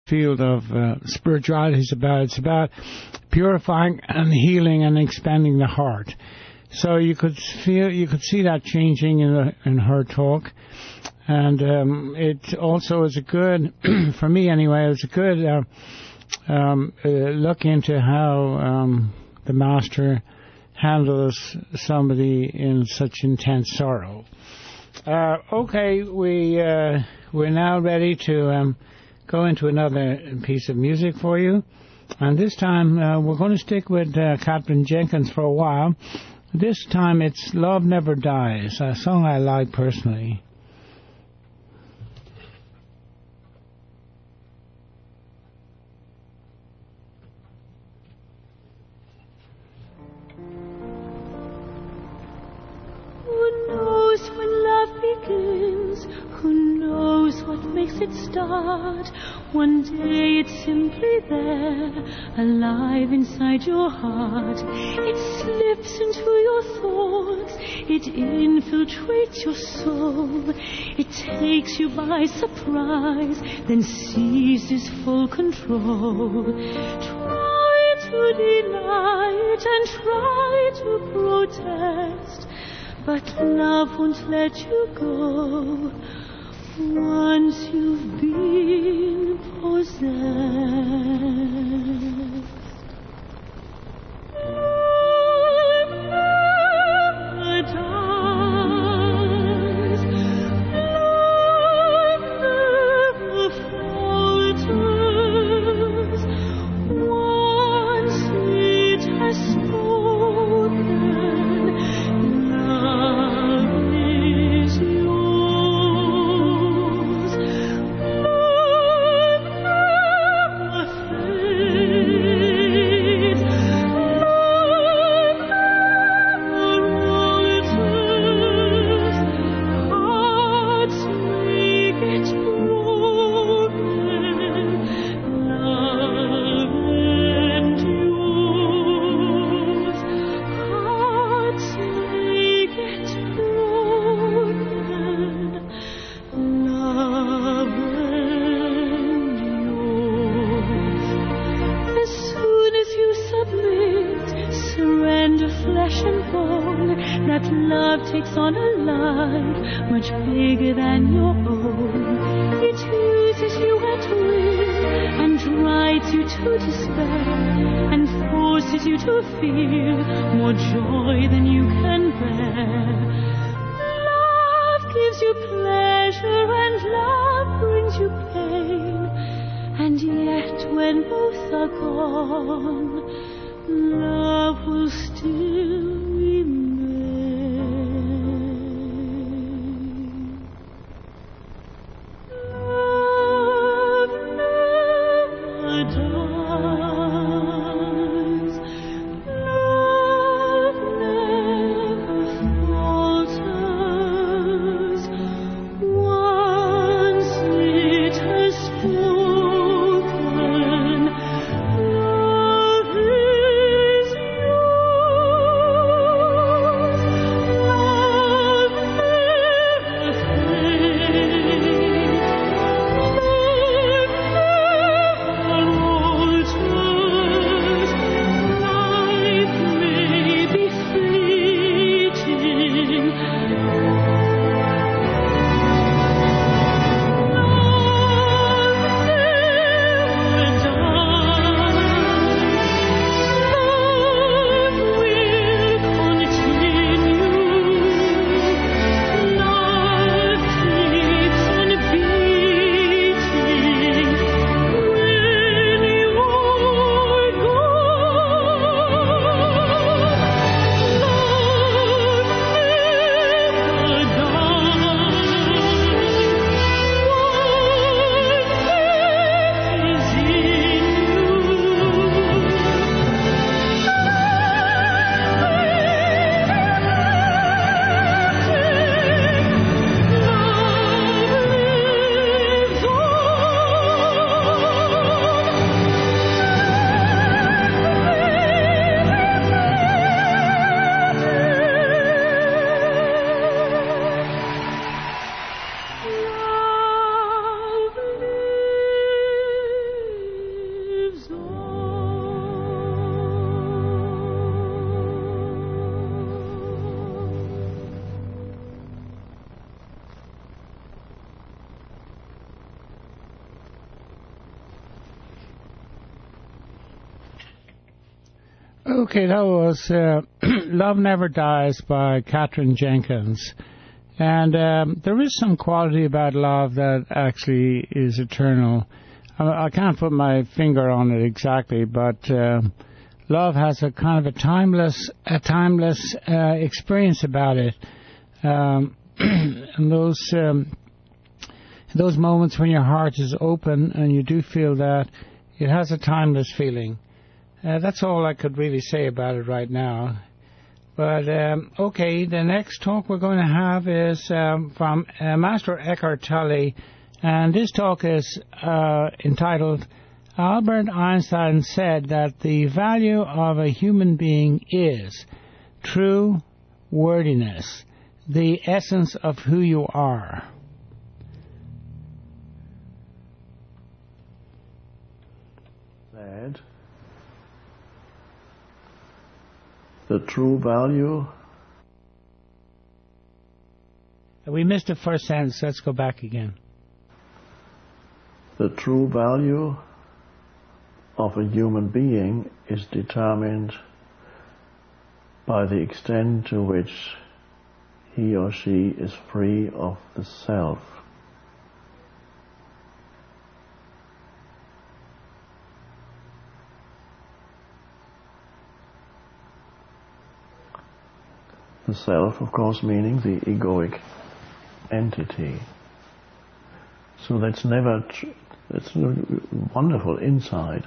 field of spirituality is about. It's about purifying and healing and expanding the heart. So you could see that changing in her talk, and it also is a good, for me anyway, it's a good look into how the Master handles somebody in such intense sorrow. Okay, we're now ready to go into another piece of music for you. And this time we're going to stick with Catherine Jenkins for a while. This time it's Love Never Dies, a song I like personally. It start. One day it's simply there, alive inside your heart. It slips into your thoughts, it infiltrates your soul. It takes you by surprise, then seizes full control. Try to deny it and try to protest, but love won't let you go. Once you've been possessed. Love never dies. Love never falters. Once it has spoken, love is yours. That love takes on a life much bigger than your own. It uses you at will and drives you to despair and forces you to feel more joy than you can bear. Love gives you pleasure and love brings you pain, and yet when both are gone, love will still remain. Love is yours. Okay, that was Love Never Dies by Katherine Jenkins. And there is some quality about love that actually is eternal. I can't put my finger on it exactly, but love has a kind of a timeless experience about it. And those moments when your heart is open and you do feel that, it has a timeless feeling. That's all I could really say about it right now. But, okay, the next talk we're going to have is from Master Eckhart Tolle, and this talk is entitled, Albert Einstein said that the value of a human being is true worthiness, the essence of who you are. Said the true value. We missed the first sentence. Let's go back again. The true value of a human being is determined by the extent to which he or she is free of the self. The self, of course, meaning the egoic entity. So that's that's a wonderful insight.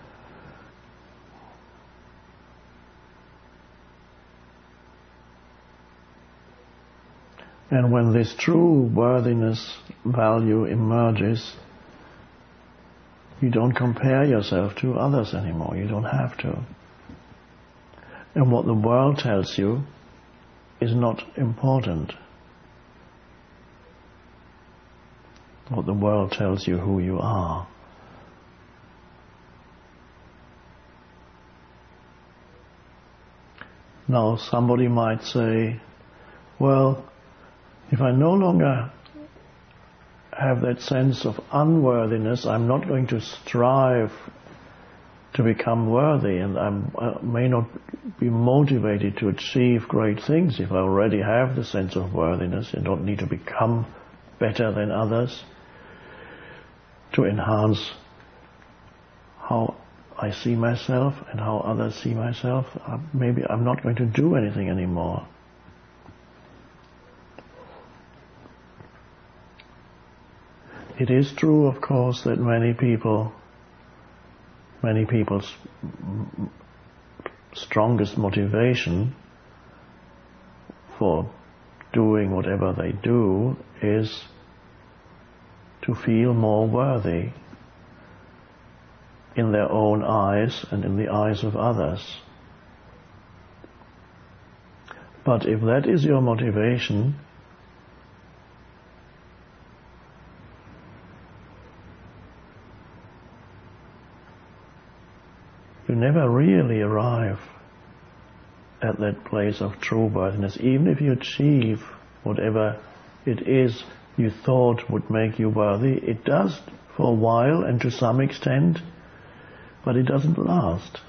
And when this true worthiness value emerges, you don't compare yourself to others anymore. You don't have to. And what the world tells you is not important. What the world tells you who you are. Now somebody might say, well, if I no longer have that sense of unworthiness, I'm not going to strive to become worthy, and I may not be motivated to achieve great things if I already have the sense of worthiness. I don't need to become better than others to enhance how I see myself and how others see myself. Maybe I'm not going to do anything anymore. It is true, of course, that many people's strongest motivation for doing whatever they do is to feel more worthy in their own eyes and in the eyes of others. But if that is your motivation, you never really arrive at that place of true worthiness. Even if you achieve whatever it is you thought would make you worthy, it does for a while and to some extent, but it doesn't last.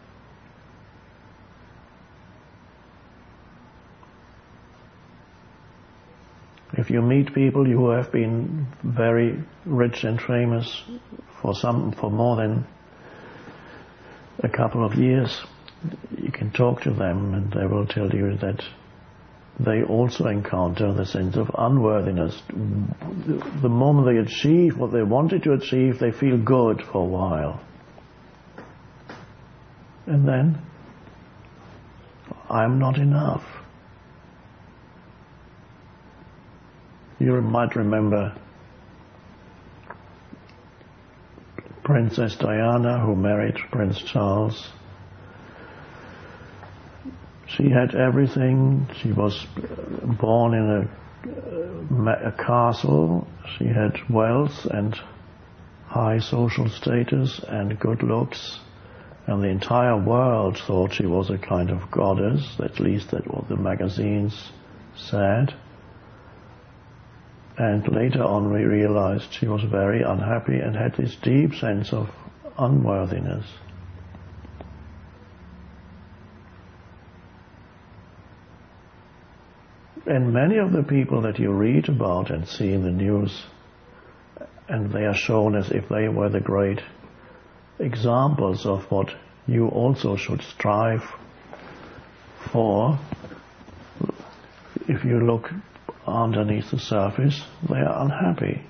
If you meet people who have been very rich and famous for more than a couple of years, you can talk to them and they will tell you that they also encounter the sense of unworthiness. The moment they achieve what they wanted to achieve, they feel good for a while. And then, I'm not enough. You might remember Princess Diana, who married Prince Charles. She had everything. She was born in a castle. She had wealth and high social status and good looks. And the entire world thought she was a kind of goddess. At least that's what the magazines said. And later on we realized she was very unhappy and had this deep sense of unworthiness. And many of the people that you read about and see in the news, and they are shown as if they were the great examples of what you also should strive for, if you look underneath the surface, they are unhappy.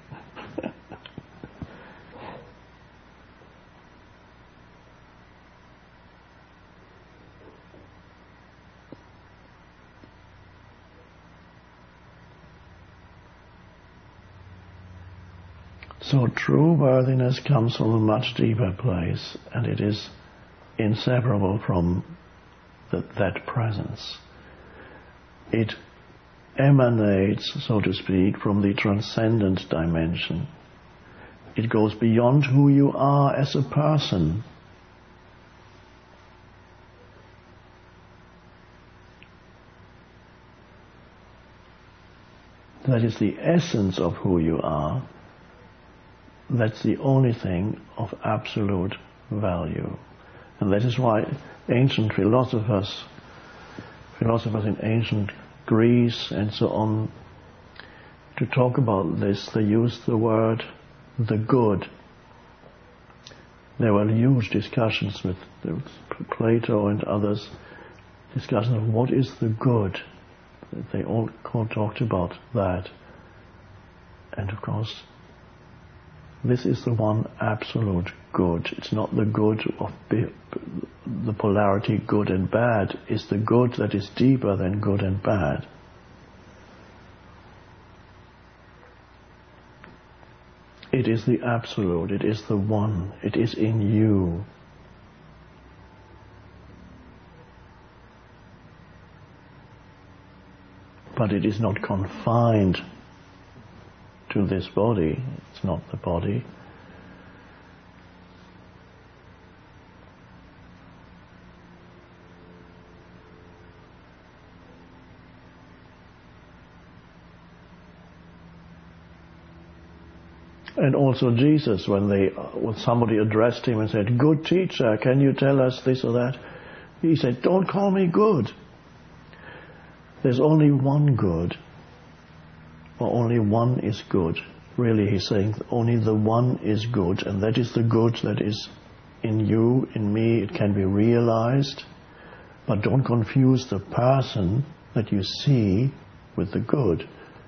So true worthiness comes from a much deeper place, and it is inseparable from that presence. It emanates, so to speak, from the transcendent dimension. It goes beyond who you are as a person. That is the essence of who you are. That's the only thing of absolute value. And that is why ancient philosophers in ancient Greece and so on, to talk about this, they used the word the good. There were huge discussions with Plato and others, discussions of what is the good. They all talked about that. And of course, this is the one absolute good. It's not the good of the polarity good and bad. It's the good that is deeper than good and bad. It is the absolute. It is the one. It is in you. But it is not confined to this body. It's not the body. And also Jesus, when somebody addressed him and said, "Good teacher, can you tell us this or that?" He said, "Don't call me good. There's only one good. Or only one is good." Really, he's saying only the one is good, and that is the good that is in you, in me. It can be realized, but don't confuse the person that you see with the good.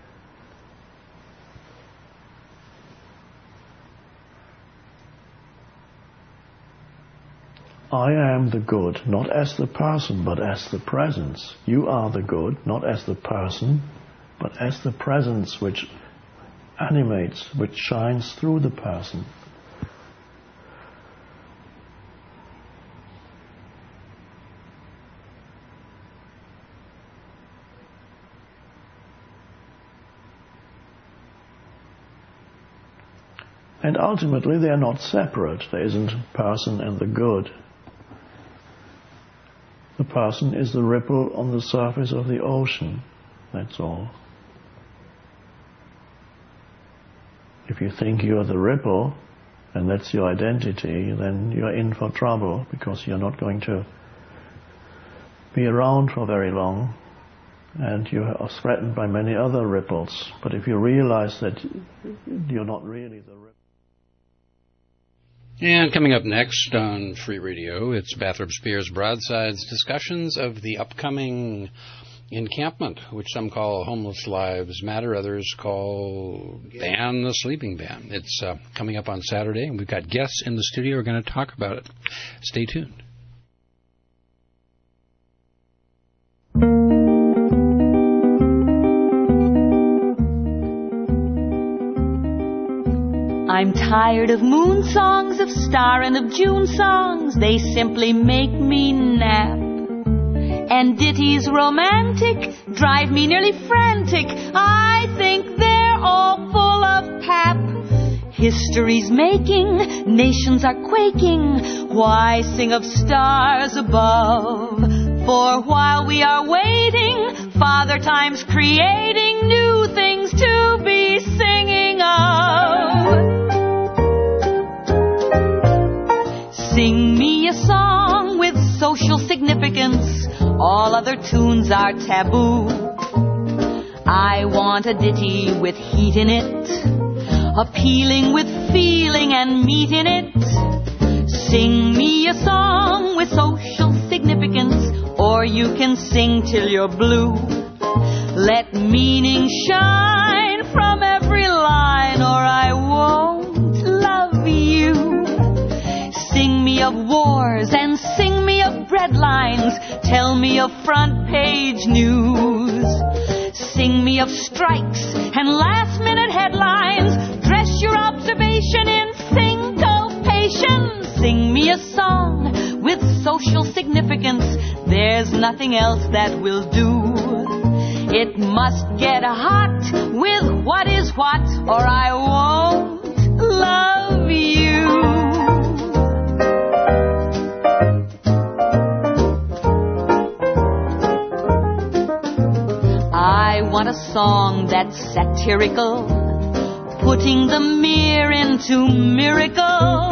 I am the good, not as the person, but as the presence. You are the good, not as the person, but as the presence which animates, which shines through the person. And ultimately they are not separate. There isn't person and the good. The person is the ripple on the surface of the ocean. That's all. If you think you are the ripple, and that's your identity, then you're in for trouble, because you're not going to be around for very long, and you are threatened by many other ripples. But if you realize that you're not really the ripple. And coming up next on Free Radio, it's Bathrop Spears Broadside's discussions of the upcoming encampment, which some call Homeless Lives Matter, others call Ban the Sleeping Ban. It's coming up on Saturday, and we've got guests in the studio who are going to talk about it. Stay tuned. I'm tired of moon songs, of star and of June songs. They simply make me nap. And ditties romantic drive me nearly frantic. I think they're all full of pap. History's making, nations are quaking. Why sing of stars above? For while we are waiting, Father Time's creating new things to be singing of. Sing me a song with social significance. All other tunes are taboo. I want a ditty with heat in it, appealing with feeling and meat in it. Sing me a song with social significance, or you can sing till you're blue. Let meaning shine from every line, or I won't love you. Sing me of wars and sing me of breadlines, tell me of front page news. Sing me of strikes and last-minute headlines, dress your observation in syncopation. Sing me a song with social significance, there's nothing else that will do. It must get hot with what is what, or I won't love you. I want a song that's satirical, putting the mere into miracle.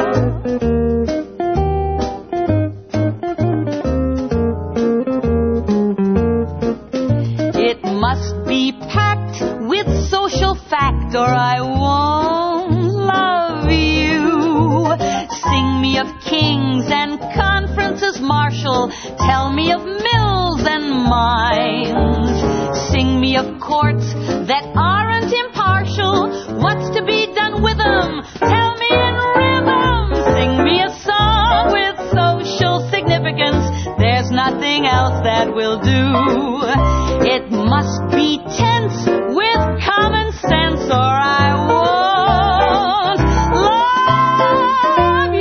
It must be packed with social fact, or I won't love you. Sing me of kings and conferences martial, tell me of mills and mines. Sing me of courts that aren't impartial, what's to be done with them? Tell me in rhythm. Sing me a song with social significance, there's nothing else that will do. It must be tense with common sense, or I won't love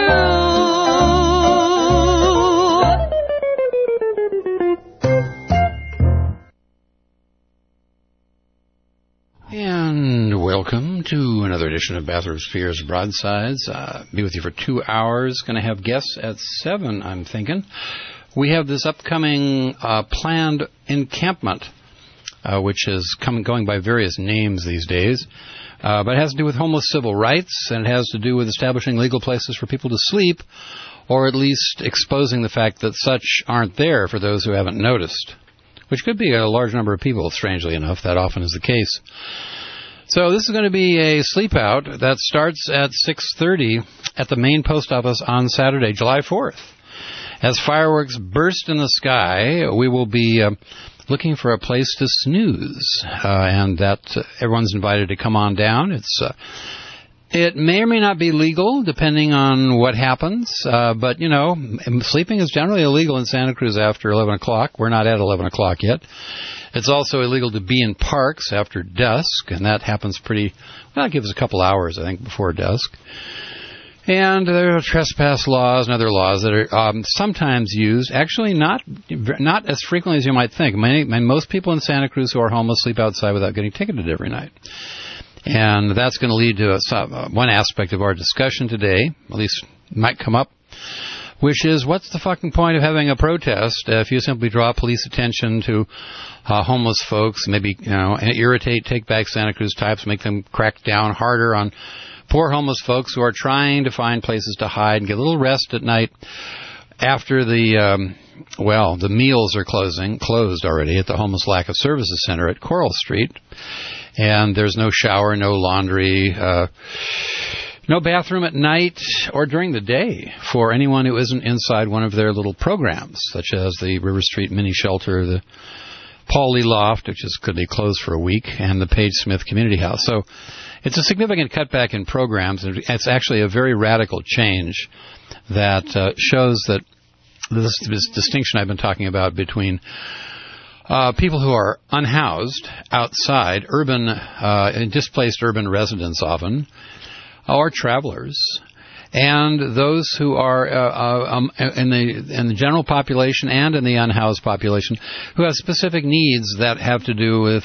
you. And welcome to another edition of Bathrobe Spears Broadsides. Be with you for 2 hours. Going to have guests at 7, I'm thinking. We have this upcoming planned encampment, which is going by various names these days. But it has to do with homeless civil rights, and it has to do with establishing legal places for people to sleep, or at least exposing the fact that such aren't there for those who haven't noticed, which could be a large number of people, strangely enough. That often is the case. So this is going to be a sleep out that starts at 6:30 at the main post office on Saturday, July 4th. As fireworks burst in the sky, we will be looking for a place to snooze, and that everyone's invited to come on down. It may or may not be legal, depending on what happens, but, you know, sleeping is generally illegal in Santa Cruz after 11 o'clock. We're not at 11 o'clock yet. It's also illegal to be in parks after dusk, and that happens it gives a couple hours, I think, before dusk. And there are trespass laws and other laws that are sometimes used, actually not as frequently as you might think. Most people in Santa Cruz who are homeless sleep outside without getting ticketed every night. And that's going to lead to one aspect of our discussion today, at least might come up, which is, what's the fucking point of having a protest if you simply draw police attention to homeless folks, maybe, irritate Take Back Santa Cruz types, make them crack down harder on poor homeless folks who are trying to find places to hide and get a little rest at night after the meals are closed already at the Homeless Lack of Services Center at Coral Street. And there's no shower, no laundry, no bathroom at night or during the day for anyone who isn't inside one of their little programs, such as the River Street Mini Shelter, the Paul Lee Loft, which could be closed for a week, and the Page Smith Community House. So it's a significant cutback in programs, and it's actually a very radical change that shows that this distinction I've been talking about between people who are unhoused outside, displaced urban residents often, or travelers, and those who are in the general population and in the unhoused population who have specific needs that have to do with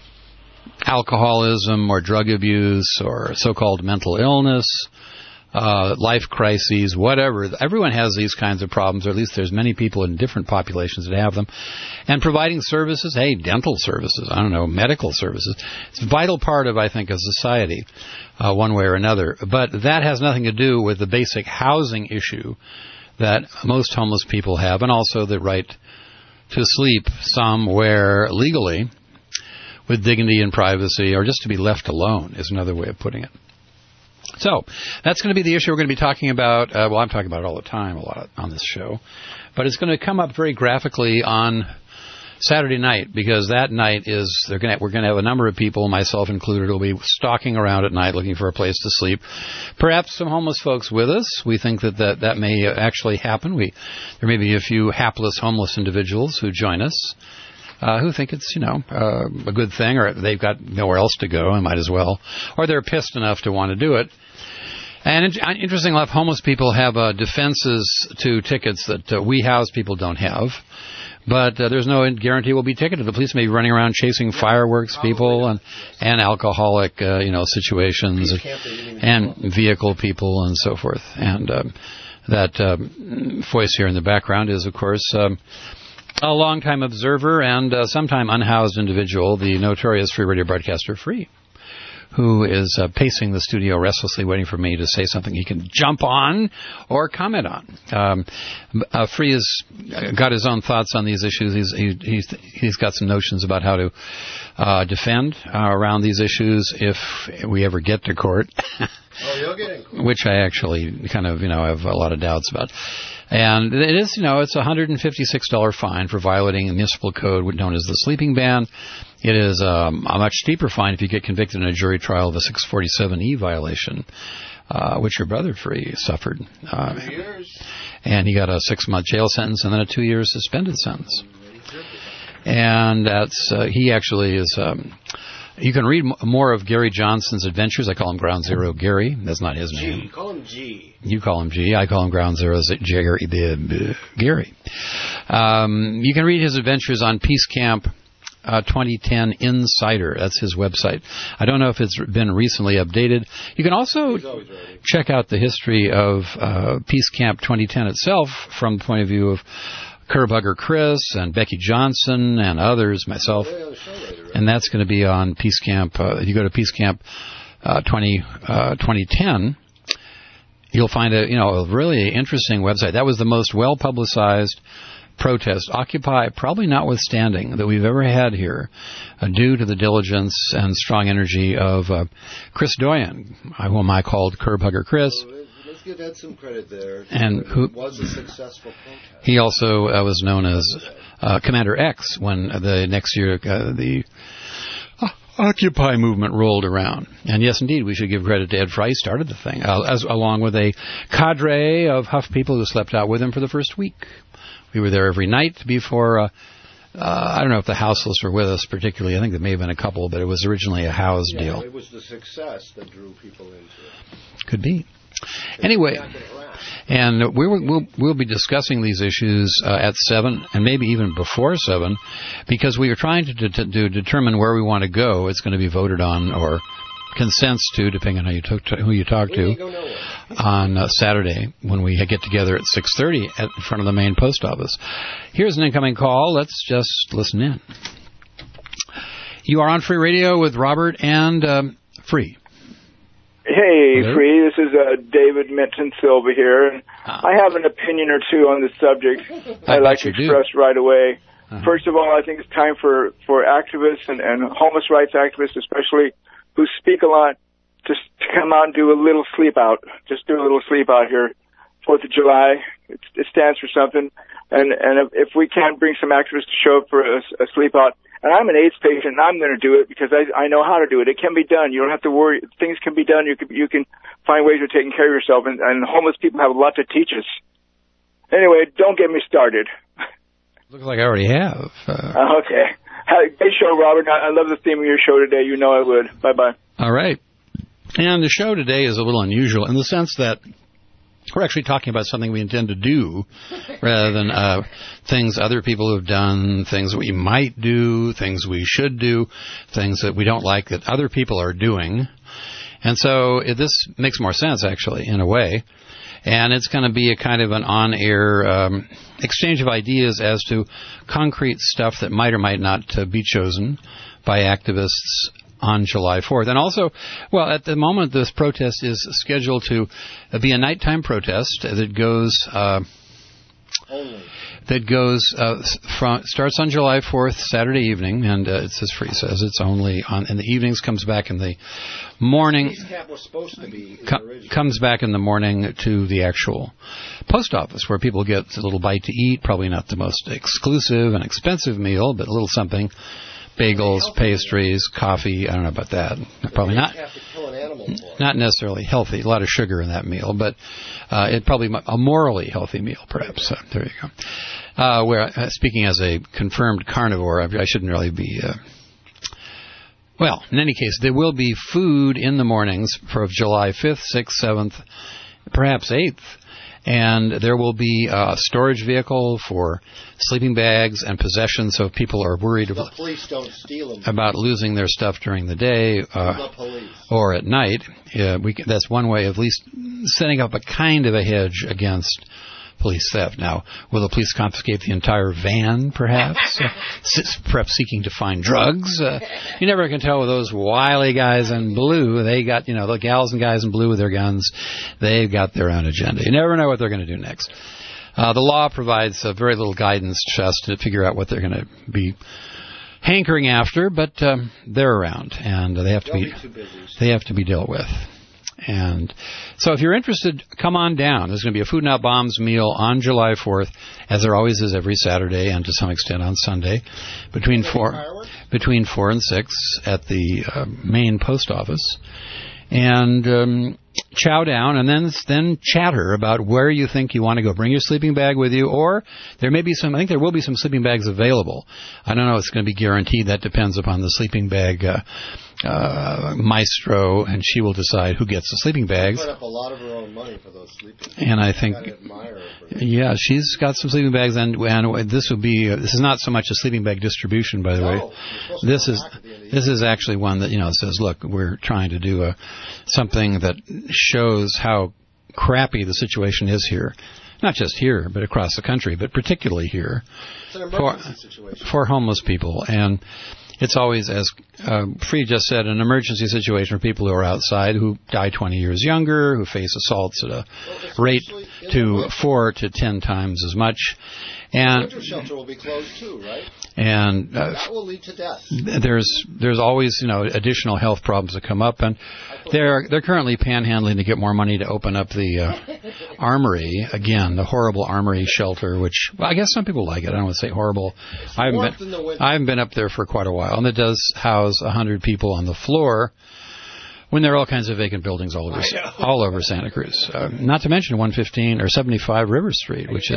alcoholism or drug abuse or so-called mental illness, life crises, whatever. Everyone has these kinds of problems, or at least there's many people in different populations that have them. And providing services, dental services, medical services. It's a vital part of, I think, a society, one way or another. But that has nothing to do with the basic housing issue that most homeless people have, and also the right to sleep somewhere legally with dignity and privacy, or just to be left alone is another way of putting it. So that's going to be the issue we're going to be talking about. I'm talking about it all the time, a lot on this show. But it's going to come up very graphically on Saturday night, because that night we're going to have a number of people, myself included, who will be stalking around at night looking for a place to sleep. Perhaps some homeless folks with us. We think that may actually happen. There may be a few hapless homeless individuals who join us, who think it's, a good thing, or they've got nowhere else to go and might as well, or they're pissed enough to want to do it. And interestingly enough, homeless people have defenses to tickets that we house people don't have. But there's no guarantee we'll be ticketed. The police may be running around chasing fireworks people and alcoholic, situations and vehicle people and so forth. And that voice here in the background is, of course, a longtime observer and sometime unhoused individual, the notorious free radio broadcaster Free, who is pacing the studio restlessly, waiting for me to say something he can jump on or comment on. Free has got his own thoughts on these issues. He's got some notions about how to defend around these issues if we ever get to court. You'll get in court. Which I actually kind of, have a lot of doubts about. And it is, it's a $156 fine for violating a municipal code known as the sleeping ban. It is a much steeper fine if you get convicted in a jury trial of a 647E violation, which your brother Free suffered. 2 years. And he got a 6-month jail sentence and then a 2-year suspended sentence. And he actually is... you can read more of Gary Johnson's adventures. I call him Ground Zero Gary. That's not his name. G. Call him G. You call him G. I call him Ground Zero Gary. You can read his adventures on Peace Camp 2010 Insider. That's his website. I don't know if it's been recently updated. You can also check out the history of Peace Camp 2010 itself from the point of view of Curb Hugger Chris and Becky Johnson and others, myself. And that's going to be on Peace Camp. If you go to Peace Camp 2010, you'll find a really interesting website. That was the most well-publicized protest, Occupy, probably notwithstanding, that we've ever had here, due to the diligence and strong energy of Chris Doyen, whom I called Curb Hugger Chris. Let's give Ed some credit there. And who was a successful protest. He also was known as Commander X when the next year the Occupy movement rolled around. And yes, indeed, we should give credit to Ed Fry. He started the thing, along with a cadre of Huff people who slept out with him for the first week. We were there every night before. I don't know if the houseless were with us particularly. I think there may have been a couple, but it was originally a house deal. It was the success that drew people into it. Could be. Anyway, and we'll be discussing these issues at 7 and maybe even before 7, because we are trying to determine where we want to go. It's going to be voted on or consents to, depending on who you talk to, on Saturday when we get together at 6:30 in front of the main post office. Here's an incoming call. Let's just listen in. You are on Free Radio with Robert and Free. Hey, Hello? Free. This is David Minton Silva here. I have an opinion or two on this subject I'd like to express right away. First of all, I think it's time for activists and homeless rights activists especially, who speak a lot, just to come out and do a little sleep out. Just do a little sleep out here. 4th of July, it stands for something. And if we can't bring some activists to show up for a sleep out, and I'm an AIDS patient, and I'm going to do it because I know how to do it. It can be done. You don't have to worry. Things can be done. You can find ways of taking care of yourself, and homeless people have a lot to teach us. Anyway, don't get me started. Looks like I already have. Okay. Great show, Robert. I love the theme of your show today. You know I would. Bye-bye. All right. And the show today is a little unusual in the sense that we're actually talking about something we intend to do rather than things other people have done, things we might do, things we should do, things that we don't like that other people are doing. And so this makes more sense, actually, in a way. And it's going to be a kind of an on-air exchange of ideas as to concrete stuff that might or might not be chosen by activists on July 4th. And also, well, at the moment, this protest is scheduled to be a nighttime protest that goes that goes starts on July 4th, Saturday evening, and it's as Free says, it's only in the evenings, comes back in the morning. Camp was supposed to be comes back in the morning to the actual post office, where people get a little bite to eat. Probably not the most exclusive and expensive meal, but a little something. Bagels, pastries, coffee. I don't know about that. Probably not. Have to kill an animal for it. Not necessarily healthy. A lot of sugar in that meal, but it probably a morally healthy meal, perhaps. There you go. Where speaking as a confirmed carnivore, I shouldn't really be. Well, in any case, there will be food in the mornings for July 5th, 6th, 7th, perhaps 8th. And there will be a storage vehicle for sleeping bags and possessions, so if people are worried the police don't steal them. about losing their stuff during the day or at night. That's one way of at least setting up a kind of a hedge against police theft. Now, will the police confiscate the entire van, perhaps? Perhaps seeking to find drugs? You never can tell with those wily guys in blue. They got, the gals and guys in blue with their guns. They've got their own agenda. You never know what they're going to do next. The law provides very little guidance to us to figure out what they're going to be hankering after, but they're around, and they have to be dealt with. And so if you're interested, come on down. There's going to be a Food Not Bombs meal on July 4th, as there always is every Saturday and to some extent on Sunday, between 4 and 6 at the main post office. And chow down and then chatter about where you think you want to go. Bring your sleeping bag with you, or there may be I think there will be some sleeping bags available. I don't know if it's going to be guaranteed. That depends upon the sleeping bag maestro, and she will decide who gets the sleeping bags. She put up a lot of her own money for those sleeping bags. And I think, yeah, she's got some sleeping bags, and this is not so much a sleeping bag distribution, by the way. This is actually one that says, look, we're trying to do something that shows how crappy the situation is here. Not just here, but across the country, but particularly here. It's an emergency situation for homeless people. And it's always, as Free just said, an emergency situation for people who are outside, who die 20 years younger, who face assaults at a rate to 4 to 10 times as much. And the winter shelter will be closed too, right? And that will lead to death. There's always additional health problems that come up, and they're currently panhandling to get more money to open up the Armory again, the horrible Armory shelter, which I guess some people like it. I don't want to say horrible. I haven't been up there for quite a while, and it does house 100 people on the floor. When there are all kinds of vacant buildings all over Santa Cruz, not to mention 115 or 75 River Street, which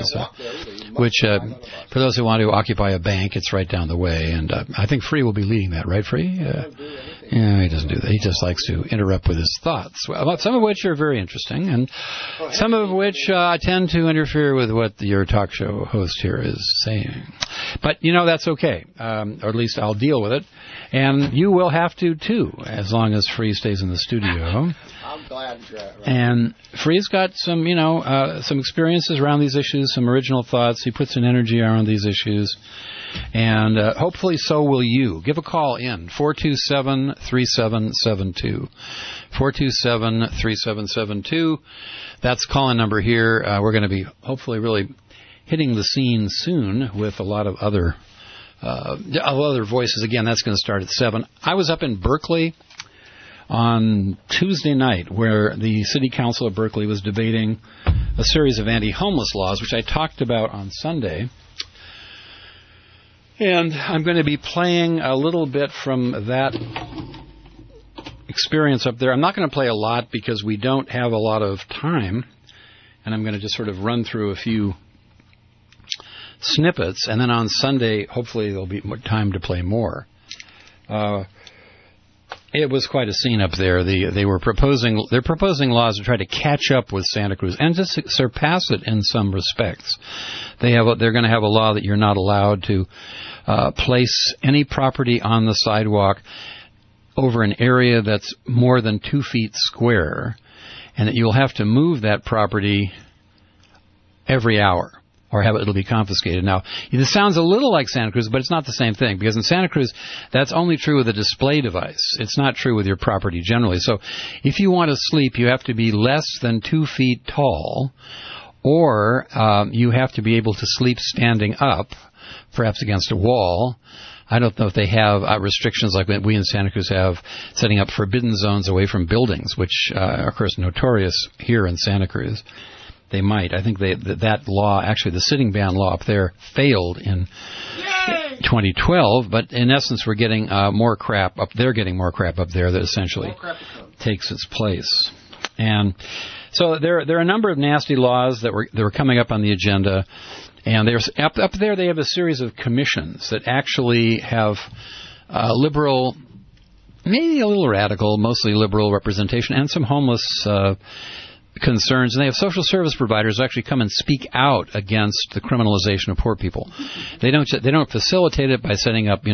for those who want to occupy a bank, it's right down the way. And I think Free will be leading that, right, Free? Yeah, he doesn't do that. He just likes to interrupt with his thoughts, some of which are very interesting, and some of which tend to interfere with what your talk show host here is saying. But, that's okay, or at least I'll deal with it. And you will have to, too, as long as Free stays in the studio. I'm glad you're right. And Free's got some, some experiences around these issues, some original thoughts. He puts an energy around these issues. And hopefully so will you. Give a call in, 427-3772. 427-3772. That's the call-in number here. We're going to be hopefully really hitting the scene soon with a lot of other voices. Again, that's going to start at 7. I was up in Berkeley on Tuesday night, where the City Council of Berkeley was debating a series of anti-homeless laws, which I talked about on Sunday. And I'm going to be playing a little bit from that experience up there. I'm not going to play a lot because we don't have a lot of time, and I'm going to just sort of run through a few snippets, and then on Sunday, hopefully there'll be more time to play more. It was quite a scene up there. They're proposing laws to try to catch up with Santa Cruz and to surpass it in some respects. They're going to have a law that you're not allowed to place any property on the sidewalk over an area that's more than 2 feet square, and that you'll have to move that property every hour, or it'll be confiscated. Now, this sounds a little like Santa Cruz, but it's not the same thing, because in Santa Cruz, that's only true with a display device. It's not true with your property generally. So if you want to sleep, you have to be less than 2 feet tall, or you have to be able to sleep standing up, perhaps against a wall. I don't know if they have restrictions like we in Santa Cruz have, setting up forbidden zones away from buildings, which are, of course, notorious here in Santa Cruz. They might. I think that law, actually the sitting ban law up there, failed in 2012, but in essence we're getting more crap up there, that essentially takes its place. And so there are a number of nasty laws that were coming up on the agenda. And there's up there they have a series of commissions that actually have liberal, maybe a little radical, mostly liberal representation, and some homeless concerns. And they have social service providers who actually come and speak out against the criminalization of poor people. They don't facilitate it by setting up,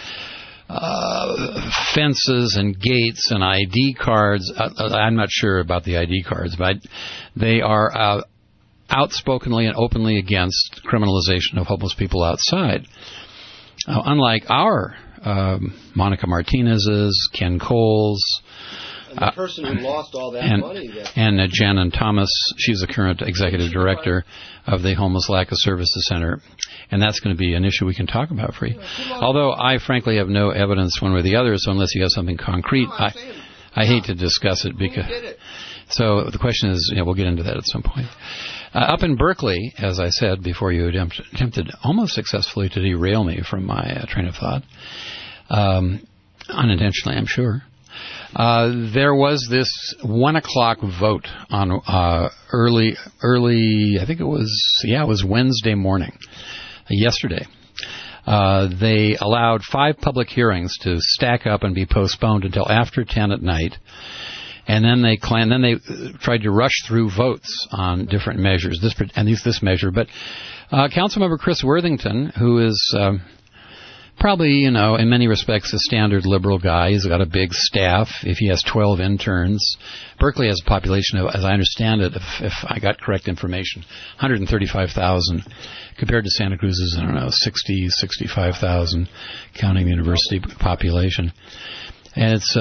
fences and gates and ID cards. I'm not sure about the ID cards, but they are outspokenly and openly against criminalization of homeless people outside. Unlike our Monica Martinez's, Ken Cole's, and the person who lost all that money. And Janan Thomas, she's the current executive director of the Homeless Laca Services Center. And that's going to be an issue we can talk about for you. Although I frankly have no evidence one way or the other, so unless you have something concrete, I hate to discuss it because. So the question is, we'll get into that at some point. Up in Berkeley, as I said before, you attempted almost successfully to derail me from my train of thought, unintentionally, I'm sure. There was this 1 o'clock vote on early. I think it was Wednesday morning, yesterday. They allowed 5 public hearings to stack up and be postponed until after 10 at night. And then they tried to rush through votes on different measures, this measure. But Councilmember Chris Worthington, who is probably, in many respects a standard liberal guy, he's got a big staff. If he has 12 interns, Berkeley has a population of, as I understand it, if I got correct information, 135,000, compared to Santa Cruz's, 65,000, counting the university population. And it's,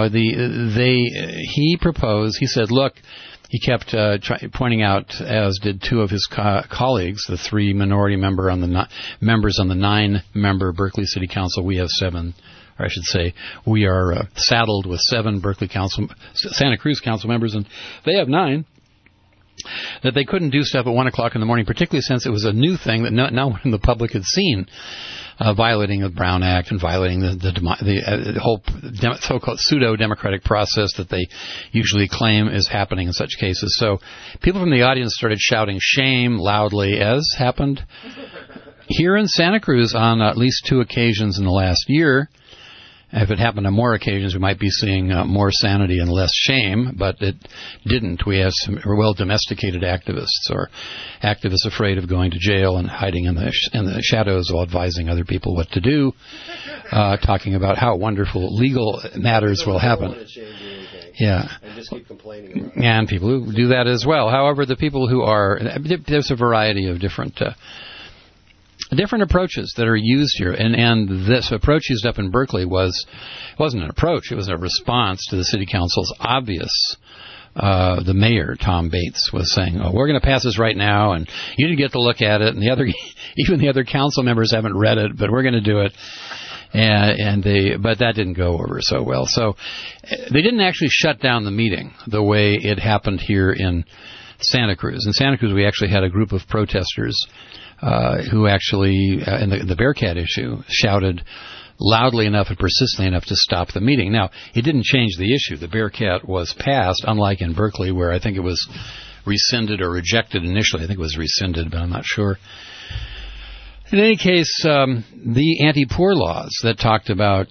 he said, look, he kept pointing out, as did 2 of his colleagues, the 3 minority members on the 9-member Berkeley City Council. We have 7, or I should say, we are saddled with 7 Santa Cruz Council members, and they have 9. That they couldn't do stuff at 1 o'clock in the morning, particularly since it was a new thing that no one in the public had seen. Violating the Brown Act and violating the whole so-called pseudo-democratic process that they usually claim is happening in such cases. So people from the audience started shouting shame loudly, as happened here in Santa Cruz on at least 2 occasions in the last year. If it happened on more occasions, we might be seeing more sanity and less shame, but it didn't. We have some well-domesticated activists, or activists afraid of going to jail and hiding in the shadows while advising other people what to do, talking about how wonderful legal matters will happen. Yeah. And just keep complaining about it. And people who do that as well. However, the people who are, there's a variety of different approaches that are used here, and this approach used up in Berkeley wasn't an approach; it was a response to the city council's obvious. The mayor, Tom Bates, was saying, "Oh, we're going to pass this right now, and you didn't get to look at it, and even the other council members haven't read it, but we're going to do it." But that didn't go over so well. So they didn't actually shut down the meeting the way it happened here in Santa Cruz. In Santa Cruz, we actually had a group of protesters who actually, in the Bearcat issue, shouted loudly enough and persistently enough to stop the meeting. Now, it didn't change the issue. The Bearcat was passed, unlike in Berkeley, where I think it was rescinded or rejected initially. I think it was rescinded, but I'm not sure. In any case, the anti-poor laws that talked about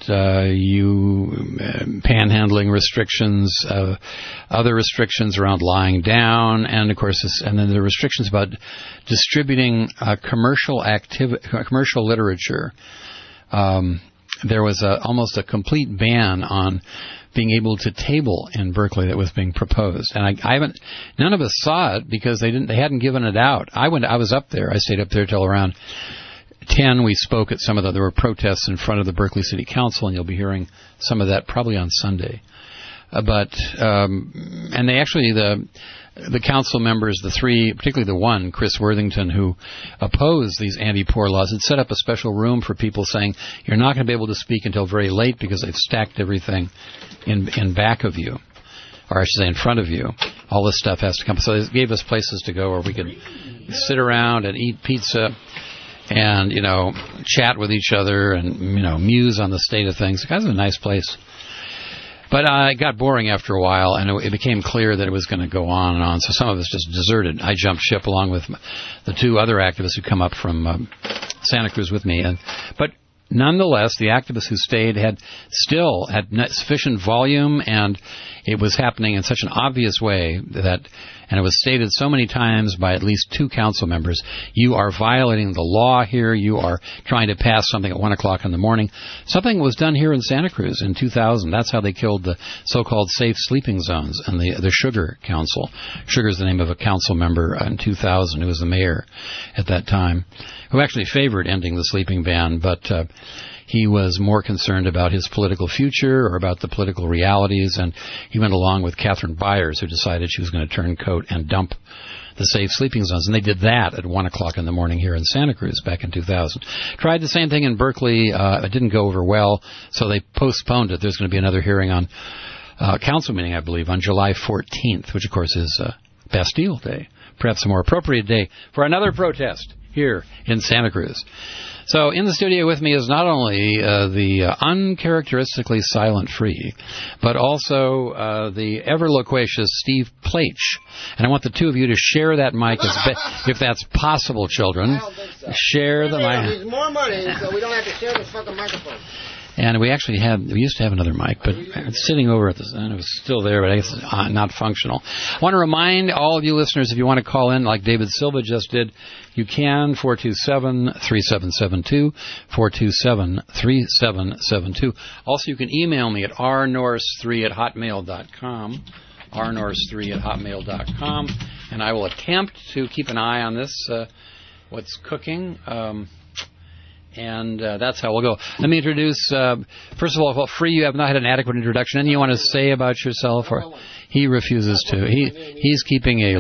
panhandling restrictions, other restrictions around lying down, and of course, and then the restrictions about distributing commercial literature. There was almost a complete ban on being able to table in Berkeley that was being proposed, and none of us saw it because they hadn't given it out. I was up there. I stayed up there till around 10. We spoke at there were protests in front of the Berkeley City Council, and you'll be hearing some of that probably on Sunday. And they actually, the council members, the three, particularly the one, Chris Worthington, who opposed these anti-poor laws, had set up a special room for people saying, you're not going to be able to speak until very late because they've stacked everything in back of you, or I should say in front of you. All this stuff has to come. So they gave us places to go where we could sit around and eat pizza and, chat with each other and, muse on the state of things. It's kind of a nice place. But it got boring after a while, and it became clear that it was going to go on and on. So some of us just deserted. I jumped ship along with the two other activists who come up from Santa Cruz with me. But nonetheless, the activists who stayed still had sufficient volume, and it was happening in such an obvious way and it was stated so many times by at least two council members, you are violating the law here, you are trying to pass something at 1 o'clock in the morning. Something was done here in Santa Cruz in 2000. That's how they killed the so-called safe sleeping zones and the Sugar Council. Sugar is the name of a council member in 2000 who was the mayor at that time, who actually favored ending the sleeping ban, but he was more concerned about his political future or about the political realities, and he went along with Catherine Byers, who decided she was going to turn coat and dump the safe sleeping zones. And they did that at 1 o'clock in the morning here in Santa Cruz back in 2000. Tried the same thing in Berkeley. It didn't go over well, so they postponed it. There's going to be another hearing on council meeting, I believe, on July 14th, which, of course, is Bastille Day, perhaps a more appropriate day for another protest here in Santa Cruz. So in the studio with me is not only the uncharacteristically silent Free, but also the ever-loquacious Steve Plaich. And I want the two of you to share that mic, if that's possible, children. I don't think so. Share the mic. There's more money, so we don't have to share this fucking microphone. And we used to have another mic, but it's sitting over at and it was still there, but I guess it's not functional. I want to remind all of you listeners, if you want to call in like David Silva just did, you can, 427-3772, 427-3772. Also, you can email me at rnorse3@hotmail.com, rnorse3@hotmail.com, and I will attempt to keep an eye on this, what's cooking, and that's how we'll go. Let me introduce, first of all, Free, you have not had an adequate introduction. Anything you want to say about yourself? Or he refuses to. He's keeping a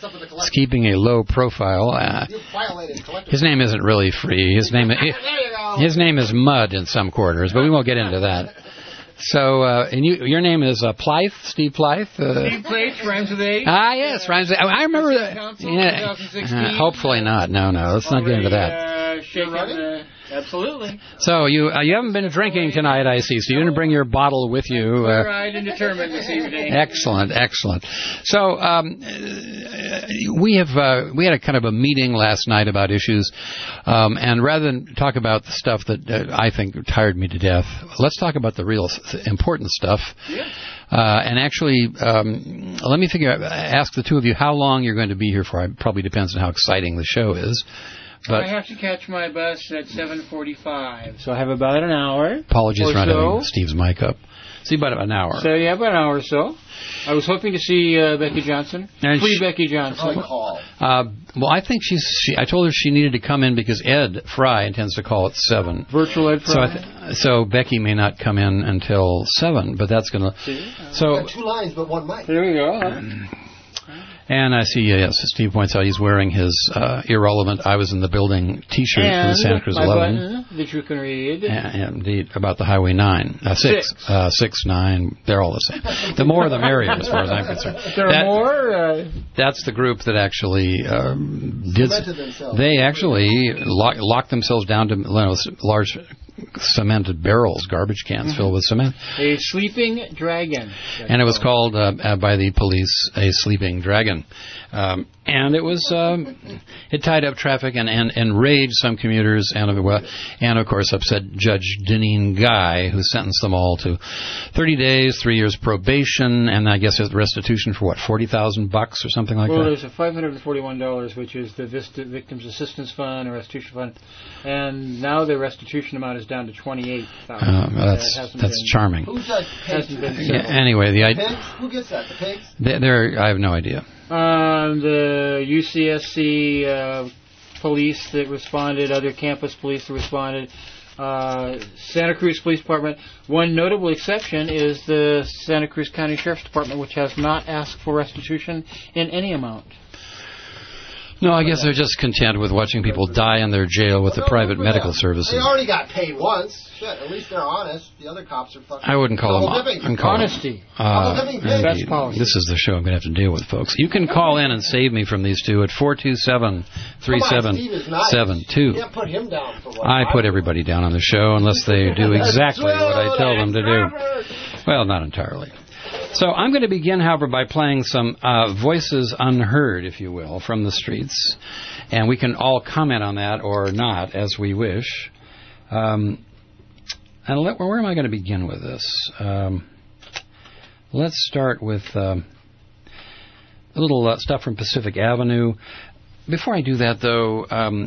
low profile. His name isn't really Free. His name is Mud in some quarters, but we won't get into that. So, and your name is Plythe, Steve Plythe? Steve Plythe, rhymes with A. Ah, yes, rhymes with A. I remember that. Yeah. Hopefully not. No, let's not get into that. Absolutely. So, you haven't been drinking tonight, I see, so you didn't bring your bottle with you. Right and determined this evening. Excellent. So, we had a kind of a meeting last night about issues, and rather than talk about the stuff that I think tired me to death, let's talk about the real important stuff. Yeah. And actually, let me ask the two of you how long you're going to be here for. It probably depends on how exciting the show is. But I have to catch my bus at 7:45, so I have about an hour. Apologies for not having Steve's mic up. See, about an hour. So, yeah, about an hour or so. I was hoping to see Becky Johnson. Free Becky Johnson. Call. Well, I think I told her she needed to come in because Ed Fry intends to call at 7. Virtual Ed Fry. So Becky may not come in until 7, but that's going to... So 2 lines, but 1 mic. There we go. Huh? And I see, yes, Steve points out he's wearing his irrelevant I Was in the Building T-shirt for the Santa Cruz 11. Button that you can read. Yeah, indeed, about the Highway 9. 6, 9, they're all the same. The more the merrier, as far as I'm concerned. There are more? That's the group that actually did... They actually locked themselves down to large cemented barrels, garbage cans filled with cement. A sleeping dragon. And it was called by the police a sleeping dragon. And it was it tied up traffic and enraged some commuters and of course upset Judge Deneen Guy, who sentenced them all to 30 days, 3 years probation, and I guess restitution for what, $40,000 or something like that. Well, there's a $541, which is the Victims Assistance Fund or restitution fund, and now the restitution amount is down to $28,000. That's charming. Who's that? Anyway, who gets that? The pigs? I have no idea. The UCSC police that responded, other campus police that responded, Santa Cruz Police Department. One notable exception is the Santa Cruz County Sheriff's Department, which has not asked for restitution in any amount. No, I guess they're just content with watching people die in their jail with the private medical services. They already got paid once. Shit, at least they're honest. The other cops are fucking... I wouldn't call them... Honesty. Best policy. This is the show I'm going to have to deal with, folks. You can call in and save me from these two at 427-3772. Yeah, put him down for what? I put everybody down on the show unless they do exactly what I tell them to do. Well, not entirely. So I'm going to begin, however, by playing some voices unheard, if you will, from the streets. And we can all comment on that or not, as we wish. And where am I going to begin with this? Let's start with a little stuff from Pacific Avenue. Before I do that, though,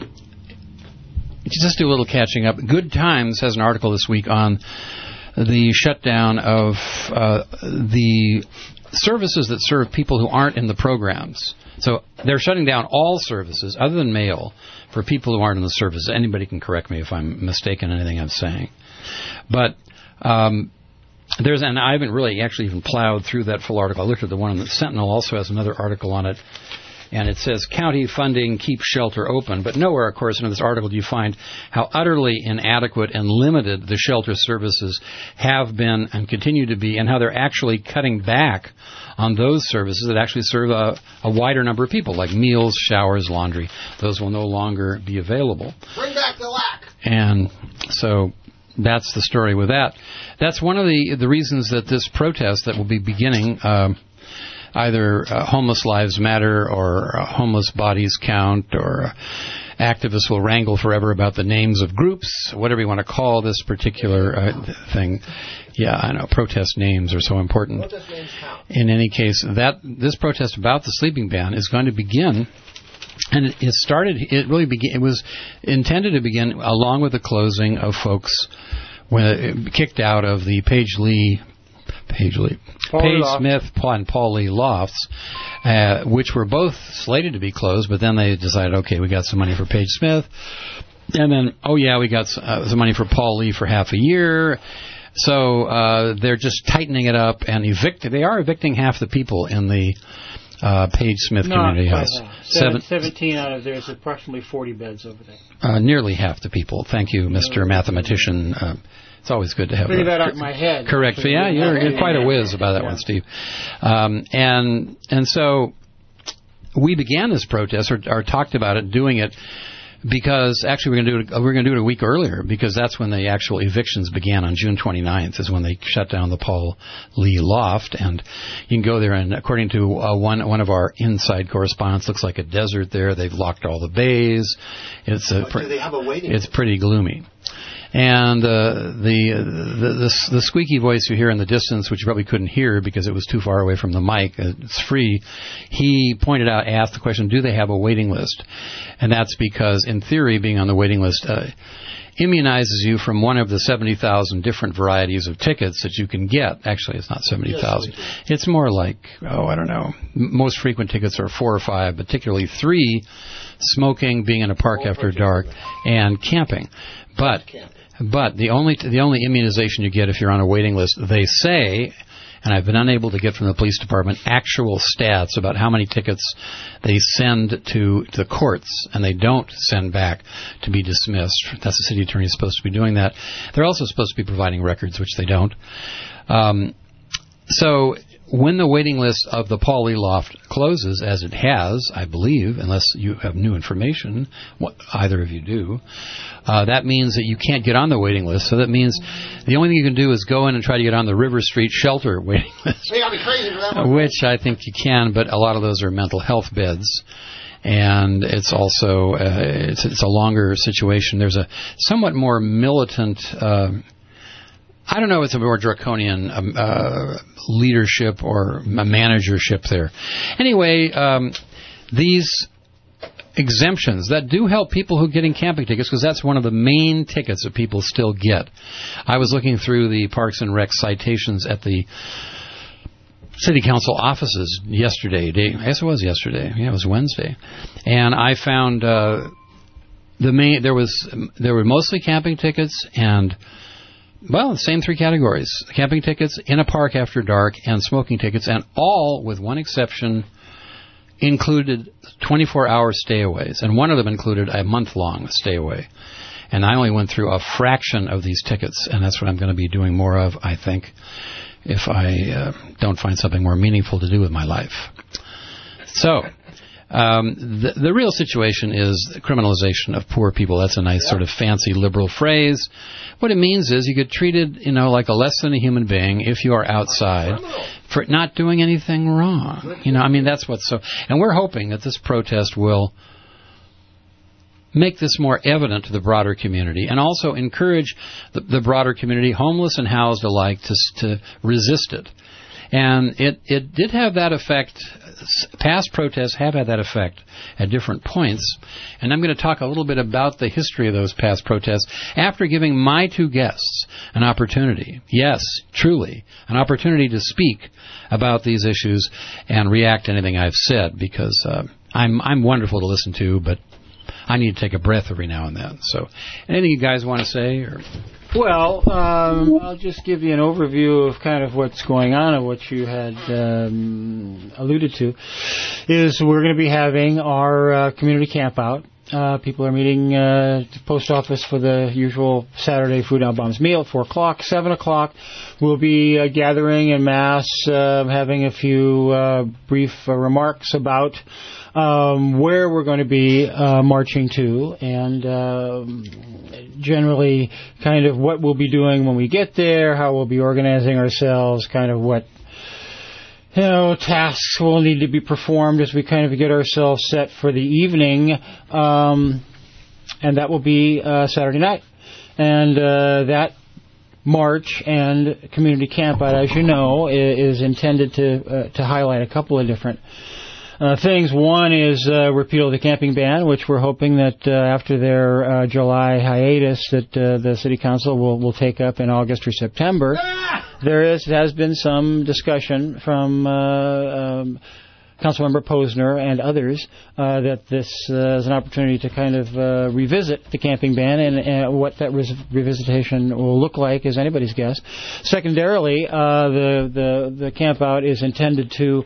just do a little catching up. Good Times has an article this week on the shutdown of the services that serve people who aren't in the programs. So they're shutting down all services other than mail for people who aren't in the services. Anybody can correct me if I'm mistaken in anything I'm saying. But and I haven't really actually even plowed through that full article. I looked at the one on the Sentinel, also has another article on it. And it says, county funding keeps shelter open. But nowhere, of course, in this article do you find how utterly inadequate and limited the shelter services have been and continue to be, and how they're actually cutting back on those services that actually serve a wider number of people, like meals, showers, laundry. Those will no longer be available. Bring back the lack. And so that's the story with that. That's one of the reasons that this protest that will be beginning either Homeless Lives Matter or Homeless Bodies Count, or activists will wrangle forever about the names of groups, whatever you want to call this particular thing. Yeah, I know, protest names are so important. Protest names count. In any case, this protest about the sleeping ban is going to begin, and it was intended to begin along with the closing of folks kicked out of the Page Smith and Paul Lee lofts, which were both slated to be closed, but then they decided, okay, we got some money for Page Smith, and then, we got some money for Paul Lee for half a year. So they're just tightening it up and they are evicting half the people in the Page Smith Community House. 17 out of there's approximately 40 beds over there. Nearly half the people. Thank you, Mr. Mathematician. It's always good to have that out of my head. Correct. So, yeah, you're quite a whiz about that one, Steve. And so we began this protest or talked about it, doing it, because actually we're going to do it a week earlier, because that's when the actual evictions began on June 29th, is when they shut down the Paul Lee loft. And you can go there, and according to one of our inside correspondents, looks like a desert there. They've locked all the bays. Do they have a waiting list? It's pretty gloomy. And the squeaky voice you hear in the distance, which you probably couldn't hear because it was too far away from the mic, it's free, he asked the question, do they have a waiting list? And that's because, in theory, being on the waiting list immunizes you from one of the 70,000 different varieties of tickets that you can get. Actually, it's not 70,000. It's more like, I don't know. Most frequent tickets are 4 or 5, particularly 3, smoking, being in a park after dark, and camping. But the only immunization you get if you're on a waiting list, they say, and I've been unable to get from the police department actual stats about how many tickets they send to the courts, and they don't send back to be dismissed. That's the city attorney is supposed to be doing that. They're also supposed to be providing records, which they don't. So when the waiting list of the Paul Lee loft closes, as it has, I believe, unless you have new information, what either of you do, that means that you can't get on the waiting list. So that means the only thing you can do is go in and try to get on the River Street shelter waiting list, which I think you can, but a lot of those are mental health beds. And it's also it's a longer situation. There's a somewhat more militant, I don't know if it's a more draconian leadership or managership there. Anyway, these exemptions that do help people who are getting camping tickets, because that's one of the main tickets that people still get. I was looking through the Parks and Rec citations at the City Council offices yesterday. I guess it was yesterday. Yeah, it was Wednesday. And I found there were mostly camping tickets and, well, the same three categories: camping tickets, in a park after dark, and smoking tickets, and all, with one exception, included 24-hour stayaways, and one of them included a month-long stayaway. And I only went through a fraction of these tickets, and that's what I'm going to be doing more of, I think, if I don't find something more meaningful to do with my life. So, the real situation is criminalization of poor people. That's a nice sort of fancy liberal phrase. What it means is you get treated, like a less than a human being if you are outside for not doing anything wrong. That's what's so... And we're hoping that this protest will make this more evident to the broader community and also encourage the broader community, homeless and housed alike, to resist it. And it did have that effect. Past protests have had that effect at different points. And I'm going to talk a little bit about the history of those past protests after giving my two guests an opportunity, yes, truly, an opportunity to speak about these issues and react to anything I've said, because I'm wonderful to listen to, but I need to take a breath every now and then. So, anything you guys want to say? Or? Well, I'll just give you an overview of kind of what's going on and what you had alluded to. Is we're going to be having our community camp out. People are meeting at the post office for the usual Saturday Food Not Bombs meal at 4 o'clock. 7 o'clock, we'll be gathering en masse, having a few brief remarks about where we're going to be marching to, and generally kind of what we'll be doing when we get there, how we'll be organizing ourselves, kind of what tasks will need to be performed as we kind of get ourselves set for the evening, and that will be Saturday night. And that march and community camp out, as you know, is intended to highlight a couple of different things. One is repeal of the camping ban, which we're hoping that after their July hiatus that the City Council will take up in August or September. There has been some discussion from Councilmember Posner and others that this is an opportunity to kind of revisit the camping ban, and what that revisitation will look like is anybody's guess. Secondarily, the camp out is intended to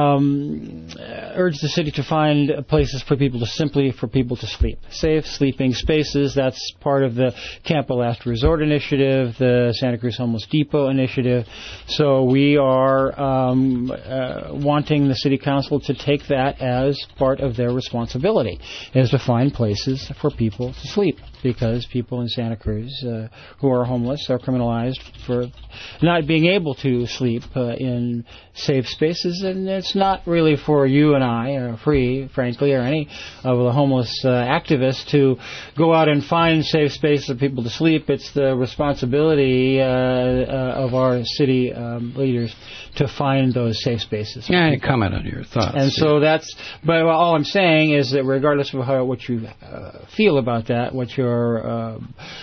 urge the city to find places for people to sleep. Safe sleeping spaces. That's part of the Camp of Last Resort initiative, the Santa Cruz Homeless Depot initiative. So we are wanting the City Council to take that as part of their responsibility, is to find places for people to sleep, because people in Santa Cruz who are homeless are criminalized for not being able to sleep in safe spaces, and it's not really for you and I, or Free, frankly, or any of the homeless activists to go out and find safe spaces for people to sleep. It's the responsibility of our city leaders to find those safe spaces. Yeah, comment on your thoughts. And so but all I'm saying is that regardless of what you feel about that, what your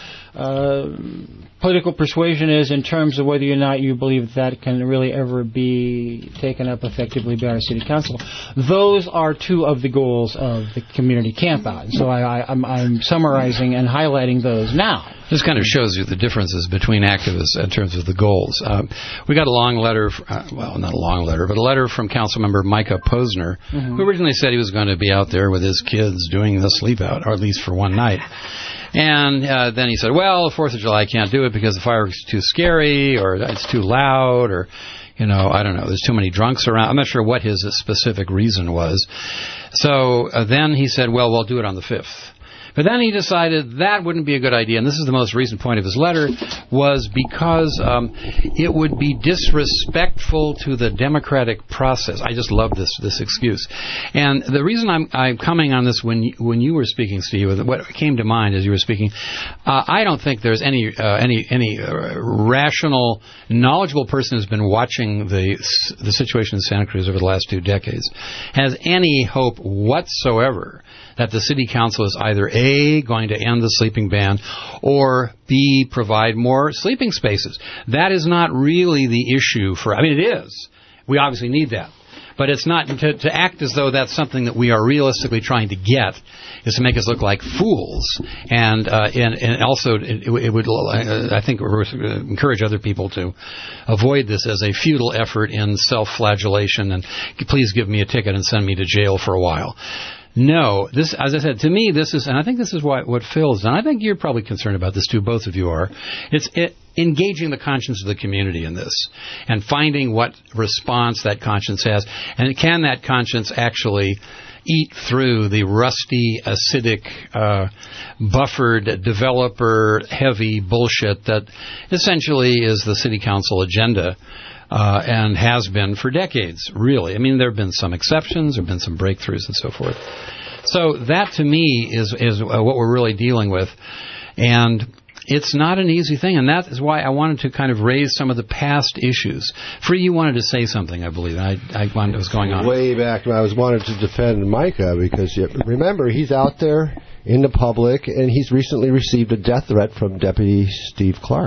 political persuasion is in terms of whether or not you believe that can really ever be taken up effectively by our City Council, those are two of the goals of the community camp out. So I'm summarizing and highlighting those now. This kind of shows you the differences between activists in terms of the goals. We got a long letter, not a long letter, but a letter from Councilmember Micah Posner, who originally said he was going to be out there with his kids doing the sleep out, or at least for one night. And then he said, well, 4th of July I can't do it because the fireworks are too scary, or it's too loud, or, I don't know, there's too many drunks around. I'm not sure what his specific reason was. So then he said, well, we'll do it on the 5th. But then he decided that wouldn't be a good idea, and this is the most recent point of his letter, was because it would be disrespectful to the democratic process. I just love this excuse. And the reason I'm coming on this when you were speaking, Steve, what came to mind as you were speaking, I don't think there's any rational, knowledgeable person who's been watching the situation in Santa Cruz over the last 2 decades has any hope whatsoever that the City Council is either A, going to end the sleeping ban, or B, provide more sleeping spaces. That is not really the issue it is. We obviously need that. But it's not to act as though that's something that we are realistically trying to get is to make us look like fools, and also it would I think encourage other people to avoid this as a futile effort in self-flagellation and please give me a ticket and send me to jail for a while. No, this, as I said, to me, this is, and I think this is what Phil's done. I think you're probably concerned about this too, both of you are. It's engaging the conscience of the community in this and finding what response that conscience has. And can that conscience actually eat through the rusty, acidic, buffered, developer-heavy bullshit that essentially is the city council agenda. And has been for decades, really. I mean, there have been some exceptions, there have been some breakthroughs and so forth. So that, to me, is what we're really dealing with. And it's not an easy thing, and that is why I wanted to kind of raise some of the past issues. Free, you wanted to say something, I believe. I wanted what was going on. Way back when I wanted to defend Micah, because remember, he's out there in the public, and he's recently received a death threat from Deputy Steve Clark.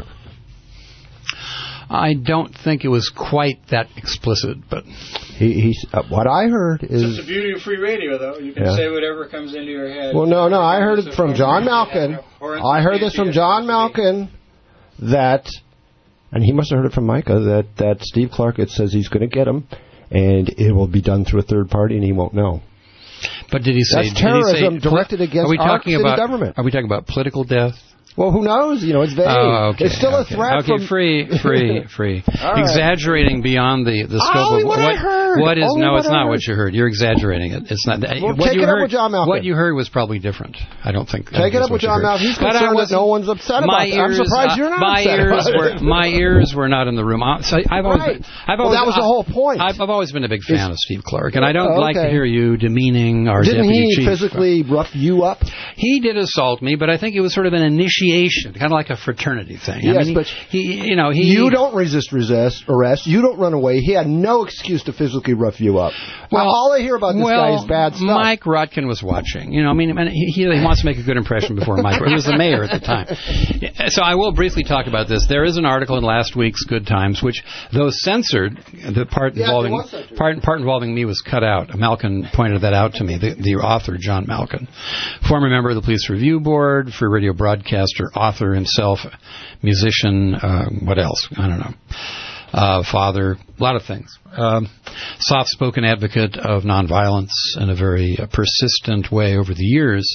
I don't think it was quite that explicit, but he's what I heard is. It's the beauty of free radio, though. You can say whatever comes into your head. Well, no, I heard it from John Malkin. I heard this from John Malkin that, and he must have heard it from Micah, that Steve Clark, it says he's going to get him, and it will be done through a third party, and he won't know. But did he say that's terrorism directed against our city government? Are we talking about political death? Well, who knows? It's vague. Oh, okay, it's still a threat from... free. Right. Exaggerating beyond the scope of what I heard. What is... Only no, what it's I not heard. what you heard. You're exaggerating it. It's not... Well, take it up with John Malkin. What you heard was probably different. I don't think... Take it up with John Malkin. He's concerned that no one's upset about it. I'm surprised you're not upset about it. My ears were not in the room. So that was the whole point. I've always been a big fan of Steve Clark, and I don't like to hear you demeaning our deputy chief. Didn't he physically rough you up? He did assault me, but I think it was sort of an initiation, kind of like a fraternity thing. Yes, but you don't resist arrest. You don't run away. He had no excuse to physically rough you up. Well, all I hear about this guy is bad stuff. Mike Rotkin was watching. He wants to make a good impression before Mike. He was the mayor at the time. So I will briefly talk about this. There is an article in last week's Good Times, which, though censored, the part involving me was cut out. Malkin pointed that out to me. The author, John Malkin, former member of the Police Review Board, free radio broadcaster, author himself, musician, what else? I don't know. Father, a lot of things. Soft-spoken advocate of nonviolence in a very persistent way over the years.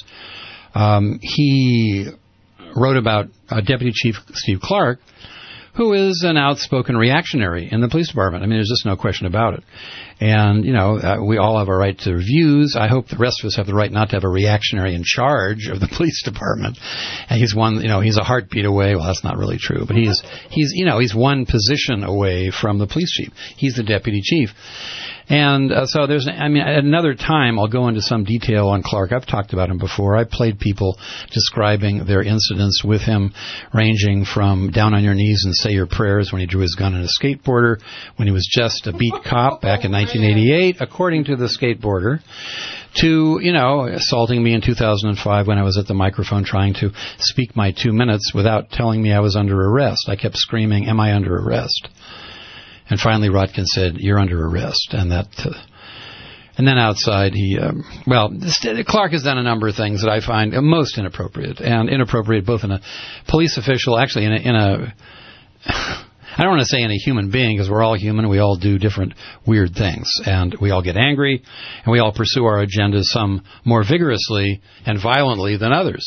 He wrote about Deputy Chief Steve Clark, who is an outspoken reactionary in the police department. I mean, there's just no question about it. And, we all have a right to views. I hope the rest of us have the right not to have a reactionary in charge of the police department. And he's he's a heartbeat away. Well, that's not really true, but he's one position away from the police chief. He's the deputy chief. And so at another time, I'll go into some detail on Clark. I've talked about him before. I played people describing their incidents with him, ranging from down on your knees and say your prayers when he drew his gun at a skateboarder, when he was just a beat cop back in 1988, according to the skateboarder, to, assaulting me in 2005 when I was at the microphone trying to speak my 2 minutes without telling me I was under arrest. I kept screaming, "Am I under arrest?" And finally, Rotkin said, "You're under arrest." And then outside, Clark has done a number of things that I find most inappropriate, and inappropriate both in a police official, actually in a I don't want to say in a human being, because we're all human, we all do different weird things, and we all get angry, and we all pursue our agendas, some more vigorously and violently than others.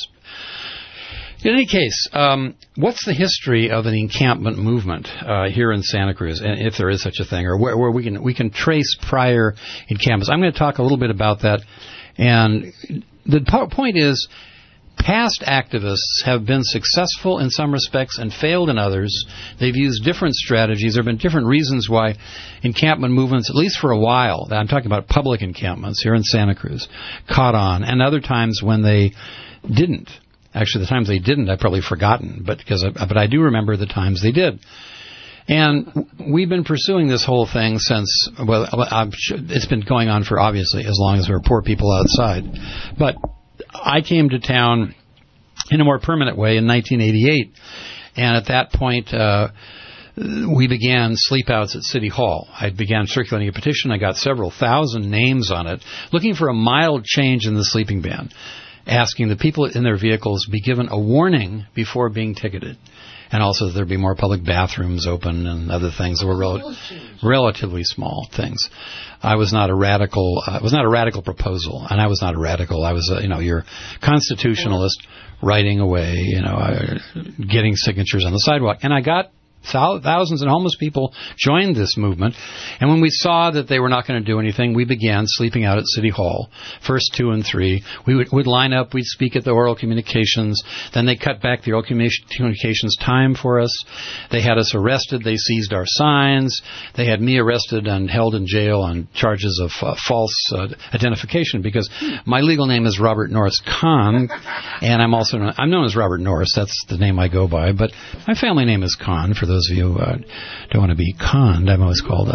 In any case, what's the history of an encampment movement here in Santa Cruz, and if there is such a thing, or where we can trace prior encampments? I'm going to talk a little bit about that, and the point is, past activists have been successful in some respects and failed in others. They've used different strategies. There have been different reasons why encampment movements, at least for a while, I'm talking about public encampments here in Santa Cruz, caught on, and other times when they didn't. Actually, the times they didn't, I've probably forgotten, but I do remember the times they did. And we've been pursuing this whole thing since, it's been going on for obviously as long as there were poor people outside. But I came to town in a more permanent way in 1988, and at that point, we began sleep-outs at City Hall. I began circulating a petition. I got several thousand names on it, looking for a mild change in the sleeping ban, asking the people in their vehicles be given a warning before being ticketed, and also that there be more public bathrooms open and other things that were relatively small things. I was not a radical. It was not a radical proposal, and I was not a radical. I was, your constitutionalist writing away, getting signatures on the sidewalk, and I got thousands of homeless people joined this movement. And when we saw that they were not going to do anything, we began sleeping out at City Hall. First 2 and 3. We would line up. We'd speak at the oral communications. Then they cut back the oral communications time for us. They had us arrested. They seized our signs. They had me arrested and held in jail on charges of false identification because my legal name is Robert Norris Kahn, and I'm known as Robert Norris. That's the name I go by. But my family name is Kahn, for those of you who don't want to be conned. I'm always called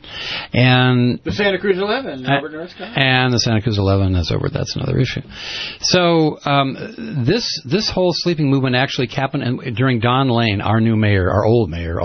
and the Santa Cruz 11, Robert Norris Kahn. And the Santa Cruz 11 is over. That's another issue. So this whole sleeping movement actually happened during Don Lane, our new mayor, our old mayor,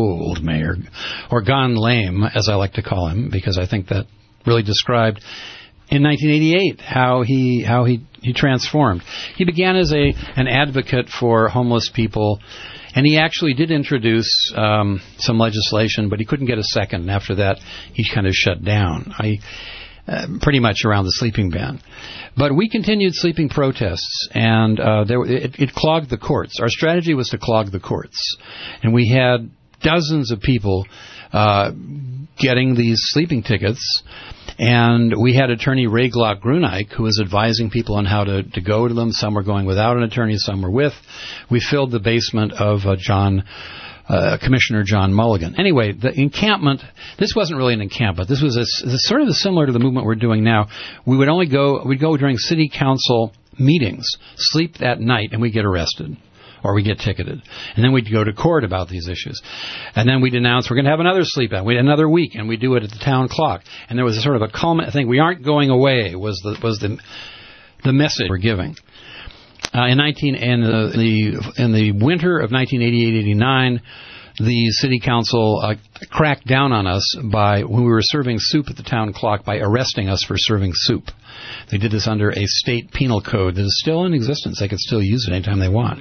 or Gon Lame, as I like to call him, because I think that really described in 1988 how he transformed. He began as an advocate for homeless people. And he actually did introduce some legislation, but he couldn't get a second. And after that, he kind of shut down, pretty much around the sleeping ban. But we continued sleeping protests, and it clogged the courts. Our strategy was to clog the courts. And we had dozens of people getting these sleeping tickets. And we had attorney Ray Glock-Gruneich, who was advising people on how to go to them. Some were going without an attorney, some were with. We filled the basement of Commissioner John Mulligan. Anyway, the encampment, this wasn't really an encampment. This was sort of similar to the movement we're doing now. We'd go during city council meetings, sleep that night, and we'd get arrested. Or we get ticketed. And then we'd go to court about these issues. And then we'd announce we're going to have another sleep out. We'd another week, and we'd do it at the town clock. And there was a sort of a culminant thing. We aren't going away was the message we're giving. In the winter of 1988-89, the city council cracked down on us when we were serving soup at the town clock by arresting us for serving soup. They did this under a state penal code that is still in existence. They could still use it anytime they want.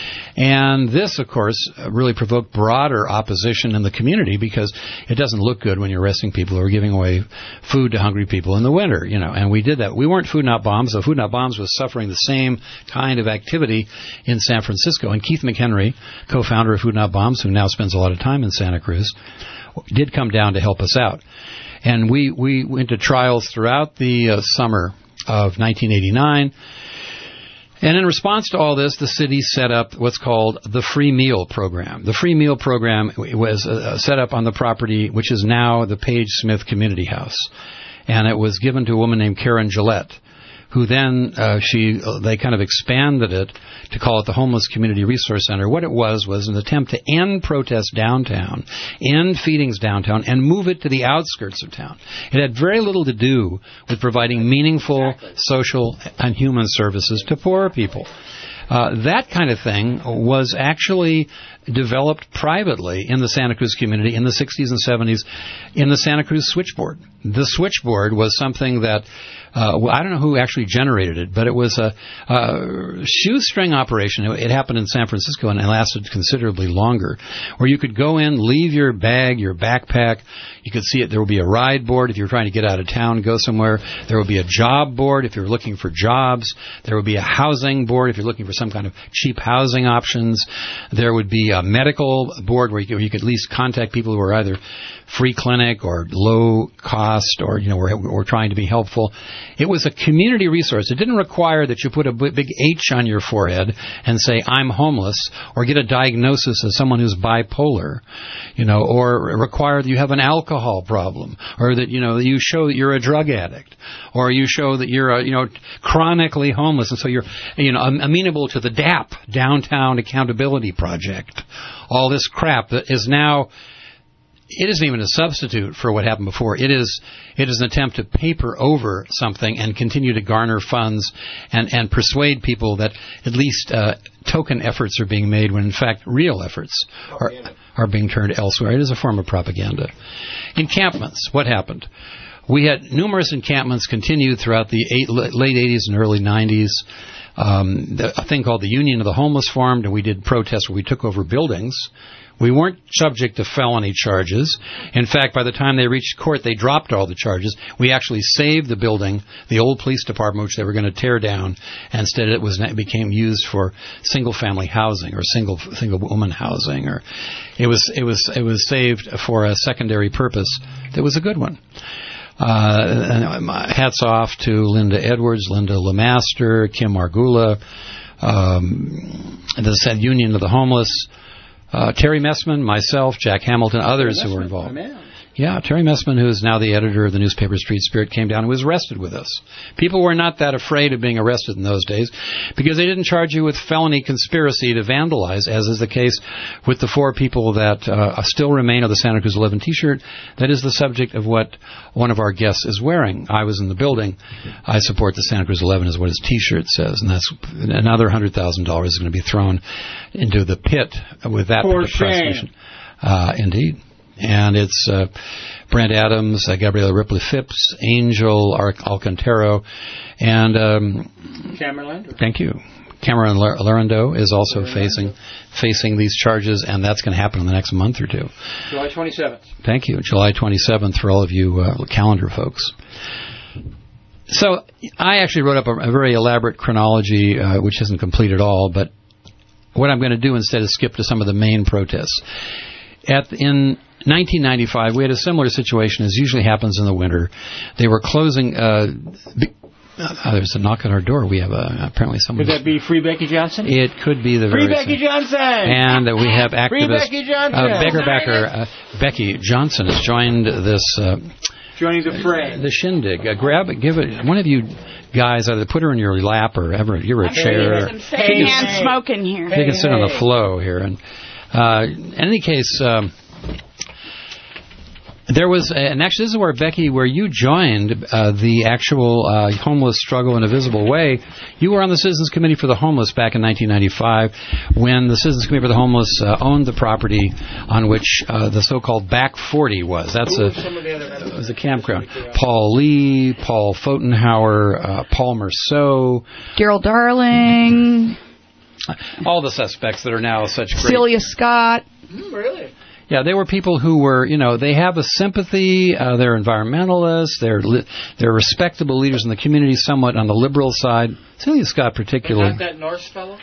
And this, of course, really provoked broader opposition in the community because it doesn't look good when you're arresting people who are giving away food to hungry people in the winter, and we did that. We weren't Food Not Bombs, so Food Not Bombs was suffering the same kind of activity in San Francisco. And Keith McHenry, co-founder of Food Not Bombs, who now spends a lot of time in Santa Cruz, did come down to help us out. And we went to trials throughout the summer of 1989. And in response to all this, the city set up what's called the Free Meal Program. The Free Meal Program was set up on the property, which is now the Page Smith Community House. And it was given to a woman named Karen Gillette, who then they kind of expanded it to call it the Homeless Community Resource Center. What it was an attempt to end protests downtown, end feedings downtown, and move it to the outskirts of town. It had very little to do with providing meaningful social and human services to poor people. That kind of thing was actually developed privately in the Santa Cruz community in the 60s and 70s in the Santa Cruz Switchboard. The Switchboard was something that I don't know who actually generated it, but it was a shoestring operation. It happened in San Francisco and it lasted considerably longer, where you could go in, leave your bag, your backpack. You could see it. There would be a ride board if you were trying to get out of town, go somewhere. There would be a job board if you were looking for jobs. There would be a housing board if you're looking for some kind of cheap housing options. There would be a medical board where you could at least contact people who were either free clinic or low cost or, were trying to be helpful. It was a community resource. It didn't require that you put a big H on your forehead and say, I'm homeless, or get a diagnosis as someone who's bipolar, or require that you have an alcohol problem, or that, you show that you're a drug addict, or you show that you're, chronically homeless, and so you're, amenable to the DAP, Downtown Accountability Project. All this crap that is now... It isn't even a substitute for what happened before. It is an attempt to paper over something and continue to garner funds and persuade people that at least token efforts are being made when, in fact, real efforts are being turned elsewhere. It is a form of propaganda. Encampments. What happened? We had numerous encampments continued throughout the late 80s and early 90s. A thing called the Union of the Homeless formed, and we did protests where we took over buildings. We weren't subject to felony charges. In fact, by the time they reached court, they dropped all the charges. We actually saved the building, the old police department, which they were going to tear down. Instead, it became used for single-family housing or single-woman housing. Or it was saved for a secondary purpose that was a good one. Hats off to Linda Edwards, Linda Lemaster, Kim Margula, the said Union of the Homeless. Terry Messman, myself, Jack Hamilton, others who were involved. Yeah, Terry Messman, who is now the editor of the newspaper Street Spirit, came down and was arrested with us. People were not that afraid of being arrested in those days because they didn't charge you with felony conspiracy to vandalize, as is the case with the 4 people that still remain of the Santa Cruz 11 T-shirt. That is the subject of what one of our guests is wearing. I was in the building. I support the Santa Cruz 11 is what his T-shirt says, and that's another $100,000 is going to be thrown into the pit with that prosecution. Indeed. And it's Brent Adams, Gabriela Ripley Phipps, Angel Alcantaro, and Cameron Landry. Thank you. Cameron Larando is also facing these charges, and that's going to happen in the next month or two. July 27th. Thank you. July 27th for all of you calendar folks. So I actually wrote up a very elaborate chronology, which isn't complete at all, but what I'm going to do instead is skip to some of the main protests. In 1995, we had a similar situation as usually happens in the winter. They were closing. There's a knock on our door. We have apparently someone. Could that be Free Becky Johnson? It could be the Free very Becky same. Johnson. And we have activist Free Becky Johnson. Becky Johnson has joined this. Joining the fray. The shindig. Give it. One of you guys either put her in your lap or give her a chair. Secondhand smoke in here. You can sit on the flow here. And in any case. There was, and actually this is where you joined the actual homeless struggle in a visible way. You were on the Citizens Committee for the Homeless back in 1995 when the Citizens Committee for the Homeless owned the property on which the so-called Back 40 was. It was a campground. Paul Lee, Paul Fotenhauer, Paul Merceau. Daryl Darling. All the suspects that are now such great... Celia Scott. Really? Yeah, they were people who were, they have a sympathy. They're environmentalists. They're respectable leaders in the community, somewhat on the liberal side. Celia Scott, particularly. Not that Norse fellow?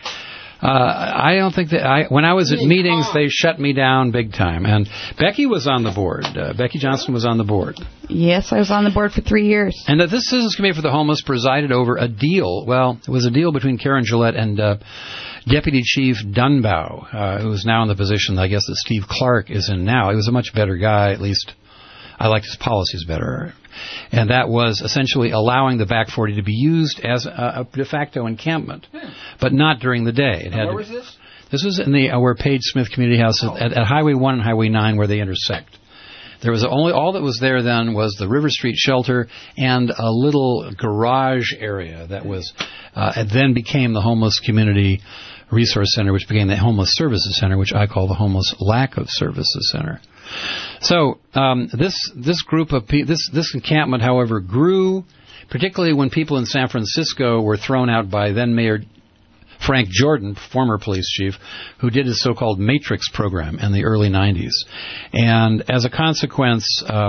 I don't think that. When I was at meetings, they shut me down big time. And Becky was on the board. Becky Johnson was on the board. Yes, I was on the board for 3 years. And that this Citizens Committee for the Homeless presided over a deal. Well, it was a deal between Karen Gillette and Deputy Chief Dunbow, who is now in the position, I guess, that Steve Clark is in now. He was a much better guy, at least I liked his policies better. And that was essentially allowing the Back 40 to be used as a de facto encampment, but not during the day. Where was this? This was in where Page Smith Community House at Highway 1 and Highway 9 where they intersect. There was all that was there then was the River Street shelter and a little garage area that was it then became the Homeless Community Resource Center, which became the Homeless Services Center, which I call the Homeless Lack of Services Center. So this group of this encampment, however, grew, particularly when people in San Francisco were thrown out by then Mayor Frank Jordan, former police chief, who did his so-called Matrix program in the early 90s. And as a consequence,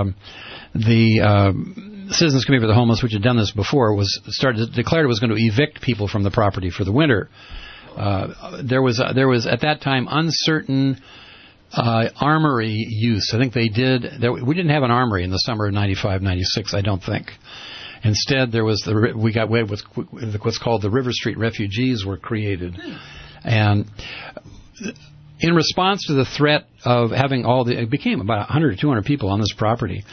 the Citizens Committee for the Homeless, which had done this before, declared it was going to evict people from the property for the winter. There was at that time uncertain armory use. I think we didn't have an armory in the summer of 95, 96, I don't think. Instead, we got away with what's called the River Street refugees were created. And in response to the threat of having it became about 100 or 200 people on this property.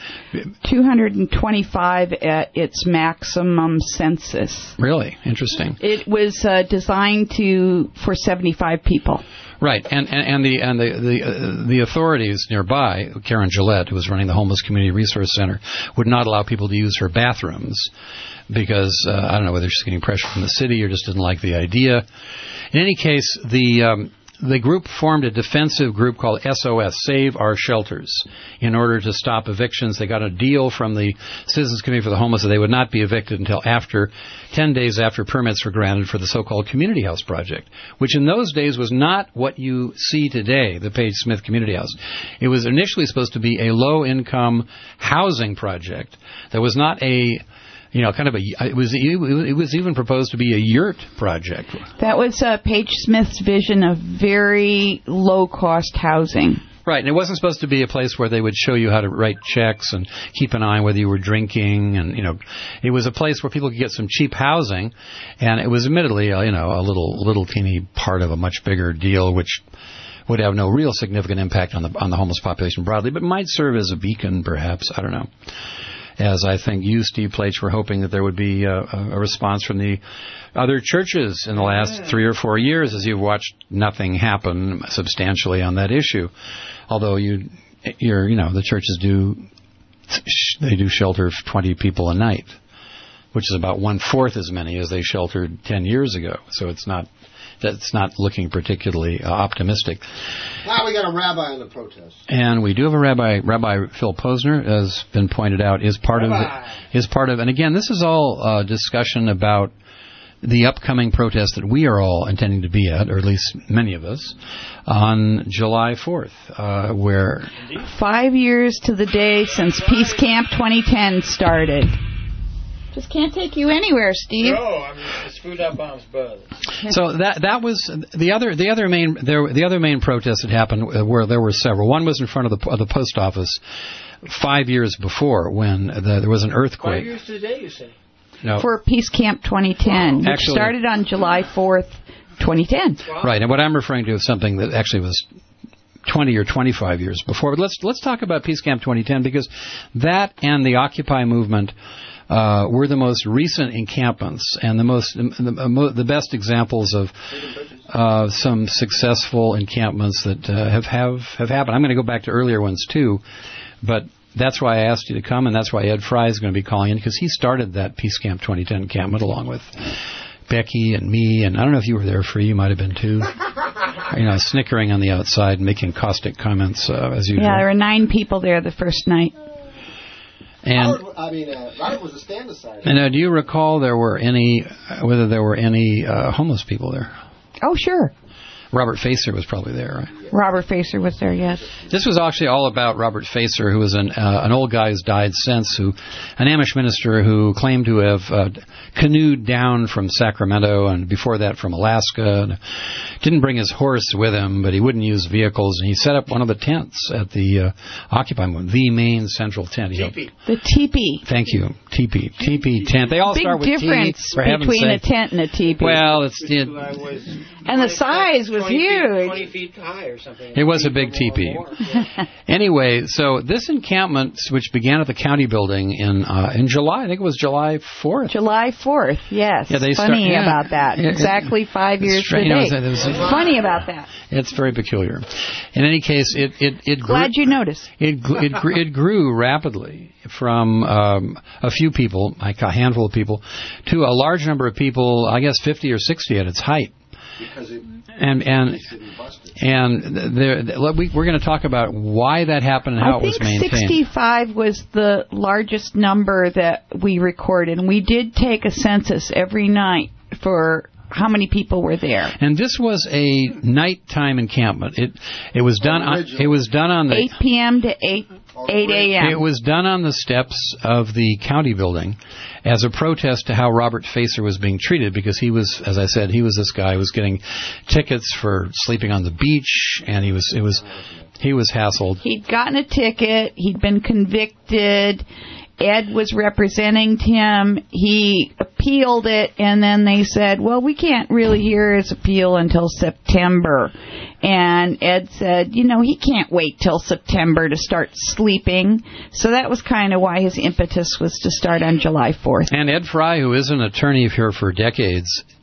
225 at its maximum census. Really? Interesting. It was designed for 75 people. Right, and the authorities nearby, Karen Gillette, who was running the Homeless Community Resource Center, would not allow people to use her bathrooms because I don't know whether she's getting pressure from the city or just didn't like the idea. In any case, the the group formed a defensive group called SOS, Save Our Shelters, in order to stop evictions. They got a deal from the Citizens Committee for the Homeless that they would not be evicted until 10 days after permits were granted for the so-called Community House Project, which in those days was not what you see today, the Page Smith Community House. It was initially supposed to be a low-income housing project that was not a it was even proposed to be a yurt project. That was Page Smith's vision of very low-cost housing. Right, and it wasn't supposed to be a place where they would show you how to write checks and keep an eye on whether you were drinking, and it was a place where people could get some cheap housing, and it was admittedly a little teeny part of a much bigger deal, which would have no real significant impact on the homeless population broadly, but might serve as a beacon, perhaps. I don't know. As I think you, Steve Plaich, were hoping that there would be a response from the other churches in the last 3 or 4 years, as you've watched nothing happen substantially on that issue. Although the churches do shelter 20 people a night, which is about 1/4 as many as they sheltered 10 years ago. So that's not looking particularly optimistic. Now we got a rabbi in the protest. And we do have a rabbi. Rabbi Phil Posner, as been pointed out, is part of. And again, this is all discussion about the upcoming protest that we are all intending to be at, or at least many of us, on July 4th, where 5 years to the day since Peace Camp 2010 started. Just can't take you anywhere, Steve. No, I mean it's food up bombs, but. So that was the other main protest that happened, where there were several. One was in front of the post office 5 years before, when there was an earthquake. 5 years to the day, you say? No. For Peace Camp 2010, which started on July 4th, 2010. Wow. Right, and what I'm referring to is something that actually was 20 or 25 years before. But let's talk about Peace Camp 2010, because that and the Occupy movement were the most recent encampments and the best examples of some successful encampments that have happened. I'm going to go back to earlier ones too, but that's why I asked you to come, and that's why Ed Fry is going to be calling in, because he started that Peace Camp 2010 encampment along with Becky and me, and I don't know if you were there, Free, you might have been too. Snickering on the outside, making caustic comments as usual. Yeah, there were 9 people there the first night. And Robert was a stand-aside. And do you recall whether there were any homeless people there? Oh, sure. Robert Facer was probably there, right? Robert Facer was there, yes. This was actually all about Robert Facer, who was an old guy who's died since, an Amish minister who claimed to have canoed down from Sacramento and before that from Alaska. And didn't bring his horse with him, but he wouldn't use vehicles, and he set up one of the tents at the Occupy movement, the main central tent. Teepee. The teepee. Thank you. Teepee tent. They all start with T. Big difference between a tent and a teepee. Well, and the size was huge. 20 feet high or something. It was a big teepee. Anyway, so this encampment, which began at the county building in July, I think it was July 4th. July 4th, yes. Yeah, funny about that. Exactly 5 years to the date. Funny about that. It's very peculiar. In any case, it grew. Glad you noticed. It grew rapidly from a few people, like a handful of people, to a large number of people, I guess 50 or 60 at its height. We're going to talk about why that happened and how it was maintained. I think 65 was the largest number that we recorded, and we did take a census every night for how many people were there. And this was a nighttime encampment. It was done on the 8 p.m. to 8 a.m. It was done on the steps of the county building as a protest to how Robert Facer was being treated, because he was, as I said, he was this guy who was getting tickets for sleeping on the beach, and he was hassled. He'd gotten a ticket. He'd been convicted. Ed was representing him. He appealed it, and then they said, well, we can't really hear his appeal until September. And Ed said, he can't wait till September to start sleeping. So that was kind of why his impetus was to start on July 4th. And Ed Fry, who is an attorney here for decades,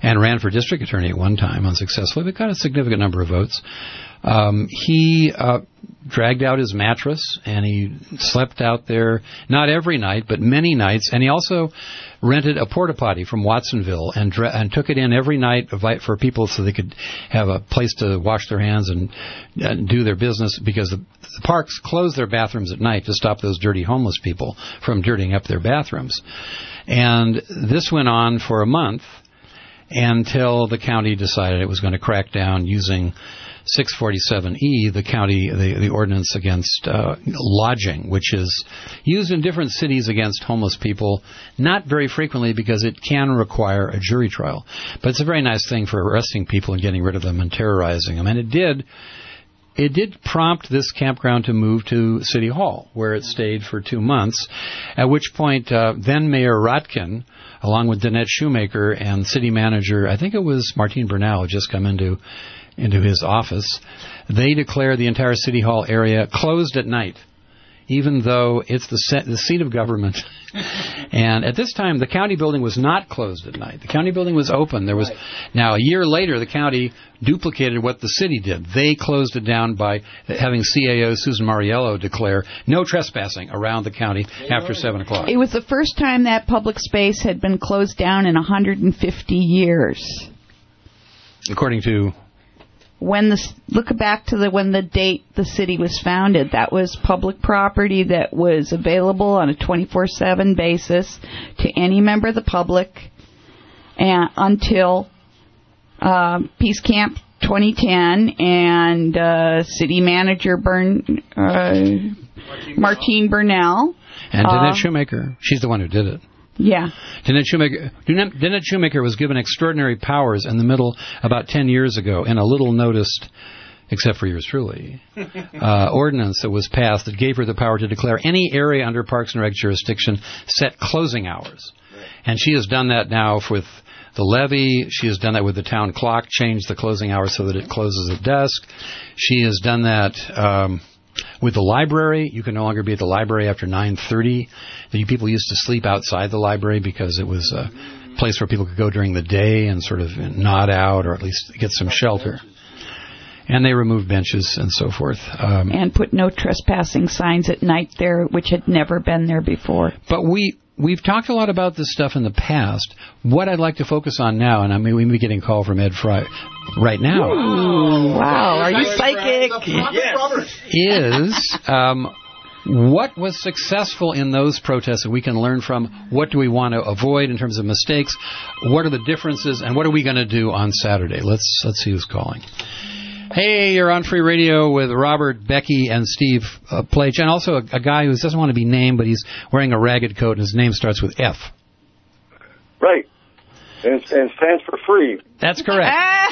and ran for district attorney at one time unsuccessfully, but got a significant number of votes. He dragged out his mattress, and he slept out there, not every night, but many nights, and he also rented a porta potty from Watsonville and took it in every night for people so they could have a place to wash their hands and do their business, because the parks closed their bathrooms at night to stop those dirty homeless people from dirtying up their bathrooms. And this went on for a month until the county decided it was going to crack down using 647E, the ordinance against lodging, which is used in different cities against homeless people, not very frequently because it can require a jury trial. But it's a very nice thing for arresting people and getting rid of them and terrorizing them. And it did prompt this campground to move to City Hall, where it stayed for 2 months, at which point then Mayor Rotkin, along with Danette Shoemaker and city manager, I think it was Martine Bernal, had just come into his office, they declare the entire City Hall area closed at night, even though it's the seat of government. And at this time, the county building was not closed at night. The county building was open. Now, a year later, the county duplicated what the city did. They closed it down by having CAO Susan Mariello declare no trespassing around the county after 7 o'clock. It was the first time that public space had been closed down in 150 years. According to... Look back to when the date the city was founded. That was public property that was available on a 24/7 basis to any member of the public, and until Peace Camp 2010 and city manager Martine Bernal and Danette Shoemaker. She's the one who did it. Yeah. Danette Shoemaker was given extraordinary powers in the middle about 10 years ago in a little noticed, except for yours truly, ordinance that was passed that gave her the power to declare any area under Parks and Rec jurisdiction set closing hours. And she has done that now with the levee. She has done that with the town clock, changed the closing hours so that it closes at dusk. She has done that with the library. You can no longer be at the library after 9:30. The people used to sleep outside the library because it was a place where people could go during the day and sort of nod out or at least get some shelter. And they removed benches and so forth. And put no trespassing signs at night there, which had never been there before. But we've talked a lot about this stuff in the past. What I'd like to focus on now, and I mean, we may be getting a call from Ed Fry right now. Ooh, wow, are you psychic? Yes. Is what was successful in those protests that we can learn from? What do we want to avoid in terms of mistakes? What are the differences? And what are we going to do on Saturday? Let's see who's calling. Hey, you're on Free Radio with Robert, Becky, and Steve Plage, and also a guy who doesn't want to be named, but he's wearing a ragged coat, and his name starts with F. Right. And stands for free. That's correct.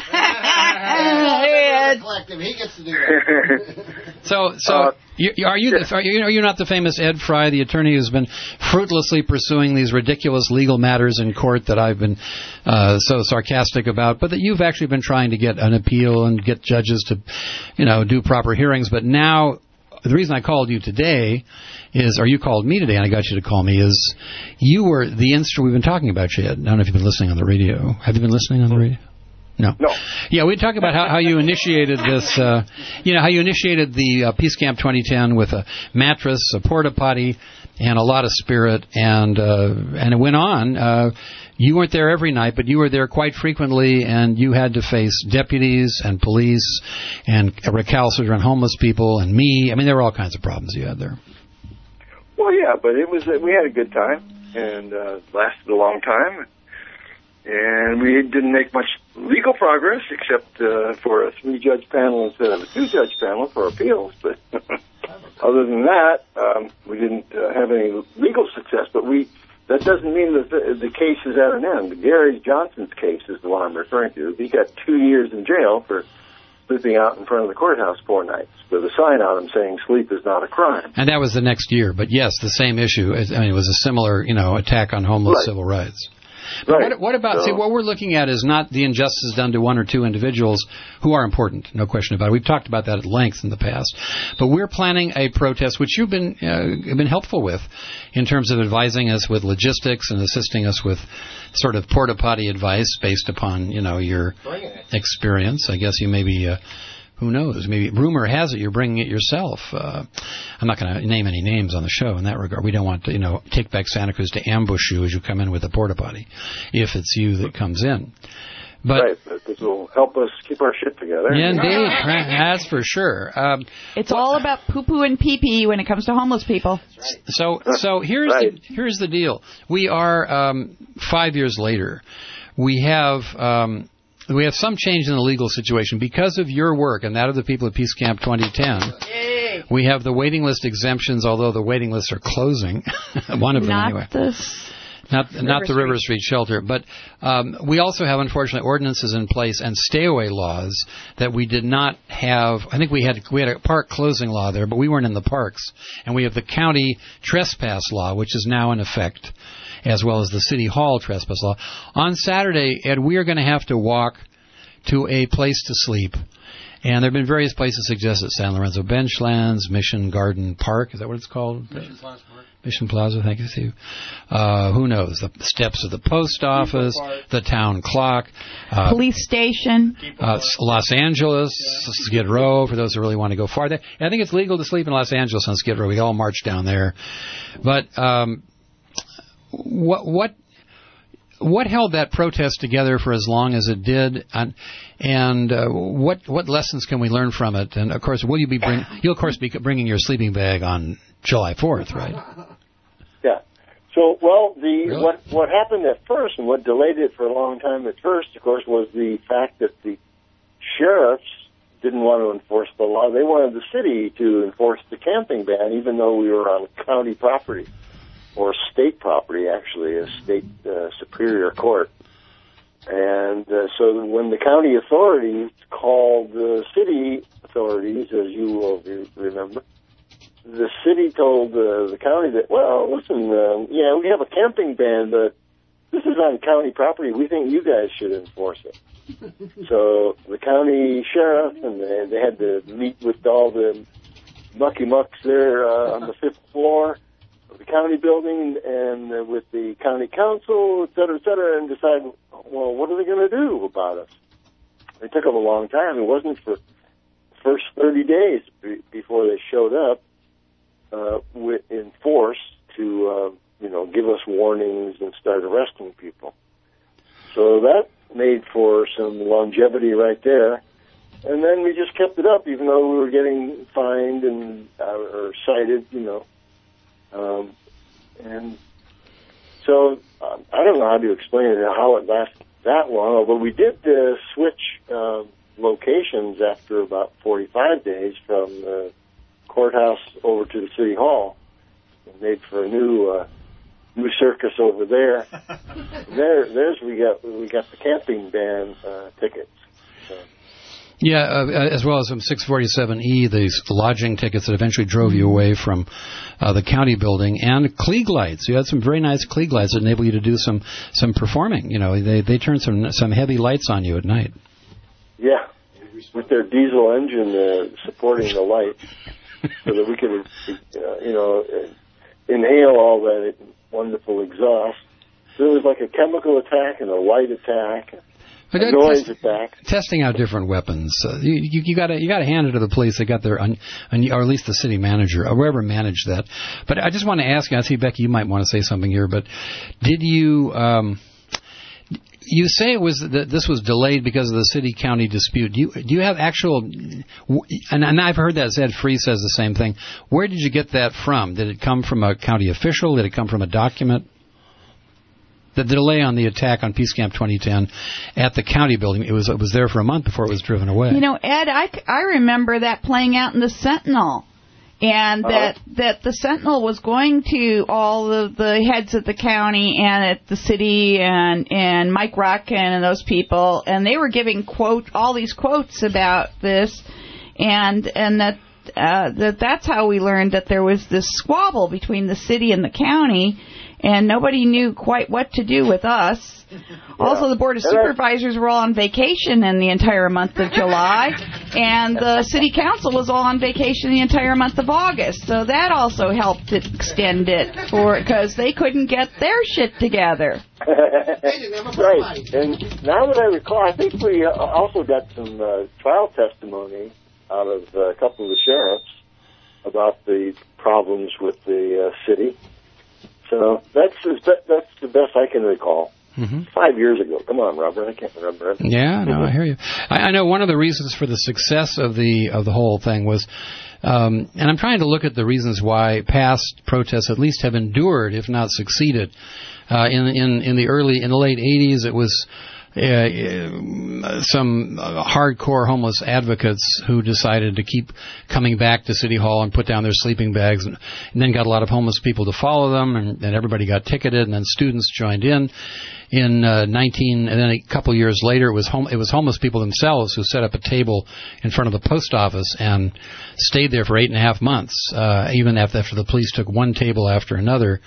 He gets to do that. So are you not the famous Ed Fry, the attorney who's been fruitlessly pursuing these ridiculous legal matters in court that I've been so sarcastic about, but that you've actually been trying to get an appeal and get judges to, do proper hearings. But now, the reason I called you today or you called me today and I got you to call me, is you were the instrument. We've been talking about you, Ed. I don't know if you've been listening on the radio. Have you been listening on the radio? No. Yeah, we talked about how you initiated this, how you initiated the Peace Camp 2010 with a mattress, a porta potty, and a lot of spirit, and it went on. You weren't there every night, but you were there quite frequently, and you had to face deputies and police and recalcitrant homeless people and me. I mean, there were all kinds of problems you had there. Well, yeah, but we had a good time, and lasted a long time. And we didn't make much legal progress, except for a 3-judge panel instead of a 2-judge panel for appeals. But other than that, we didn't have any legal success. But that doesn't mean that the case is at an end. Gary Johnson's case is the one I'm referring to. He got 2 years in jail for sleeping out in front of the courthouse 4 nights with a sign on him saying sleep is not a crime. And that was the next year. But yes, the same issue. It was a similar, attack on homeless civil rights. But right. What about, see, what we're looking at is not the injustice done to one or two individuals who are important, no question about it. We've talked about that at length in the past. But we're planning a protest, which you've been helpful with in terms of advising us with logistics and assisting us with sort of porta-potty advice based upon, your experience. I guess you maybe... who knows? Maybe rumor has it you're bringing it yourself. I'm not going to name any names on the show in that regard. We don't want to, Take Back Santa Cruz to ambush you as you come in with a porta potty, if it's you that comes in. But right, this will help us keep our shit together. Yeah, indeed, that's for sure. It's all about poo-poo and pee-pee when it comes to homeless people. So here's here's the deal. We are 5 years later. We have some change in the legal situation because of your work and that of the people at Peace Camp 2010. Yay. We have the waiting list exemptions, although the waiting lists are closing. One of them, anyway. Not the River Street shelter, but we also have, unfortunately, ordinances in place and stay-away laws that we did not have. I think we had a park closing law there, but we weren't in the parks. And we have the county trespass law, which is now in effect, as well as the City Hall trespass law. On Saturday, Ed, we are going to have to walk to a place to sleep. And there have been various places suggested: San Lorenzo Benchlands, Mission Garden Park. Is that what it's called? Mission Plaza Park. Mission Plaza, thank you, Steve. Who knows? The steps of the post office, the town clock. Police station. Los Angeles, Skid Row, for those who really want to go far. I think it's legal to sleep in Los Angeles on Skid Row. We all march down there. But what held that protest together for as long as it did, and what lessons can we learn from it? And of course, you'll of course be bringing your sleeping bag on July 4th, right? Yeah. So, what happened at first, and what delayed it for a long time at first, of course, was the fact that the sheriffs didn't want to enforce the law. They wanted the city to enforce the camping ban, even though we were on county property. Or state property, actually, a state superior court. And so when the county authorities called the city authorities, as you will remember, the city told the county that, well, listen, we have a camping ban, but this is on county property. We think you guys should enforce it. So the county sheriff, and they had to meet with all the mucky-mucks there on the 5th floor of the county building and with the county council, et cetera, and decide, well, what are they going to do about us? It took them a long time. It wasn't for the first 30 days before they showed up in force to, give us warnings and start arresting people. So that made for some longevity right there. And then we just kept it up, even though we were getting fined and or cited, and so I don't know how to explain it, how it lasted that long, although we did switch locations after about 45 days from the courthouse over to the city hall and made for a new circus over there. We got the camping ban tickets. So. Yeah, as well as some 647E, these lodging tickets that eventually drove you away from the county building, and Klieg lights. You had some very nice Klieg lights that enable you to do some performing. They turned some heavy lights on you at night. Yeah, with their diesel engine supporting the light, so that we could, inhale all that wonderful exhaust. So it was like a chemical attack and a light attack. A noise attack. Testing out different weapons. You got to hand it to the police. They got their, or at least the city manager, or whoever managed that. But I just want to ask you. I see, Becky, you might want to say something here. But did you? You say it was that this was delayed because of the city-county dispute. Do you have actual? And I've heard that Ed Free says the same thing. Where did you get that from? Did it come from a county official? Did it come from a document? The delay on the attack on Peace Camp 2010 at the county building, it was there for a month before it was driven away. Ed, I remember that playing out in the Sentinel, and that the Sentinel was going to all of the heads of the county and at the city and Mike Rockin and those people, and they were giving all these quotes about this, and that's how we learned that there was this squabble between the city and the county. and nobody knew quite what to do with us. Also, the Board of Supervisors were all on vacation in the entire month of July, and the City Council was all on vacation the entire month of August. So that also helped extend it because they couldn't get their shit together. Right. And now that I recall, I think we also got some trial testimony out of a couple of the sheriffs about the problems with the city. So that's the best I can recall. 5 years ago. Come on, Robert. I can't remember it. Yeah, no, I hear you. I know one of the reasons for the success of the whole thing was, and I'm trying to look at the reasons why past protests at least have endured, if not succeeded. In the late 80s, it was some hardcore homeless advocates who decided to keep coming back to City Hall and put down their sleeping bags, and then got a lot of homeless people to follow them, and everybody got ticketed, and then students joined in. And then a couple years later, it was homeless people themselves who set up a table in front of the post office and stayed there for 8.5 months, even after the police took one table after another.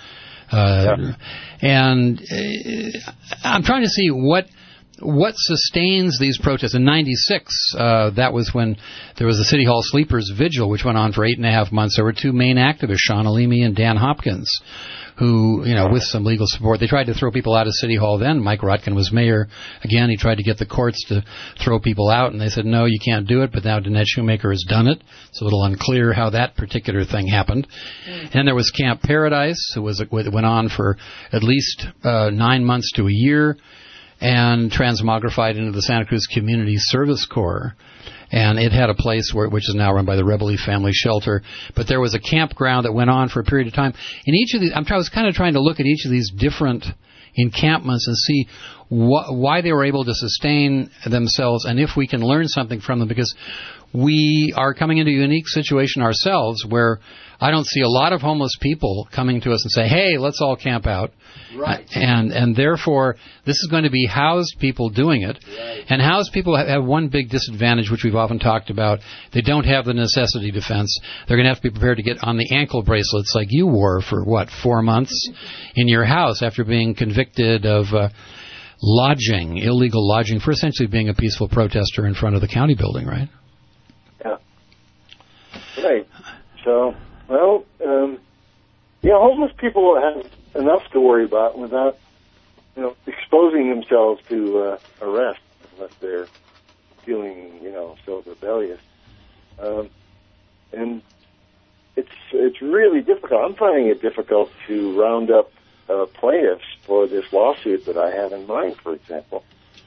And I'm trying to see what sustains these protests. In '96, that was when there was the City Hall Sleepers Vigil, which went on for 8.5 months. There were two main activists, Sean Alimi and Dan Hopkins, who, with some legal support, they tried to throw people out of City Hall then. Mike Rotkin was mayor. Again, he tried to get the courts to throw people out, and they said, no, you can't do it, but now Danette Shoemaker has done it. It's a little unclear how that particular thing happened. And there was Camp Paradise, it went on for at least 9 months to a year, and transmogrified into the Santa Cruz Community Service Corps. And it had a place which is now run by the Rebele Family Shelter. But there was a campground that went on for a period of time. In each of these, I was kind of trying to look at each of these different encampments and see why they were able to sustain themselves, and if we can learn something from them, because we are coming into a unique situation ourselves where I don't see a lot of homeless people coming to us and say, hey, let's all camp out. Right. And therefore, this is going to be housed people doing it. Right. And housed people have one big disadvantage, which we've often talked about. They don't have the necessity defense. They're going to have to be prepared to get on the ankle bracelets like you wore for, 4 months in your house after being convicted of illegal lodging, for essentially being a peaceful protester in front of the county building, right? Yeah. Right. So, well, homeless people have enough to worry about without, exposing themselves to arrest unless they're feeling, so rebellious. And it's really difficult. I'm finding it difficult to round up plaintiffs for this lawsuit that I have in mind, for example,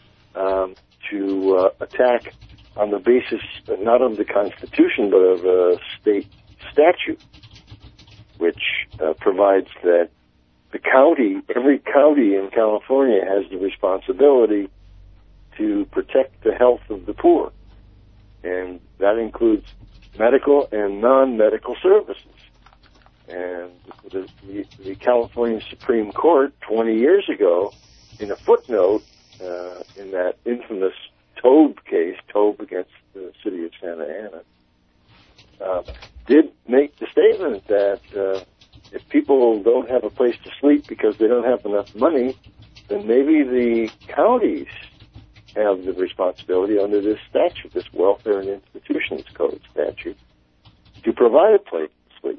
to attack on the basis not of the Constitution but of a state statute, which provides that every county in California has the responsibility to protect the health of the poor, and that includes medical and non-medical services. And the California Supreme Court 20 years ago, in a footnote in that infamous Tobe case, Tobe against the city of Santa Ana, did make the statement that if people don't have a place to sleep because they don't have enough money, then maybe the counties have the responsibility under this statute, this Welfare and Institutions Code statute, to provide a place to sleep.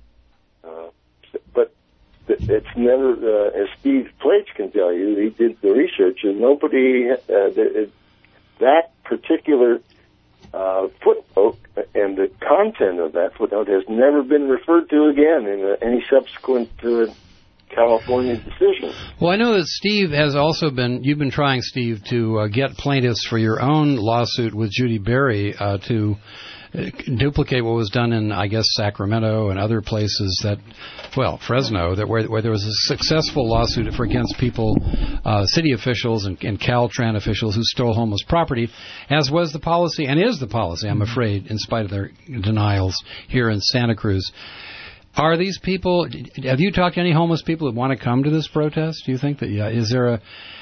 But it's never, as Steve Plates can tell you, he did the research, and nobody, that particular footnote and the content of that footnote has never been referred to again in any subsequent California decision. Well, I know that Steve has also you've been trying, Steve, to get plaintiffs for your own lawsuit with Judy Berry to duplicate what was done in, I guess, Sacramento and other places Fresno, where there was a successful lawsuit against people, city officials and Caltran officials who stole homeless property, as was the policy, and is the policy, I'm afraid, in spite of their denials here in Santa Cruz. Are these people, have you talked to any homeless people that want to come to this protest? Do you think that, is there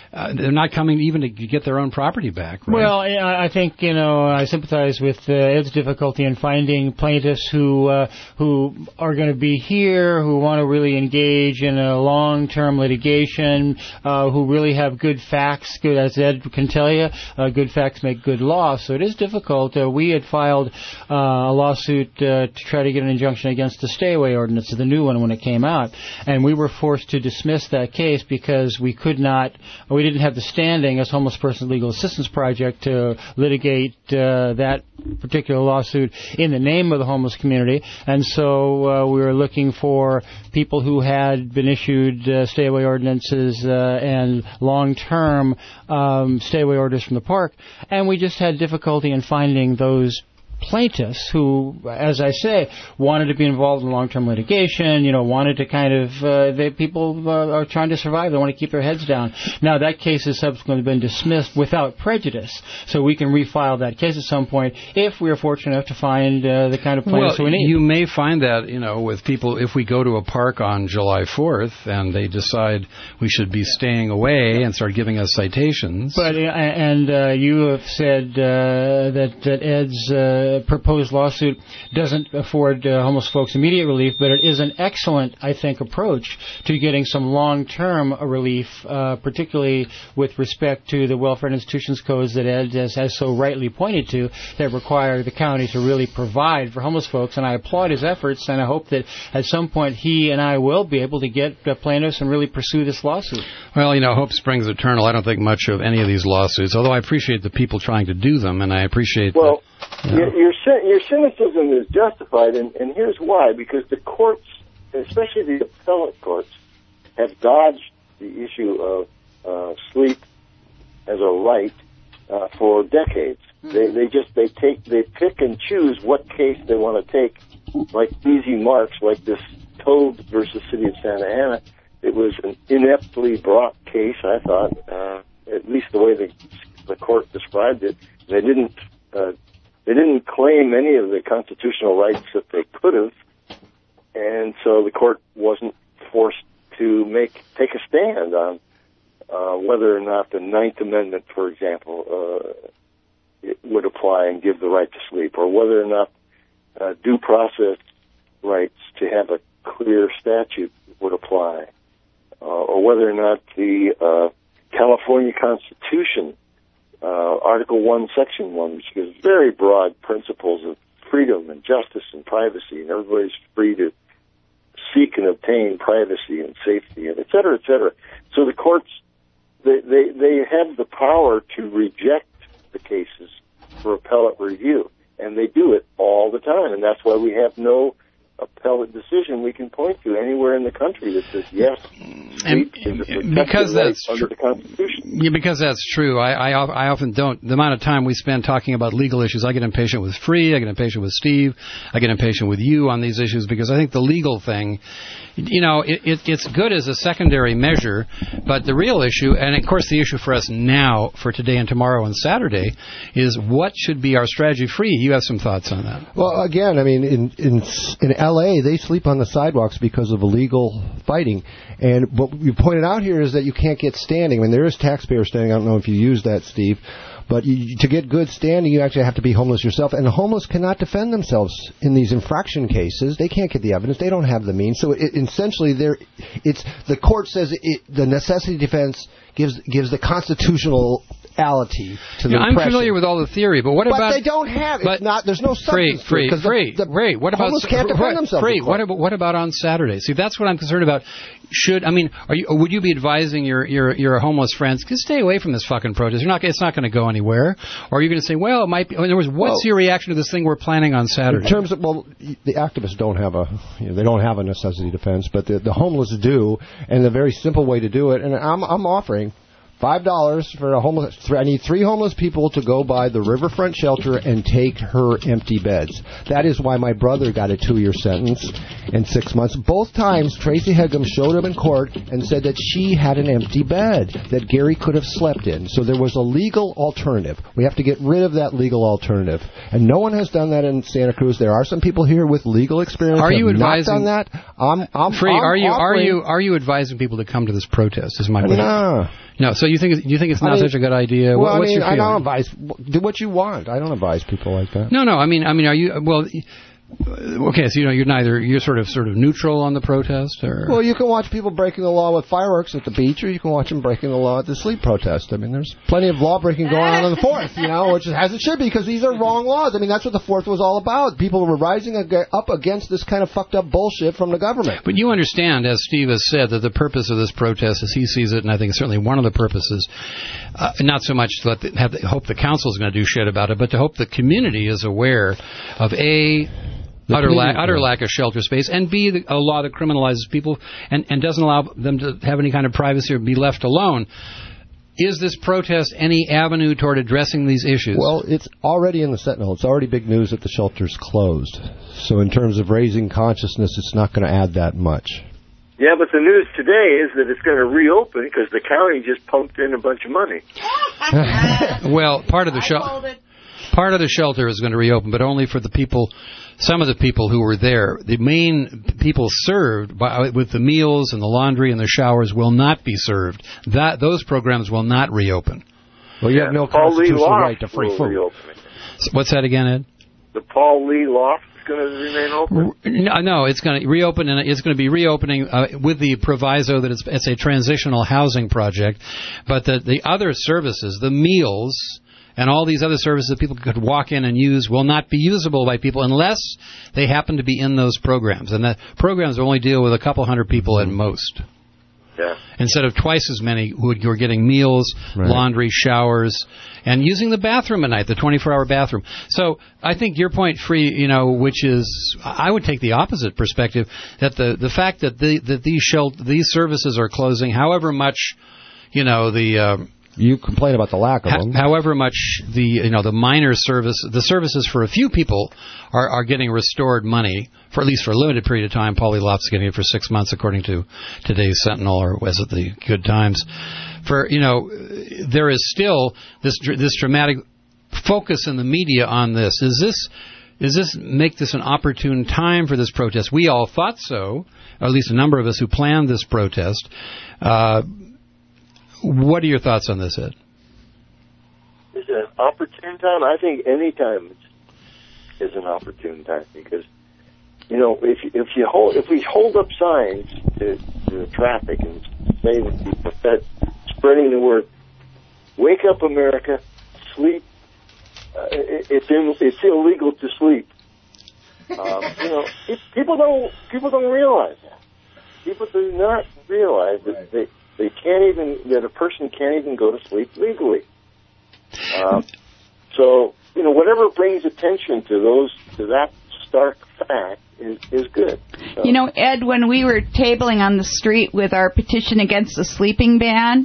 they're not coming even to get their own property back, right? Well, I think, I sympathize with Ed's difficulty in finding plaintiffs who are going to be here, who want to really engage in a long-term litigation, who really have good facts. Good, as Ed can tell you, good facts make good law. So it is difficult. We had filed a lawsuit to try to get an injunction against the stay-away ordinance, the new one, when it came out, and we were forced to dismiss that case because we didn't have the standing as Homeless Persons Legal Assistance Project to litigate that particular lawsuit in the name of the homeless community, and so we were looking for people who had been issued stay-away ordinances and long-term stay-away orders from the park, and we just had difficulty in finding those plaintiffs who, as I say, wanted to be involved in long-term litigation, wanted to kind of, people are trying to survive. They want to keep their heads down. Now, that case has subsequently been dismissed without prejudice, so we can refile that case at some point if we are fortunate enough to find the kind of plaintiffs we need. You may find that, with people, if we go to a park on July 4th and they decide we should be staying away and start giving us citations. But, you have said that Ed's proposed lawsuit doesn't afford homeless folks immediate relief, but it is an excellent, I think, approach to getting some long-term relief, particularly with respect to the welfare and institutions codes that Ed has so rightly pointed to that require the county to really provide for homeless folks. And I applaud his efforts, and I hope that at some point he and I will be able to get plaintiffs and really pursue this lawsuit. Well, hope springs eternal. I don't think much of any of these lawsuits, although I appreciate the people trying to do them, and I appreciate your cynicism is justified, and here's why. Because the courts, especially the appellate courts, have dodged the issue of sleep as a right for decades. They pick and choose what case they want to take, like easy marks, like this Toad versus City of Santa Ana. It was an ineptly brought case, I thought, at least the way the court described it. They didn't claim any of the constitutional rights that they could have, and so the court wasn't forced to take a stand on whether or not the Ninth Amendment, for example, it would apply and give the right to sleep, or whether or not due process rights to have a clear statute would apply, or whether or not the California Constitution, Article 1, Section 1, which gives very broad principles of freedom and justice and privacy, and everybody's free to seek and obtain privacy and safety, and et cetera, et cetera. So the courts, they have the power to reject the cases for appellate review, and they do it all the time, and that's why we have no appellate decision we can point to anywhere in the country that says yes, because that's under the Constitution. Yeah, because that's true. I often don't. The amount of time we spend talking about legal issues, I get impatient with Free, I get impatient with Steve, I get impatient with you on these issues, because I think the legal thing, it's good as a secondary measure, but the real issue, and of course the issue for us now, for today and tomorrow and Saturday, is what should be our strategy. Free, you have some thoughts on that? Well, again, I mean, in L.A., they sleep on the sidewalks because of illegal fighting. And what you pointed out here is that you can't get standing. I mean, there is taxpayer standing. I don't know if you use that, Steve. But to get good standing, you actually have to be homeless yourself. And the homeless cannot defend themselves in these infraction cases. They can't get the evidence. They don't have the means. So essentially, the court says the necessity defense gives the constitutional to the I'm familiar with all the theory, but what about... But they don't have it. There's no substance to it. Free. What about... Homeless can't defend themselves. Free. What about on Saturday? See, that's what I'm concerned about. Would you be advising your homeless friends, just stay away from this fucking protest? It's not going to go anywhere. Or are you going to say, well, it might be... In other words, what's your reaction to this thing we're planning on Saturday? In terms of, the activists don't have a necessity defense, but the homeless do, and the very simple way to do it, and I'm offering $5 for a homeless. I need 3 homeless people to go by the riverfront shelter and take her empty beds. That is why my brother got a 2-year sentence and 6 months. Both times, Tracy Hegum showed up in court and said that she had an empty bed that Gary could have slept in. So there was a legal alternative. We have to get rid of that legal alternative, and no one has done that in Santa Cruz. There are some people here with legal experience. Are you advising? Not done that. Free. Are you advising people to come to this protest? Is my question. No. No, so you think it's not such a good idea? Well, What's your feeling? I don't advise. Do what you want. I don't advise people like that. No. I mean, are you? Well, okay. So you're sort of neutral on the protest, or well, you can watch people breaking the law with fireworks at the beach, or you can watch them breaking the law at the sleep protest. I mean, there's plenty of law breaking going on the 4th, which is as it should be, because these are wrong laws. I mean, that's what the 4th was all about. People were rising up against this kind of fucked up bullshit from the government. But you understand, as Steve has said, that the purpose of this protest, as he sees it, and I think certainly one of the purposes, not so much to hope the council is going to do shit about it, but to hope the community is aware of utter lack of shelter space, and B, a law that criminalizes people and doesn't allow them to have any kind of privacy or be left alone. Is this protest any avenue toward addressing these issues? Well, it's already in the Sentinel. It's already big news that the shelter's closed. So in terms of raising consciousness, it's not going to add that much. Yeah, but the news today is that it's going to reopen because the county just pumped in a bunch of money. Well, part of the shelter is going to reopen, but only for the people. Some of the people who were there, the main people served with the meals and the laundry and the showers will not be served. Those programs will not reopen. Well, you have no constitutional right to free food. What's that again, Ed? The Paul Lee Loft is going to remain open? No, it's going to reopen, and it's going to be reopening with the proviso that it's a transitional housing project, but the other services, the meals and all these other services that people could walk in and use will not be usable by people unless they happen to be in those programs. And the programs only deal with a couple hundred people at most. Yeah. Instead of twice as many who are getting meals, laundry, showers, and using the bathroom at night, the 24-hour bathroom. So I think your point, Free, which is, I would take the opposite perspective, that the fact that these services are closing, however much, you complain about the lack of them. However much the minor the services for a few people are getting restored money for at least for a limited period of time. Paulie Loft's getting it for 6 months, according to today's Sentinel, or was it the Good Times? There is still this dramatic focus in the media on this. Does this make this an opportune time for this protest? We all thought so, or at least a number of us who planned this protest. What are your thoughts on this, Ed? Is it an opportune time? I think any time is an opportune time because, if we hold up signs to the traffic and say to people, spreading the word, "Wake up, America, sleep." It's illegal to sleep. People don't realize that. People do not realize that they can't even, that a person can't even go to sleep legally. So whatever brings attention to that stark fact is good. So. Ed, when we were tabling on the street with our petition against the sleeping ban,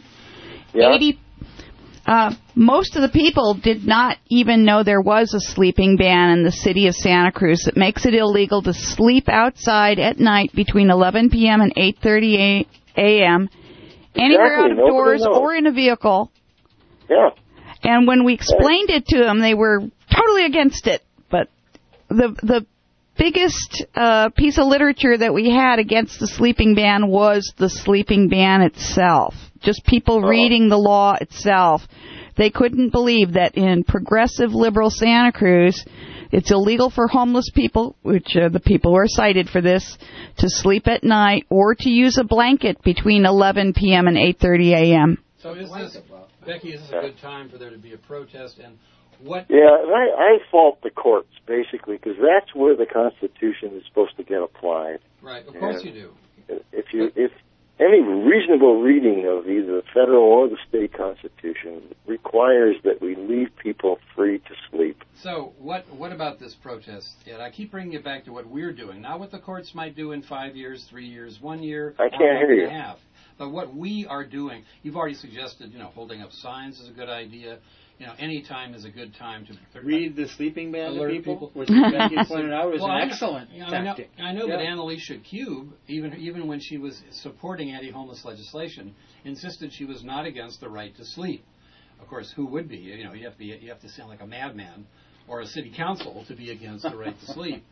most of the people did not even know there was a sleeping ban in the city of Santa Cruz that makes it illegal to sleep outside at night between 11 p.m. and 8:30 a.m. anywhere out of doors or in a vehicle. Yeah. And when we explained it to them, they were totally against it. But the biggest piece of literature that we had against the sleeping ban was the sleeping ban itself. Just people reading the law itself. They couldn't believe that in progressive liberal Santa Cruz, it's illegal for homeless people, which are the people who are cited for this, to sleep at night or to use a blanket between 11 p.m. and 8:30 a.m. So Becky, is this a good time for there to be a protest? And what? Yeah, I fault the courts, basically, because that's where the Constitution is supposed to get applied. Right, of course you do. If any reasonable reading of either the federal or the state constitution requires that we leave people free to sleep. So what about this protest? Ed, I keep bringing it back to what we're doing, not what the courts might do in 5 years, 3 years, 1 year, I can't hear you. But what we are doing. You've already suggested, holding up signs is a good idea. Any time is a good time to read the sleeping ban to people, which Becky pointed out is an excellent tactic. I know that Annalisa Cube, even when she was supporting anti-homeless legislation, insisted she was not against the right to sleep. Of course, who would be? You have to sound like a madman or a city council to be against the right to sleep.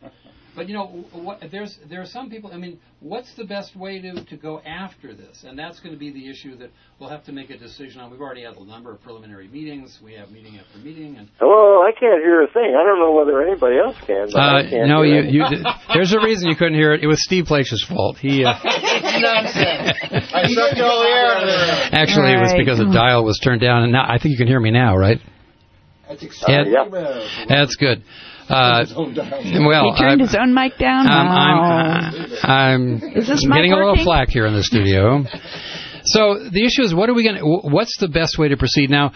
But, you know, there are some people, I mean, what's the best way to go after this? And that's going to be the issue that we'll have to make a decision on. We've already had a number of preliminary meetings. We have meeting after meeting. And well, I can't hear a thing. I don't know whether anybody else can. But I can't no, you there's a reason you couldn't hear it. It was Steve Plach's fault. He Nonsense. I sucked all the air out of there. Actually, it was because the dial was turned down. And now I think you can hear me now, right? That's exactly That's good. Well, he turned his own mic down. I'm getting a little flack here in the studio. So the issue is, what's the best way to proceed now?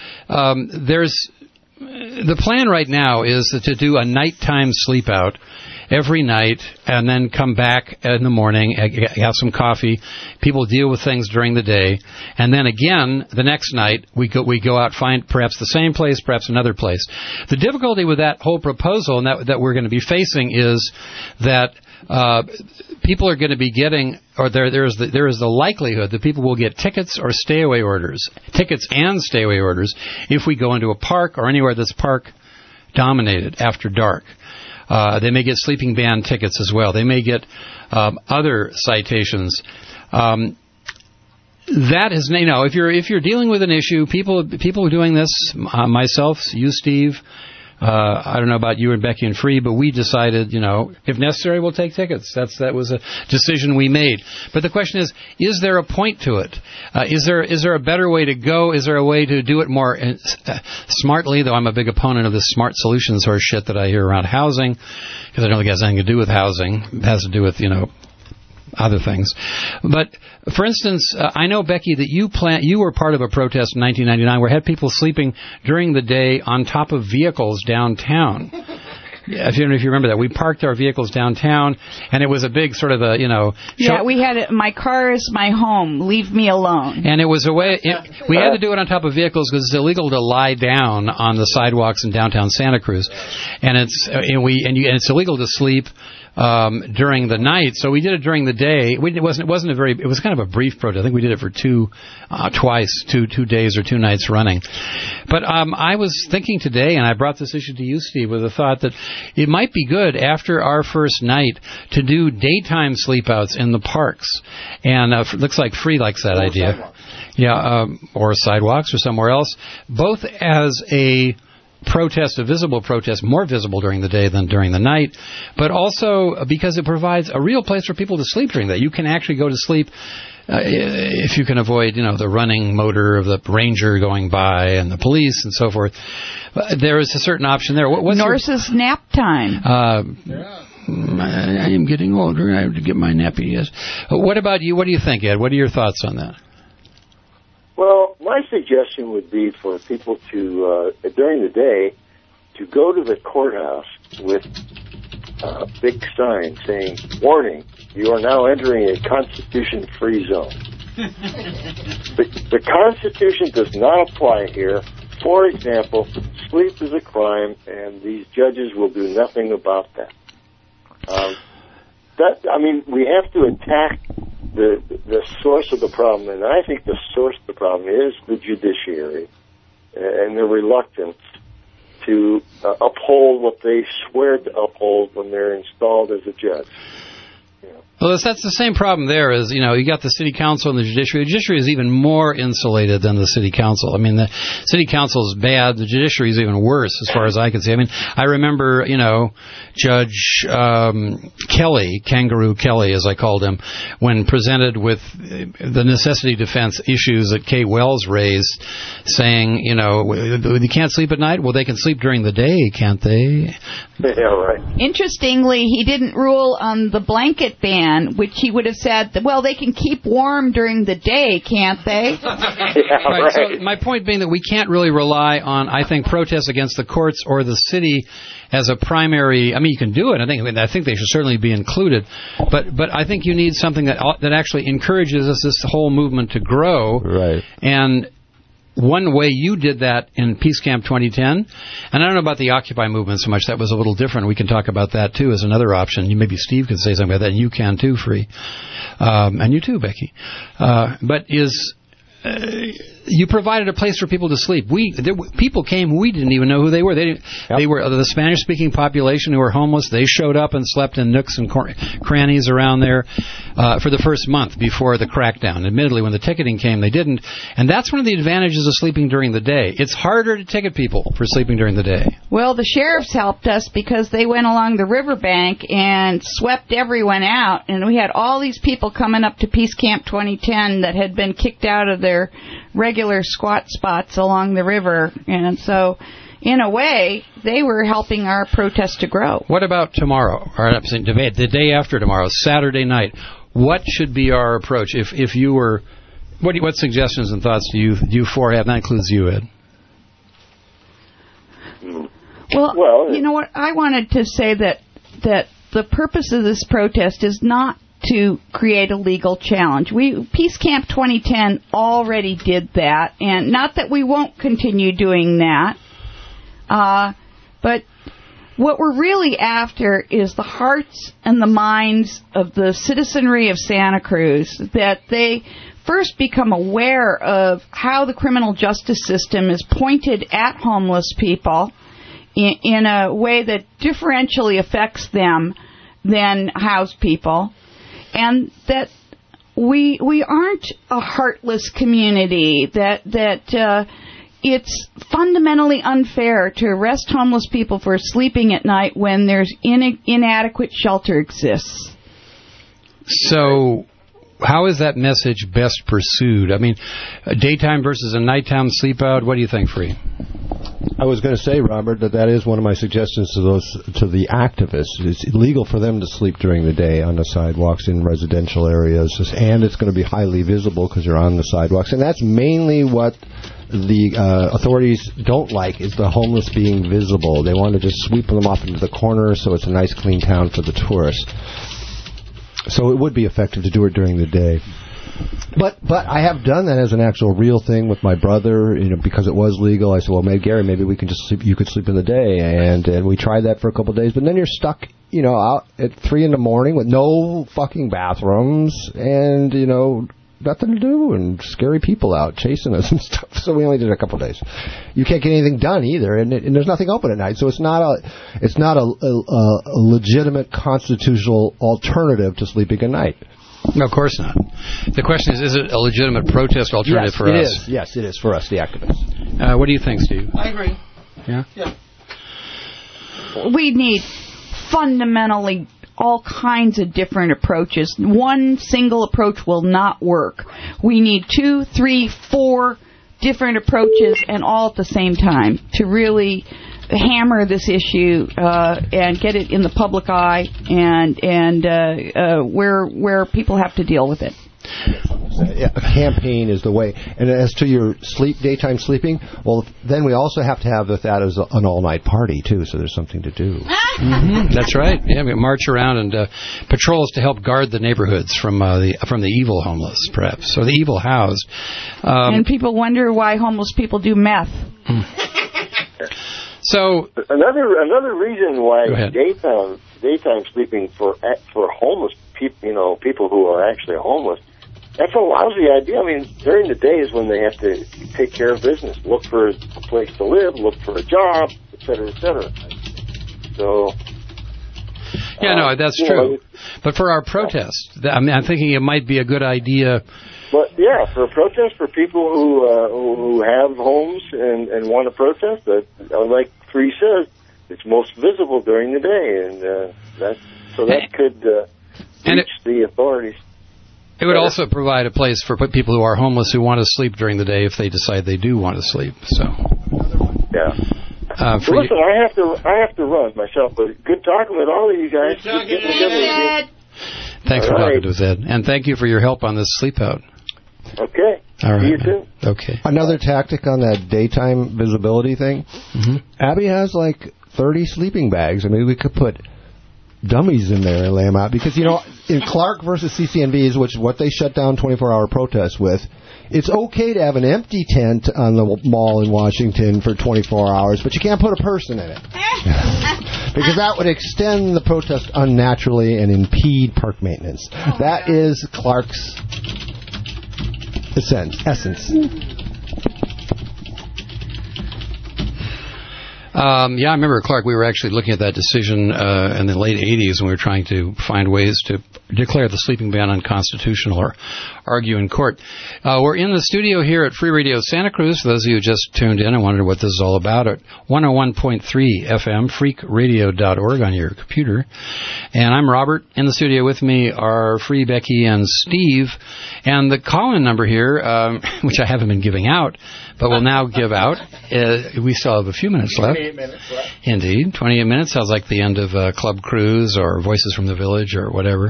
The plan right now is to do a nighttime sleep out every night, and then come back in the morning, have some coffee. People deal with things during the day, and then again the next night we go out, find perhaps the same place, perhaps another place. The difficulty with that whole proposal and that we're going to be facing is that people are going to be getting, or there is the likelihood that people will get tickets and stay away orders if we go into a park or anywhere that's park dominated after dark. They may get sleeping ban tickets as well. They may get other citations. That is, you know, if you're dealing with an issue, people are doing this. Myself, you, Steve. I don't know about you and Becky and Free, but we decided, you know, if necessary, we'll take tickets. That was a decision we made. But the question is there a point to it? Is there a better way to go? Is there a way to do it more smartly? Though I'm a big opponent of this smart solutions horse shit that I hear around housing, because I don't think it has anything to do with housing. It has to do with, you know, other things. But for instance, I know, Becky, that you were part of a protest in 1999 where had people sleeping during the day on top of vehicles downtown. If you remember that, we parked our vehicles downtown, and it was a big sort of a, you know. Yeah, we had it. My car is my home. Leave me alone. And it was a way. We had to do it on top of vehicles because it's illegal to lie down on the sidewalks in downtown Santa Cruz, and it's illegal to sleep during the night, so we did it during the day. It was kind of a brief protest. I think we did it for two days or 2 nights running. But I was thinking today, and I brought this issue to you, Steve, with the thought that it might be good after our first night to do daytime sleepouts in the parks. And looks like Free likes that idea. Sidewalks. Yeah, or sidewalks or somewhere else, both as a protest, a visible protest, more visible during the day than during the night, but also because it provides a real place for people to sleep during that. You can actually go to sleep if you can avoid, you know, the running motor of the ranger going by and the police and so forth. There is a certain option there. Norse's nap time. I am getting older. I have to get my nappy. Yes. What about you? What do you think, Ed? What are your thoughts on that? Well, my suggestion would be for people to, during the day, to go to the courthouse with a big sign saying, "Warning, you are now entering a Constitution-free zone." The Constitution does not apply here. For example, sleep is a crime, and these judges will do nothing about that. We have to attack the source of the problem, and I think the source of the problem is the judiciary and the reluctance to uphold what they swear to uphold when they're installed as a judge. Well, that's the same problem there as, you know, you got the city council and the judiciary. The judiciary is even more insulated than the city council. I mean, the city council is bad. The judiciary is even worse as far as I can see. I mean, I remember, you know, Judge Kelly, Kangaroo Kelly, as I called him, when presented with the necessity defense issues that Kate Wells raised, saying, you know, you can't sleep at night? Well, they can sleep during the day, can't they? Yeah, right. Interestingly, he didn't rule on the blanket ban, which he would have said, well, they can keep warm during the day, can't they? Yeah, right. So my point being that we can't really rely on, I think, protests against the courts or the city as a primary. I mean, you can do it. I think they should certainly be included. But I think you need something that actually encourages this whole movement to grow. Right. And one way you did that in Peace Camp 2010, and I don't know about the Occupy movement so much, that was a little different. We can talk about that, too, as another option. Maybe Steve could say something about that, and you can, too, Free. And you, too, Becky. But you provided a place for people to sleep. People came who we didn't even know who they were. They were the Spanish-speaking population who were homeless. They showed up and slept in nooks and crannies around there for the first month before the crackdown. Admittedly, when the ticketing came, they didn't. And that's one of the advantages of sleeping during the day. It's harder to ticket people for sleeping during the day. Well, the sheriffs helped us because they went along the riverbank and swept everyone out, and we had all these people coming up to Peace Camp 2010 that had been kicked out of their regular squat spots along the river, and so in a way they were helping our protest to grow. What about tomorrow, or the day after tomorrow, Saturday night? What should be our approach if you were? What suggestions and thoughts do you four have? That includes you, Ed. Well, you know what? I wanted to say that the purpose of this protest is not to create a legal challenge. Peace Camp 2010 already did that, and not that we won't continue doing that, but what we're really after is the hearts and the minds of the citizenry of Santa Cruz, that they first become aware of how the criminal justice system is pointed at homeless people in a way that differentially affects them than housed people, and that we aren't a heartless community, that it's fundamentally unfair to arrest homeless people for sleeping at night when there's inadequate shelter exists. So how is that message best pursued? I mean, a daytime versus a nighttime sleep out, what do you think, Free? I was going to say, Robert, that is one of my suggestions to the activists. It's illegal for them to sleep during the day on the sidewalks in residential areas, and it's going to be highly visible because you're on the sidewalks. And that's mainly what the authorities don't like, is the homeless being visible. They want to just sweep them off into the corner so it's a nice, clean town for the tourists. So it would be effective to do it during the day. But I have done that as an actual real thing with my brother, because it was legal. I said, well, Gary, maybe we can just sleep. You could sleep in the day, and we tried that for a couple of days. But then you're stuck, out at 3 a.m. with no fucking bathrooms, and nothing to do, and scary people out chasing us and stuff. So we only did it a couple of days. You can't get anything done either, and there's nothing open at night. So it's not a legitimate constitutional alternative to sleeping at night. No, of course not. The question is it a legitimate protest alternative for us? Yes, it is for us, the activists. What do you think, Steve? I agree. Yeah? We need fundamentally all kinds of different approaches. One single approach will not work. We need 2, 3, 4 different approaches, and all at the same time, to really hammer this issue and get it in the public eye and where people have to deal with it. A campaign is the way. And as to your daytime sleeping, well, then we also have to have that as an all-night party, too, so there's something to do. Mm-hmm. That's right. Yeah, we march around and patrols to help guard the neighborhoods from the evil homeless, perhaps, or the evil housed. And people wonder why homeless people do meth. So another reason why daytime sleeping for homeless people, people who are actually homeless, that's a lousy idea. I mean, during the day is when they have to take care of business, look for a place to live, look for a job, et cetera, et cetera. So. Yeah, no, that's true. But for our protest, I'm thinking it might be a good idea. But yeah, for a protest for people who have homes and want to protest, like Free says, it's most visible during the day, and that could reach the authorities. It would also provide a place for people who are homeless who want to sleep during the day if they decide they do want to sleep. So. Yeah. So listen, I have to run myself, but good talking with all of you guys. Thanks for talking to us, Ed, and thank you for your help on this sleep out. Okay. All right. See you soon. Okay. Another tactic on that daytime visibility thing. Mm-hmm. Abby has like 30 sleeping bags. I mean, we could put dummies in there and lay them out, because in Clark versus CCNB, which is what they shut down 24-hour protests with, it's okay to have an empty tent on the mall in Washington for 24 hours, but you can't put a person in it. Because that would extend the protest unnaturally and impede park maintenance. That is Clark's essence. Yeah, I remember, Clark, we were actually looking at that decision in the late 80s when we were trying to find ways to declare the sleeping ban unconstitutional or argue in court. We're in the studio here at Free Radio Santa Cruz. For those of you who just tuned in and wondered what this is all about, at 101.3 FM, freakradio.org on your computer. And I'm Robert. In the studio with me are Free, Becky, and Steve. And the call-in number here, which I haven't been giving out, but will now give out. We still have a few minutes left. 28 minutes left. Indeed. 28 minutes sounds like the end of Club Cruise or Voices from the Village or whatever.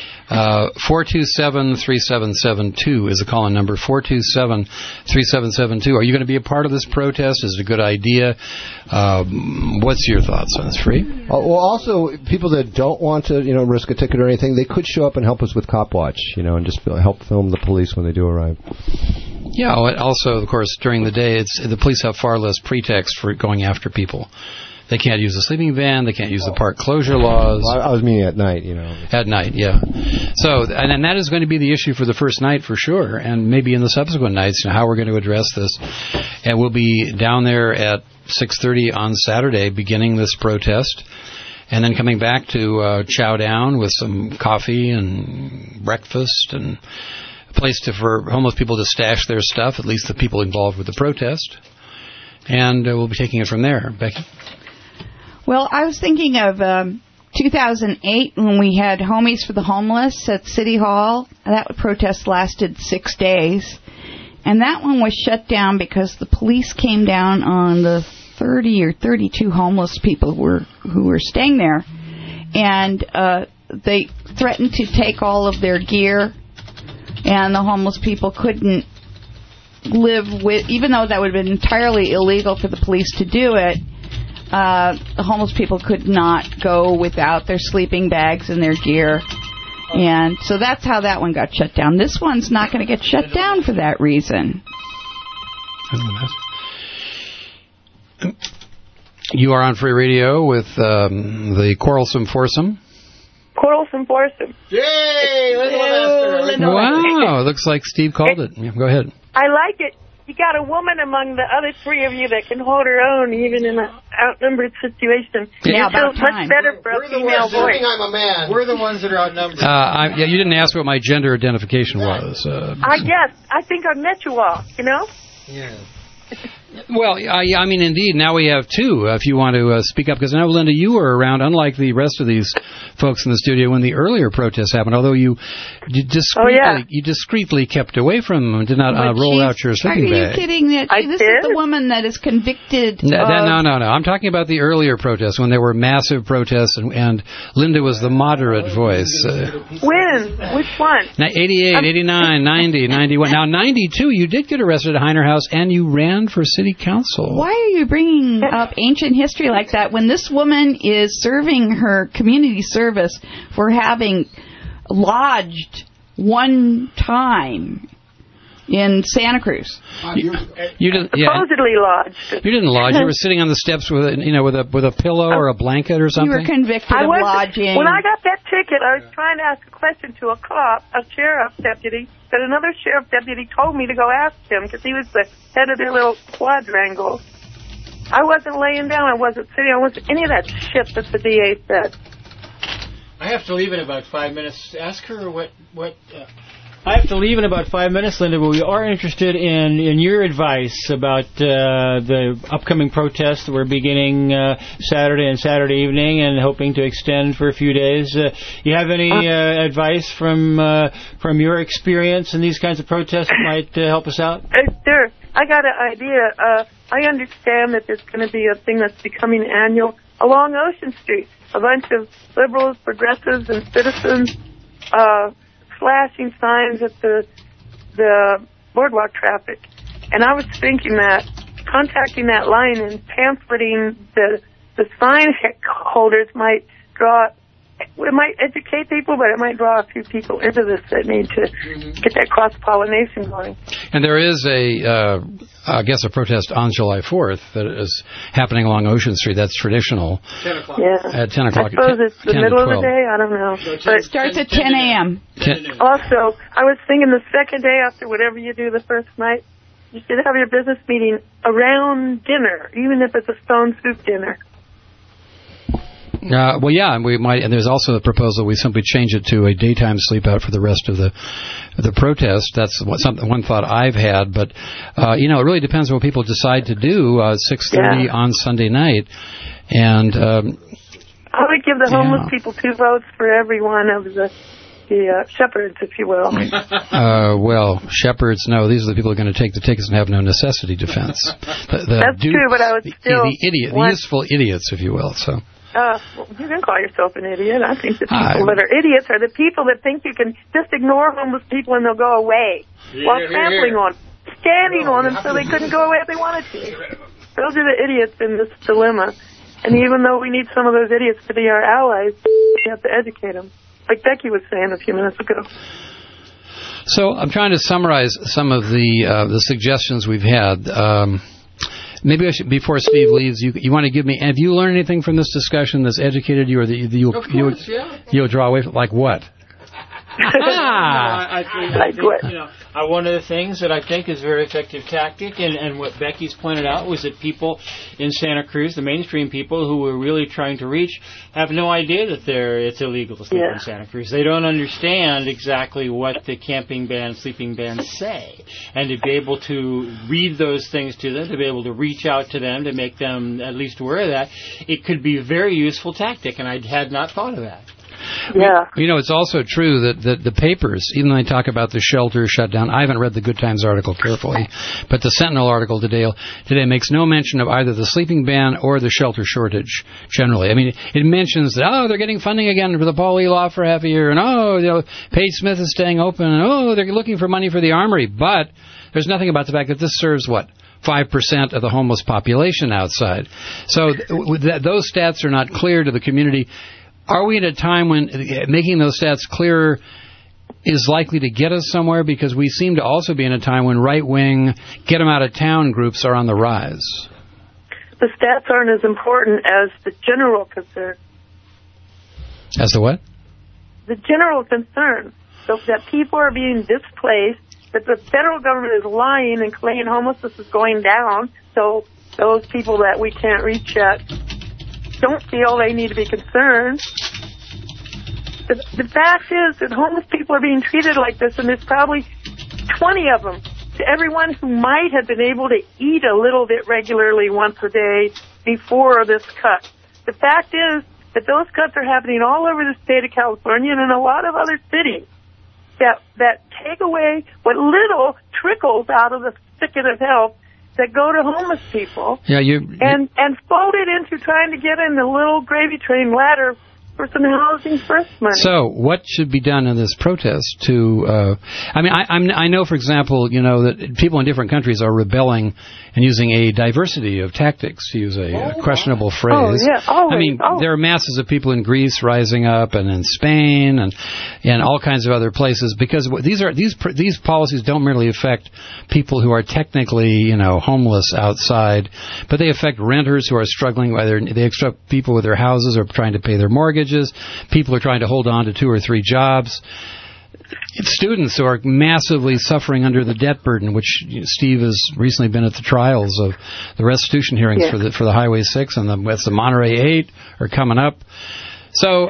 427-3772 is the call-in number. 427-3772. Are you going to be a part of this protest? Is it a good idea? What's your thoughts on this, Free? Well, also, people that don't want to, risk a ticket or anything, they could show up and help us with Cop Watch, and just help film the police when they do arrive. Yeah. Also, of course, during the day, the police have far less pretext for going after people. They can't use the sleeping ban. They can't use the park closure laws. Well, I was meaning at night, At night, yeah. So, and that is going to be the issue for the first night for sure, and maybe in the subsequent nights, how we're going to address this. And we'll be down there at 6:30 on Saturday, beginning this protest, and then coming back to chow down with some coffee and breakfast and a place for homeless people to stash their stuff, at least the people involved with the protest. And we'll be taking it from there. Becky? Well, I was thinking of 2008 when we had Homies for the Homeless at City Hall. That protest lasted 6 days. And that one was shut down because the police came down on the 30 or 32 homeless people who were staying there. And they threatened to take all of their gear. And the homeless people couldn't live with, even though that would have been entirely illegal for the police to do it, the homeless people could not go without their sleeping bags and their gear. And so that's how that one got shut down. This one's not going to get shut down for that reason. You are on Free Radio with the Quarrelsome Foursome. Quarrelsome Foursome. Yay! Wow, looks like Steve called it. Yeah, go ahead. I like it. You got a woman among the other three of you that can hold her own even in an outnumbered situation. Yeah, about much better for a female voice. I'm a man. We're the ones that are outnumbered. Yeah, you didn't ask what my gender identification was. I guess. I think I've met you all, Yeah. Well, I mean, indeed, now we have two, if you want to speak up. Because I know, Linda, you were around, unlike the rest of these folks in the studio, when the earlier protests happened, although you discreetly kept away from them and did not roll out your sleeping bag. Are you kidding? This is the woman that is convicted No. I'm talking about the earlier protests, when there were massive protests, and Linda was the moderate voice. When? Which one? 88, 89, 90, 91. Now, 92, you did get arrested at Heiner House, and you ran for city council. Why are you bringing up ancient history like that when this woman is serving her community service for having lodged one time in Santa Cruz? You didn't, supposedly lodged. You didn't lodge. You were sitting on the steps with a pillow or a blanket or something. You were convicted of lodging. When I got that ticket, I was trying to ask a question to a cop, a sheriff's deputy, but another sheriff deputy told me to go ask him because he was the head of their little quadrangle. I wasn't laying down. I wasn't sitting. I wasn't any of that shit that the DA said. I have to leave in about 5 minutes. Ask her what I have to leave in about 5 minutes, Linda, but we are interested in your advice about the upcoming protests that we're beginning Saturday and Saturday evening and hoping to extend for a few days. You have any advice from your experience in these kinds of protests that might help us out? Sure. I got an idea. I understand that there's going to be a thing that's becoming annual along Ocean Street. A bunch of liberals, progressives, and citizens flashing signs at the boardwalk traffic. And I was thinking that contacting that line and pamphleting the sign holders might educate people, but it might draw a few people into this that need to get that cross-pollination going. And there is a protest on July 4th that is happening along Ocean Street. That's traditional. 10 o'clock. Yeah. At 10 o'clock. I suppose it's the middle of the day. I don't know. But it starts at 10 a.m. Also, I was thinking the second day after whatever you do the first night, you should have your business meeting around dinner, even if it's a stone soup dinner. Well, yeah, and we might. And there's also a proposal we simply change it to a daytime sleep out for the rest of the protest. That's one thought I've had. But it really depends on what people decide to do. 6:30 on Sunday night, and I would give the homeless people 2 votes for every one of the shepherds, if you will. Well, shepherds, no. These are the people who are going to take the tickets and have no necessity defense. That's true, but I would still the useful idiots, if you will. So. Well, you can call yourself an idiot. I think the people that are idiots are the people that think you can just ignore homeless people and they'll go away while trampling on them, standing on them so they couldn't go away if they wanted to. Those are the idiots in this dilemma. And even though we need some of those idiots to be our allies, we have to educate them, like Becky was saying a few minutes ago. So I'm trying to summarize some of the suggestions we've had. Maybe I should, before Steve leaves, you want to give me, have you learned anything from this discussion that's educated you, or that you'll draw away from, like what? I think one of the things that I think is a very effective tactic, and what Becky's pointed out, was that people in Santa Cruz, the mainstream people who we're really trying to reach, have no idea that it's illegal to sleep in Santa Cruz. They don't understand exactly what the camping ban, sleeping bans say. And to be able to read those things to them, to be able to reach out to them, to make them at least aware of that, it could be a very useful tactic, and I had not thought of that. Yeah. It's also true that the papers, even though they talk about the shelter shutdown, I haven't read the Good Times article carefully, but the Sentinel article today makes no mention of either the sleeping ban or the shelter shortage generally. I mean, it mentions that, they're getting funding again for the Paul E. Law for half a year, and, Page Smith is staying open, and, they're looking for money for the Armory, but there's nothing about the fact that this serves, 5% of the homeless population outside. So those stats are not clear to the community. Are we at a time when making those stats clearer is likely to get us somewhere? Because we seem to also be in a time when right-wing, get-them-out-of-town groups are on the rise. The stats aren't as important as the general concern. As the what? The general concern. So that people are being displaced, that the federal government is lying and claiming homelessness is going down, so those people that we can't reach yet don't feel they need to be concerned. The fact is that homeless people are being treated like this, and there's probably 20 of them to everyone who might have been able to eat a little bit regularly once a day before this cut. The fact is that those cuts are happening all over the state of California and in a lot of other cities that take away what little trickles out of the spigot of help that go to homeless people, and fold it into trying to get in the little gravy train ladder for some housing first money. So, what should be done in this protest to? I know, for example, that people in different countries are rebelling and using a diversity of tactics, to use a questionable phrase. Oh, yeah, always. There are masses of people in Greece rising up, and in Spain, and all kinds of other places, because these policies don't merely affect people who are technically, homeless outside, but they affect renters who are struggling. They affect people with their houses or trying to pay their mortgages. People are trying to hold on to 2 or 3 jobs. It's students who are massively suffering under the debt burden, which Steve has recently been at the trials of the restitution hearings for the Highway 6 and the Monterey 8 are coming up. So,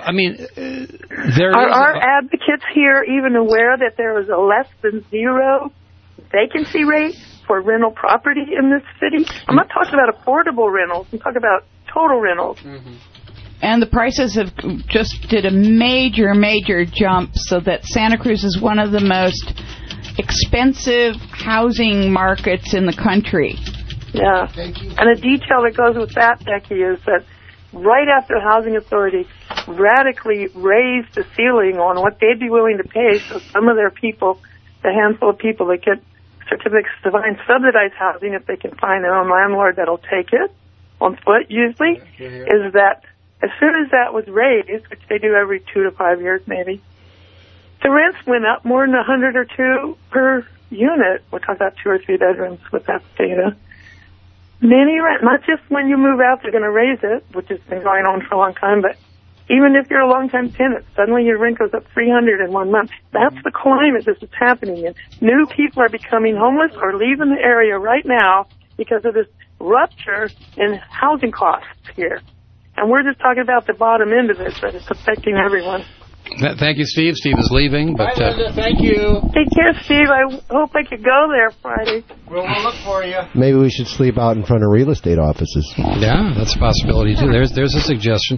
are advocates here even aware that there is a less than 0 vacancy rate for rental property in this city? I'm not talking about affordable rentals. I'm talking about total rentals. Mm-hmm. And the prices have just did a major, major jump, so that Santa Cruz is one of the most expensive housing markets in the country. Yeah. And a detail that goes with that, Becky, is that right after the Housing Authority radically raised the ceiling on what they'd be willing to pay, so some of their people, the handful of people that get certificates to find subsidized housing, if they can find their own landlord that'll take it on foot usually, is that as soon as that was raised, which they do every 2 to 5 years maybe, the rents went up more than $100 or $200 per unit. We're talking about 2 or 3 bedrooms with that data. Not just when you move out they're going to raise it, which has been going on for a long time, but Even if you're a long-time tenant, suddenly your rent goes up $300 in 1 month. That's the climate this is happening in. New people are becoming homeless or leaving the area right now because of this rupture in housing costs here. And we're just talking about the bottom end of it, but it's affecting everyone. Thank you, Steve. Steve is leaving. But, Bye, Linda. Thank you. Take care, Steve. I hope I could go there Friday. We'll look for you. Maybe we should sleep out in front of real estate offices. Yeah, that's a possibility, too. There's a suggestion.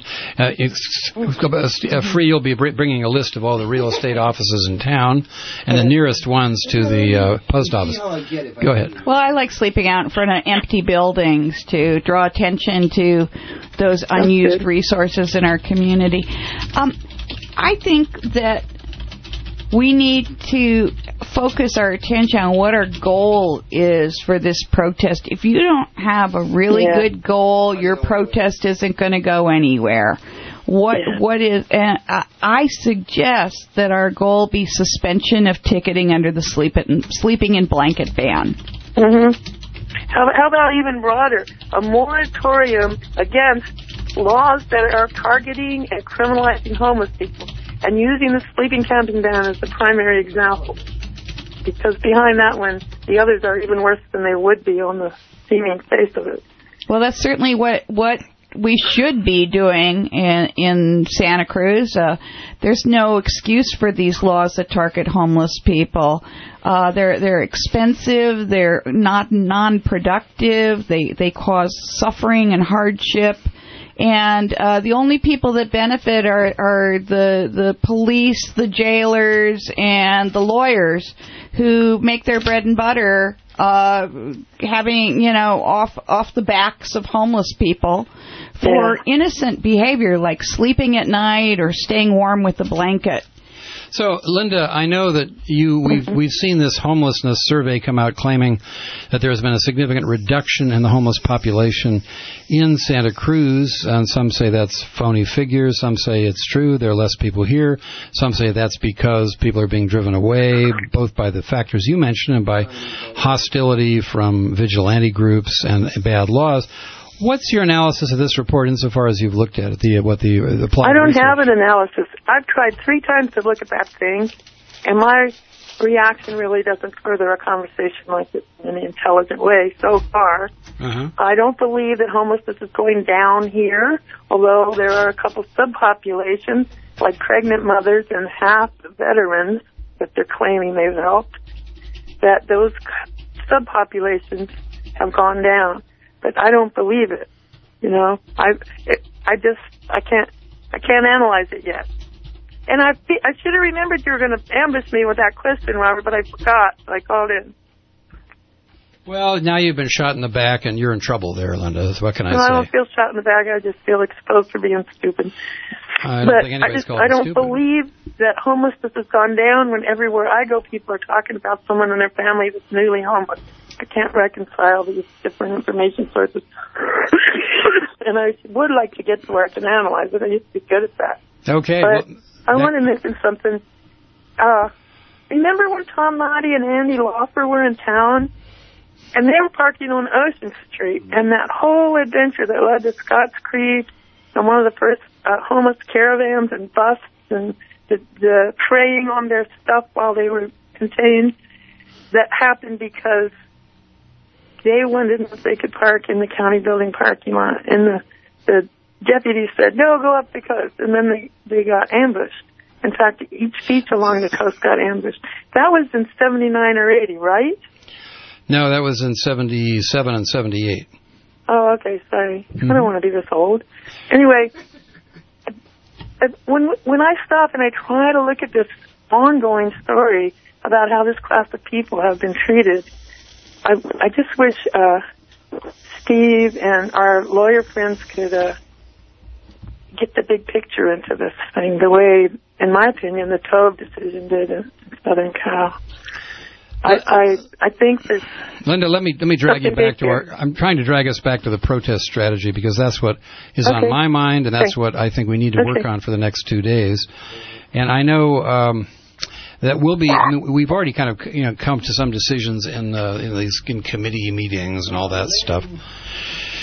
Free, you'll be bringing a list of all the real estate offices in town and the nearest ones to the post office. Go ahead. Well, I like sleeping out in front of empty buildings to draw attention to those unused resources in our community. I think that we need to focus our attention on what our goal is for this protest. If you don't have a really good goal, your protest isn't going to go anywhere. What is? And I suggest that our goal be suspension of ticketing under the sleeping in blanket ban. Mm-hmm. How about even broader? A moratorium against laws that are targeting and criminalizing homeless people, and using the sleeping camping ban as the primary example. Because behind that one, the others are even worse than they would be on the seeming face of it. Well, that's certainly what we should be doing in Santa Cruz. There's no excuse for these laws that target homeless people. They're expensive. They're not non-productive. They cause suffering and hardship. And the only people that benefit are the police, the jailers, and the lawyers who make their bread and butter having, off the backs of homeless people for innocent behavior like sleeping at night or staying warm with a blanket. So, Linda, I know that we've seen this homelessness survey come out claiming that there has been a significant reduction in the homeless population in Santa Cruz, and some say that's phony figures. Some say it's true. There are less people here. Some say that's because people are being driven away, both by the factors you mentioned and by hostility from vigilante groups and bad laws. What's your analysis of this report insofar as you've looked at it, the plot? I don't have an analysis. I've tried 3 times to look at that thing, and my reaction really doesn't further a conversation like this in an intelligent way so far. I don't believe that homelessness is going down here, although there are a couple subpopulations, like pregnant mothers and half the veterans that they're claiming they've helped, that those subpopulations have gone down. But I don't believe it. I can't analyze it yet. And I should have remembered you were going to ambush me with that question, Robert, but I forgot, so I called in. Well, now you've been shot in the back, and you're in trouble there, Linda. What can I say? I don't feel shot in the back. I just feel exposed for being stupid. I don't think anybody's called you stupid. I don't believe that homelessness has gone down when everywhere I go, people are talking about someone in their family that's newly homeless. I can't reconcile these different information sources. And I would like to get to where I can analyze it. I used to be good at that. Okay. But I want to mention something. Remember when Tom Motti and Andy Laufer were in town? And they were parking on Ocean Street. And that whole adventure that led to Scotts Creek and one of the first homeless caravans and busts and the preying on their stuff while they were contained, that happened because they wondered if they could park in the county building parking lot. And the deputies said, no, go up the coast. And then they got ambushed. In fact, each beach along the coast got ambushed. That was in 79 or 80, right? No, that was in 77 and 78. Oh, okay, sorry. I don't want to be this old. Anyway, when I stop and I try to look at this ongoing story about how this class of people have been treated, I just wish Steve and our lawyer friends could get the big picture into this thing, the way, in my opinion, the Tove decision did in Southern Cal. I think there's... Linda, let me drag you back to I'm trying to drag us back to the protest strategy, because that's what is on my mind, and that's what I think we need to work on for the next 2 days. And I know that we've already kind of come to some decisions in committee meetings and all that stuff.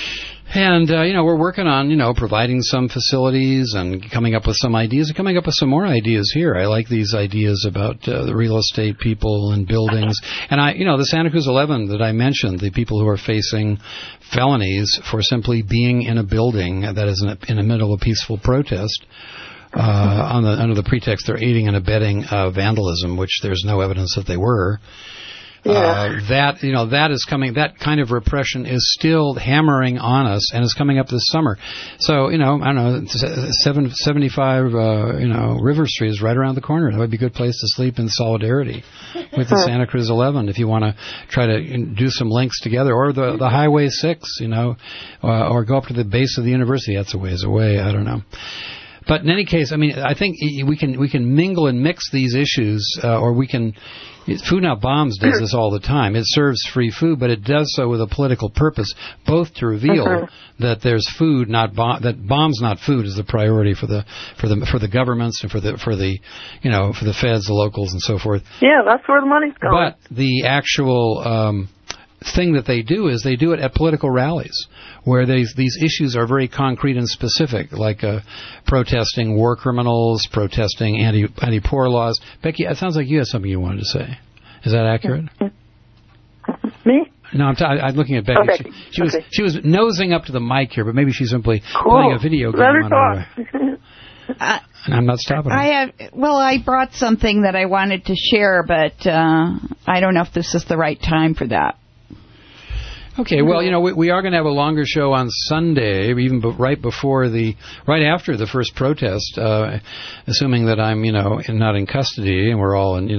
And, we're working on, providing some facilities and coming up with some ideas and coming up with some more ideas here. I like these ideas about the real estate people and buildings. And the Santa Cruz 11 that I mentioned, the people who are facing felonies for simply being in a building that is in the middle of a peaceful protest, under the pretext they're aiding and abetting vandalism, which there's no evidence that they were. Yeah. That is coming. That kind of repression is still hammering on us, and is coming up this summer. So, I don't know, 75, River Street is right around the corner. That would be a good place to sleep in solidarity with the Santa Cruz 11 if you want to try to do some links together, or the Highway 6, or go up to the base of the university. That's a ways away. I don't know. But in any case, I think we can mingle and mix these issues, or we can. Food Not Bombs does this all the time. It serves free food, but it does so with a political purpose, both to reveal that there's food, that bombs, not food, is the priority for the governments and for the feds, the locals, and so forth. Yeah, that's where the money's going. But the actual thing that they do is they do it at political rallies, where these issues are very concrete and specific, like protesting war criminals, protesting anti-poor laws. Becky, it sounds like you had something you wanted to say. Is that accurate? Me? No, I'm looking at Becky. Okay. She was nosing up to the mic here, but maybe she's simply Cool. playing a video game Let her on talk. and I'm not stopping her. I brought something that I wanted to share, but I don't know if this is the right time for that. Okay, well, we are going to have a longer show on Sunday, even right after the first protest, assuming that I'm, not in custody and we're all, and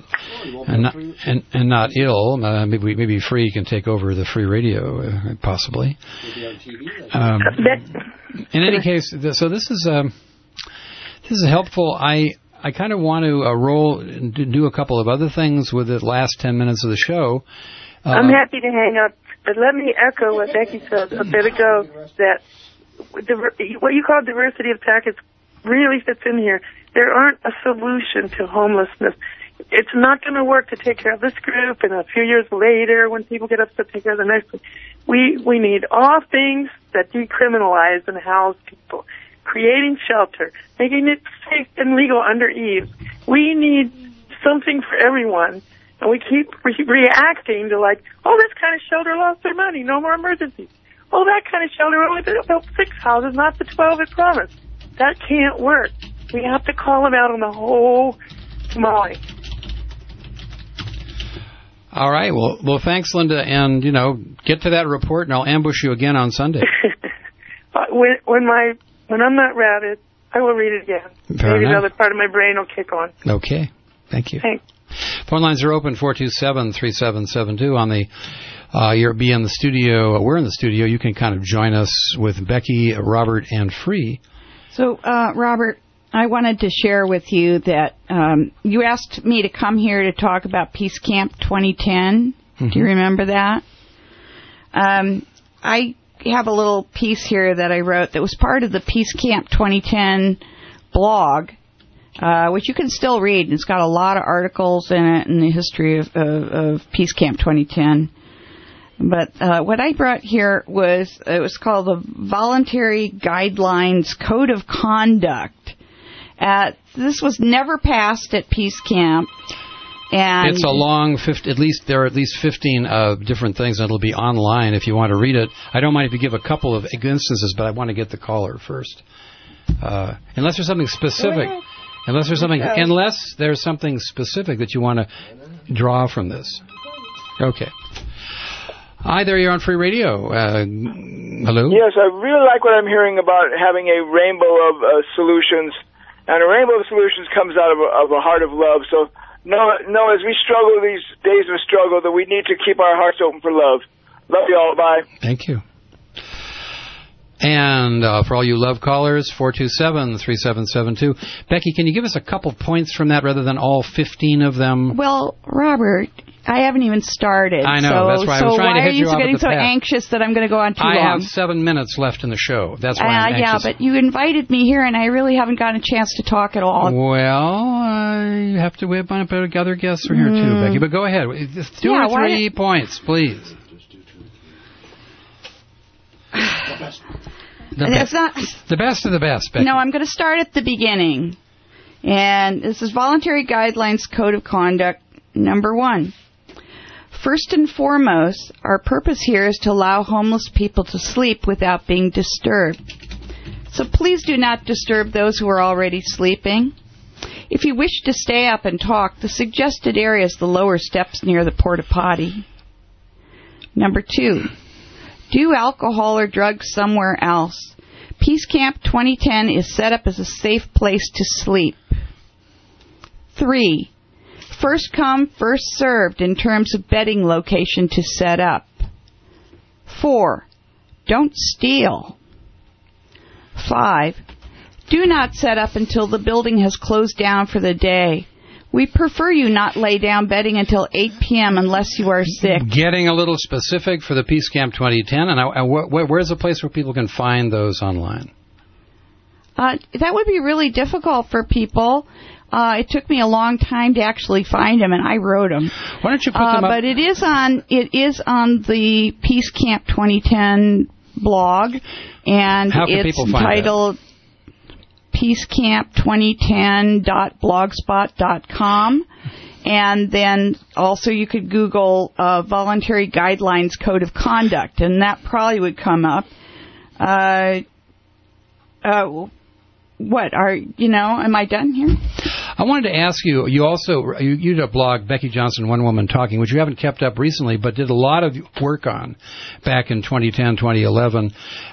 not ill. Maybe Free can take over the free radio, possibly. In any case, so this is helpful. I kind of want to do a couple of other things with the last 10 minutes of the show. I'm happy to hang up. But let me echo what Becky said a bit ago, that what you call diversity of tactics really fits in here. There aren't a solution to homelessness. It's not going to work to take care of this group, and a few years later, when people get upset, take care of the next one. We need all things that decriminalize and house people, creating shelter, making it safe and legal under ease. We need something for everyone. And we keep reacting to this kind of shelter lost their money, no more emergencies. Oh, that kind of shelter only built 6 houses, not the 12 it promised. That can't work. We have to call them out on the whole tamale. All right. Well, thanks, Linda, and get to that report, and I'll ambush you again on Sunday. when I'm not routed, I will read it again. Maybe another part of my brain will kick on. Okay. Thank you. Thanks. Phone lines are open, 427-3772. On the, you'll be in the studio. We're in the studio. You can kind of join us with Becky, Robert, and Free. So, Robert, I wanted to share with you that you asked me to come here to talk about Peace Camp 2010. Mm-hmm. Do you remember that? I have a little piece here that I wrote that was part of the Peace Camp 2010 blog, which you can still read. It's got a lot of articles in it in the history of Peace Camp 2010. But what I brought here was called the Voluntary Guidelines Code of Conduct. This was never passed at Peace Camp. And it's a long, there are at least 15 different things, and it'll be online if you want to read it. I don't mind if you give a couple of instances, but I want to get the caller first. Unless there's something specific. Unless there's something specific that you want to draw from this. Okay. Hi there, you're on Free Radio. Hello? Yes, I really like what I'm hearing about having a rainbow of solutions. And a rainbow of solutions comes out of a heart of love. So, no, as we struggle these days of struggle, that we need to keep our hearts open for love. Love you all. Bye. Thank you. And for all you love callers, 427-3772. Becky, can you give us a couple points from that rather than all 15 of them? Well, Robert, I haven't even started. I know, that's why I was trying to hit you off at the path. So why are you getting so anxious that I'm going to go on too long? I have 7 minutes left in the show. That's why I'm anxious. Yeah, but you invited me here, and I really haven't gotten a chance to talk at all. Well, you have to wait on other guests are here too, Becky. But go ahead. 2 or 3 points, please. The best of the best, Becky. No, I'm going to start at the beginning. And this is Voluntary Guidelines Code of Conduct number 1. First and foremost, our purpose here is to allow homeless people to sleep without being disturbed. So please do not disturb those who are already sleeping. If you wish to stay up and talk, the suggested area is the lower steps near the porta potty. Number 2, do alcohol or drugs somewhere else. Peace Camp 2010 is set up as a safe place to sleep. 3, first come, first served in terms of bedding location to set up. 4, don't steal. 5, do not set up until the building has closed down for the day. We prefer you not lay down bedding until 8 p.m. unless you are sick. Getting a little specific for the Peace Camp 2010, and where's a place where people can find those online? That would be really difficult for people. It took me a long time to actually find them, and I wrote them. Why don't you put them up? But it is on the Peace Camp 2010 blog, and it's entitled peacecamp2010.blogspot.com. And then also you could Google Voluntary Guidelines Code of Conduct, and that probably would come up. Am I done here? I wanted to ask you, you did a blog, Becky Johnson, One Woman Talking, which you haven't kept up recently, but did a lot of work on back in 2010, 2011.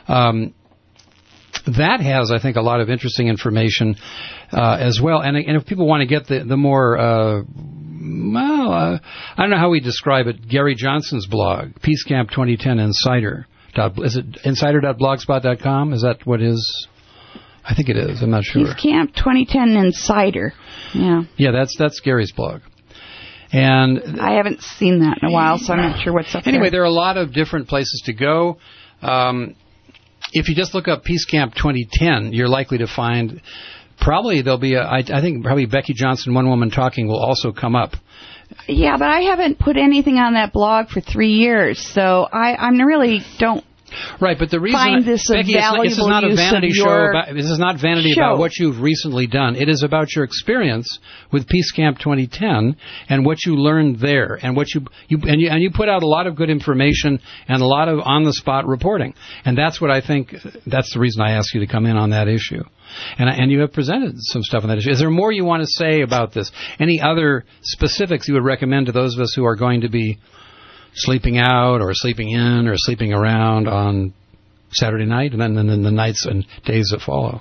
That has, I think, a lot of interesting information as well. And if people want to get the more, I don't know how we describe it, Gary Johnson's blog, Peace Camp 2010 Insider. Is it insider.blogspot.com? Is that what is? I think it is. I'm not sure. Peace Camp 2010 Insider. Yeah. Yeah, that's Gary's blog. And I haven't seen that in a while, so I'm not sure what's up there. Anyway, there are a lot of different places to go. If you just look up Peace Camp 2010, you're likely to find probably there'll be I think probably Becky Johnson, One Woman Talking will also come up. Yeah, but I haven't put anything on that blog for 3 years, so I really don't. Right, but the reason, find this Becky, this is not a vanity show. This is not vanity about what you've recently done. It is about your experience with Peace Camp 2010 and what you learned there, and what you put out a lot of good information and a lot of on-the-spot reporting. And that's what I think. That's the reason I asked you to come in on that issue. And you have presented some stuff on that issue. Is there more you want to say about this? Any other specifics you would recommend to those of us who are going to be sleeping out or sleeping in or sleeping around on Saturday night and then the nights and days that follow?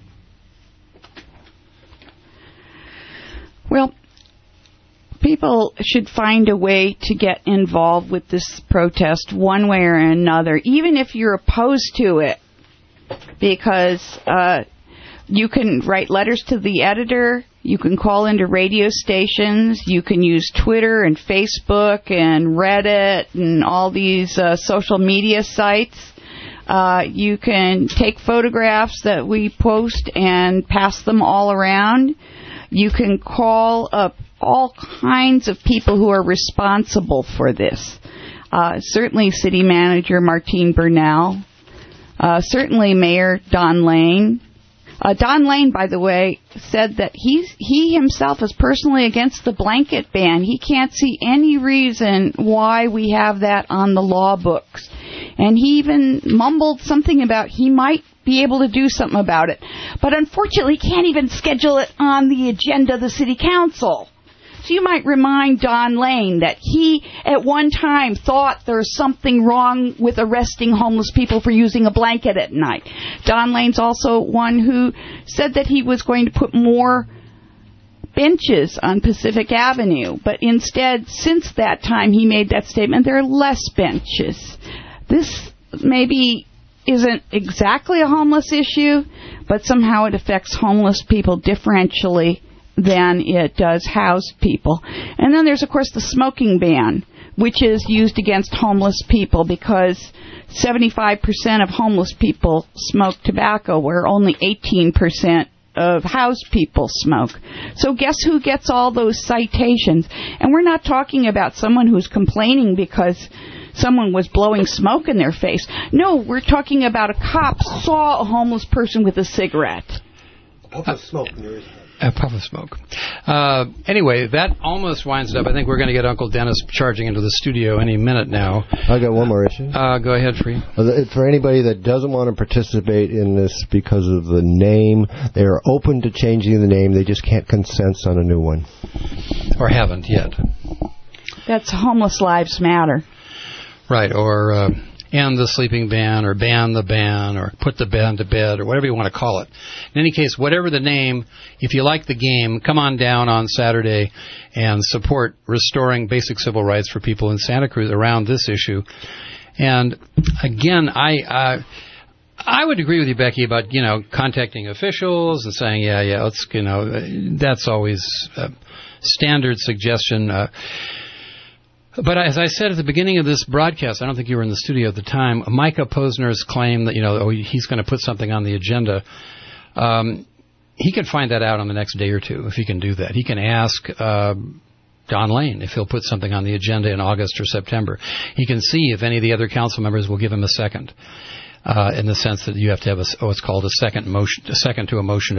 Well, people should find a way to get involved with this protest one way or another, even if you're opposed to it, because you can write letters to the editor. You can call into radio stations. You can use Twitter and Facebook and Reddit and all these social media sites. You can take photographs that we post and pass them all around. You can call up all kinds of people who are responsible for this. Certainly City Manager Martine Burnell. Certainly Mayor Don Lane. Don Lane, by the way, said that he himself is personally against the blanket ban. He can't see any reason why we have that on the law books. And he even mumbled something about he might be able to do something about it. But unfortunately, he can't even schedule it on the agenda of the City Council. So you might remind Don Lane that he, at one time, thought there's something wrong with arresting homeless people for using a blanket at night. Don Lane's also one who said that he was going to put more benches on Pacific Avenue. But instead, since that time he made that statement, there are less benches. This maybe isn't exactly a homeless issue, but somehow it affects homeless people differentially than it does housed people. And then there's, of course, the smoking ban, which is used against homeless people because 75% of homeless people smoke tobacco, where only 18% house people smoke. So guess who gets all those citations? And we're not talking about someone who's complaining because someone was blowing smoke in their face. No, we're talking about a cop saw a homeless person with a cigarette. Puff of smoke in your head. A puff of smoke. Anyway, that almost winds up. I think we're going to get Uncle Dennis charging into the studio any minute now. I got one more issue. Go ahead, Free. For anybody that doesn't want to participate in this because of the name, they are open to changing the name. They just can't consent on a new one. Or haven't yet. That's Homeless Lives Matter. Right, or end the sleeping ban, or ban the ban, or put the ban to bed, or whatever you want to call it. In any case, whatever the name, if you like the game, come on down on Saturday and support restoring basic civil rights for people in Santa Cruz around this issue. And again, I would agree with you, Becky, about, contacting officials and saying, yeah, let's, that's always a standard suggestion. But as I said at the beginning of this broadcast, I don't think you were in the studio at the time, Micah Posner's claim that, he's going to put something on the agenda, he can find that out on the next day or two if he can do that. He can ask Don Lane if he'll put something on the agenda in August or September. He can see if any of the other council members will give him a second, in the sense that you have to have what's called a second to a motion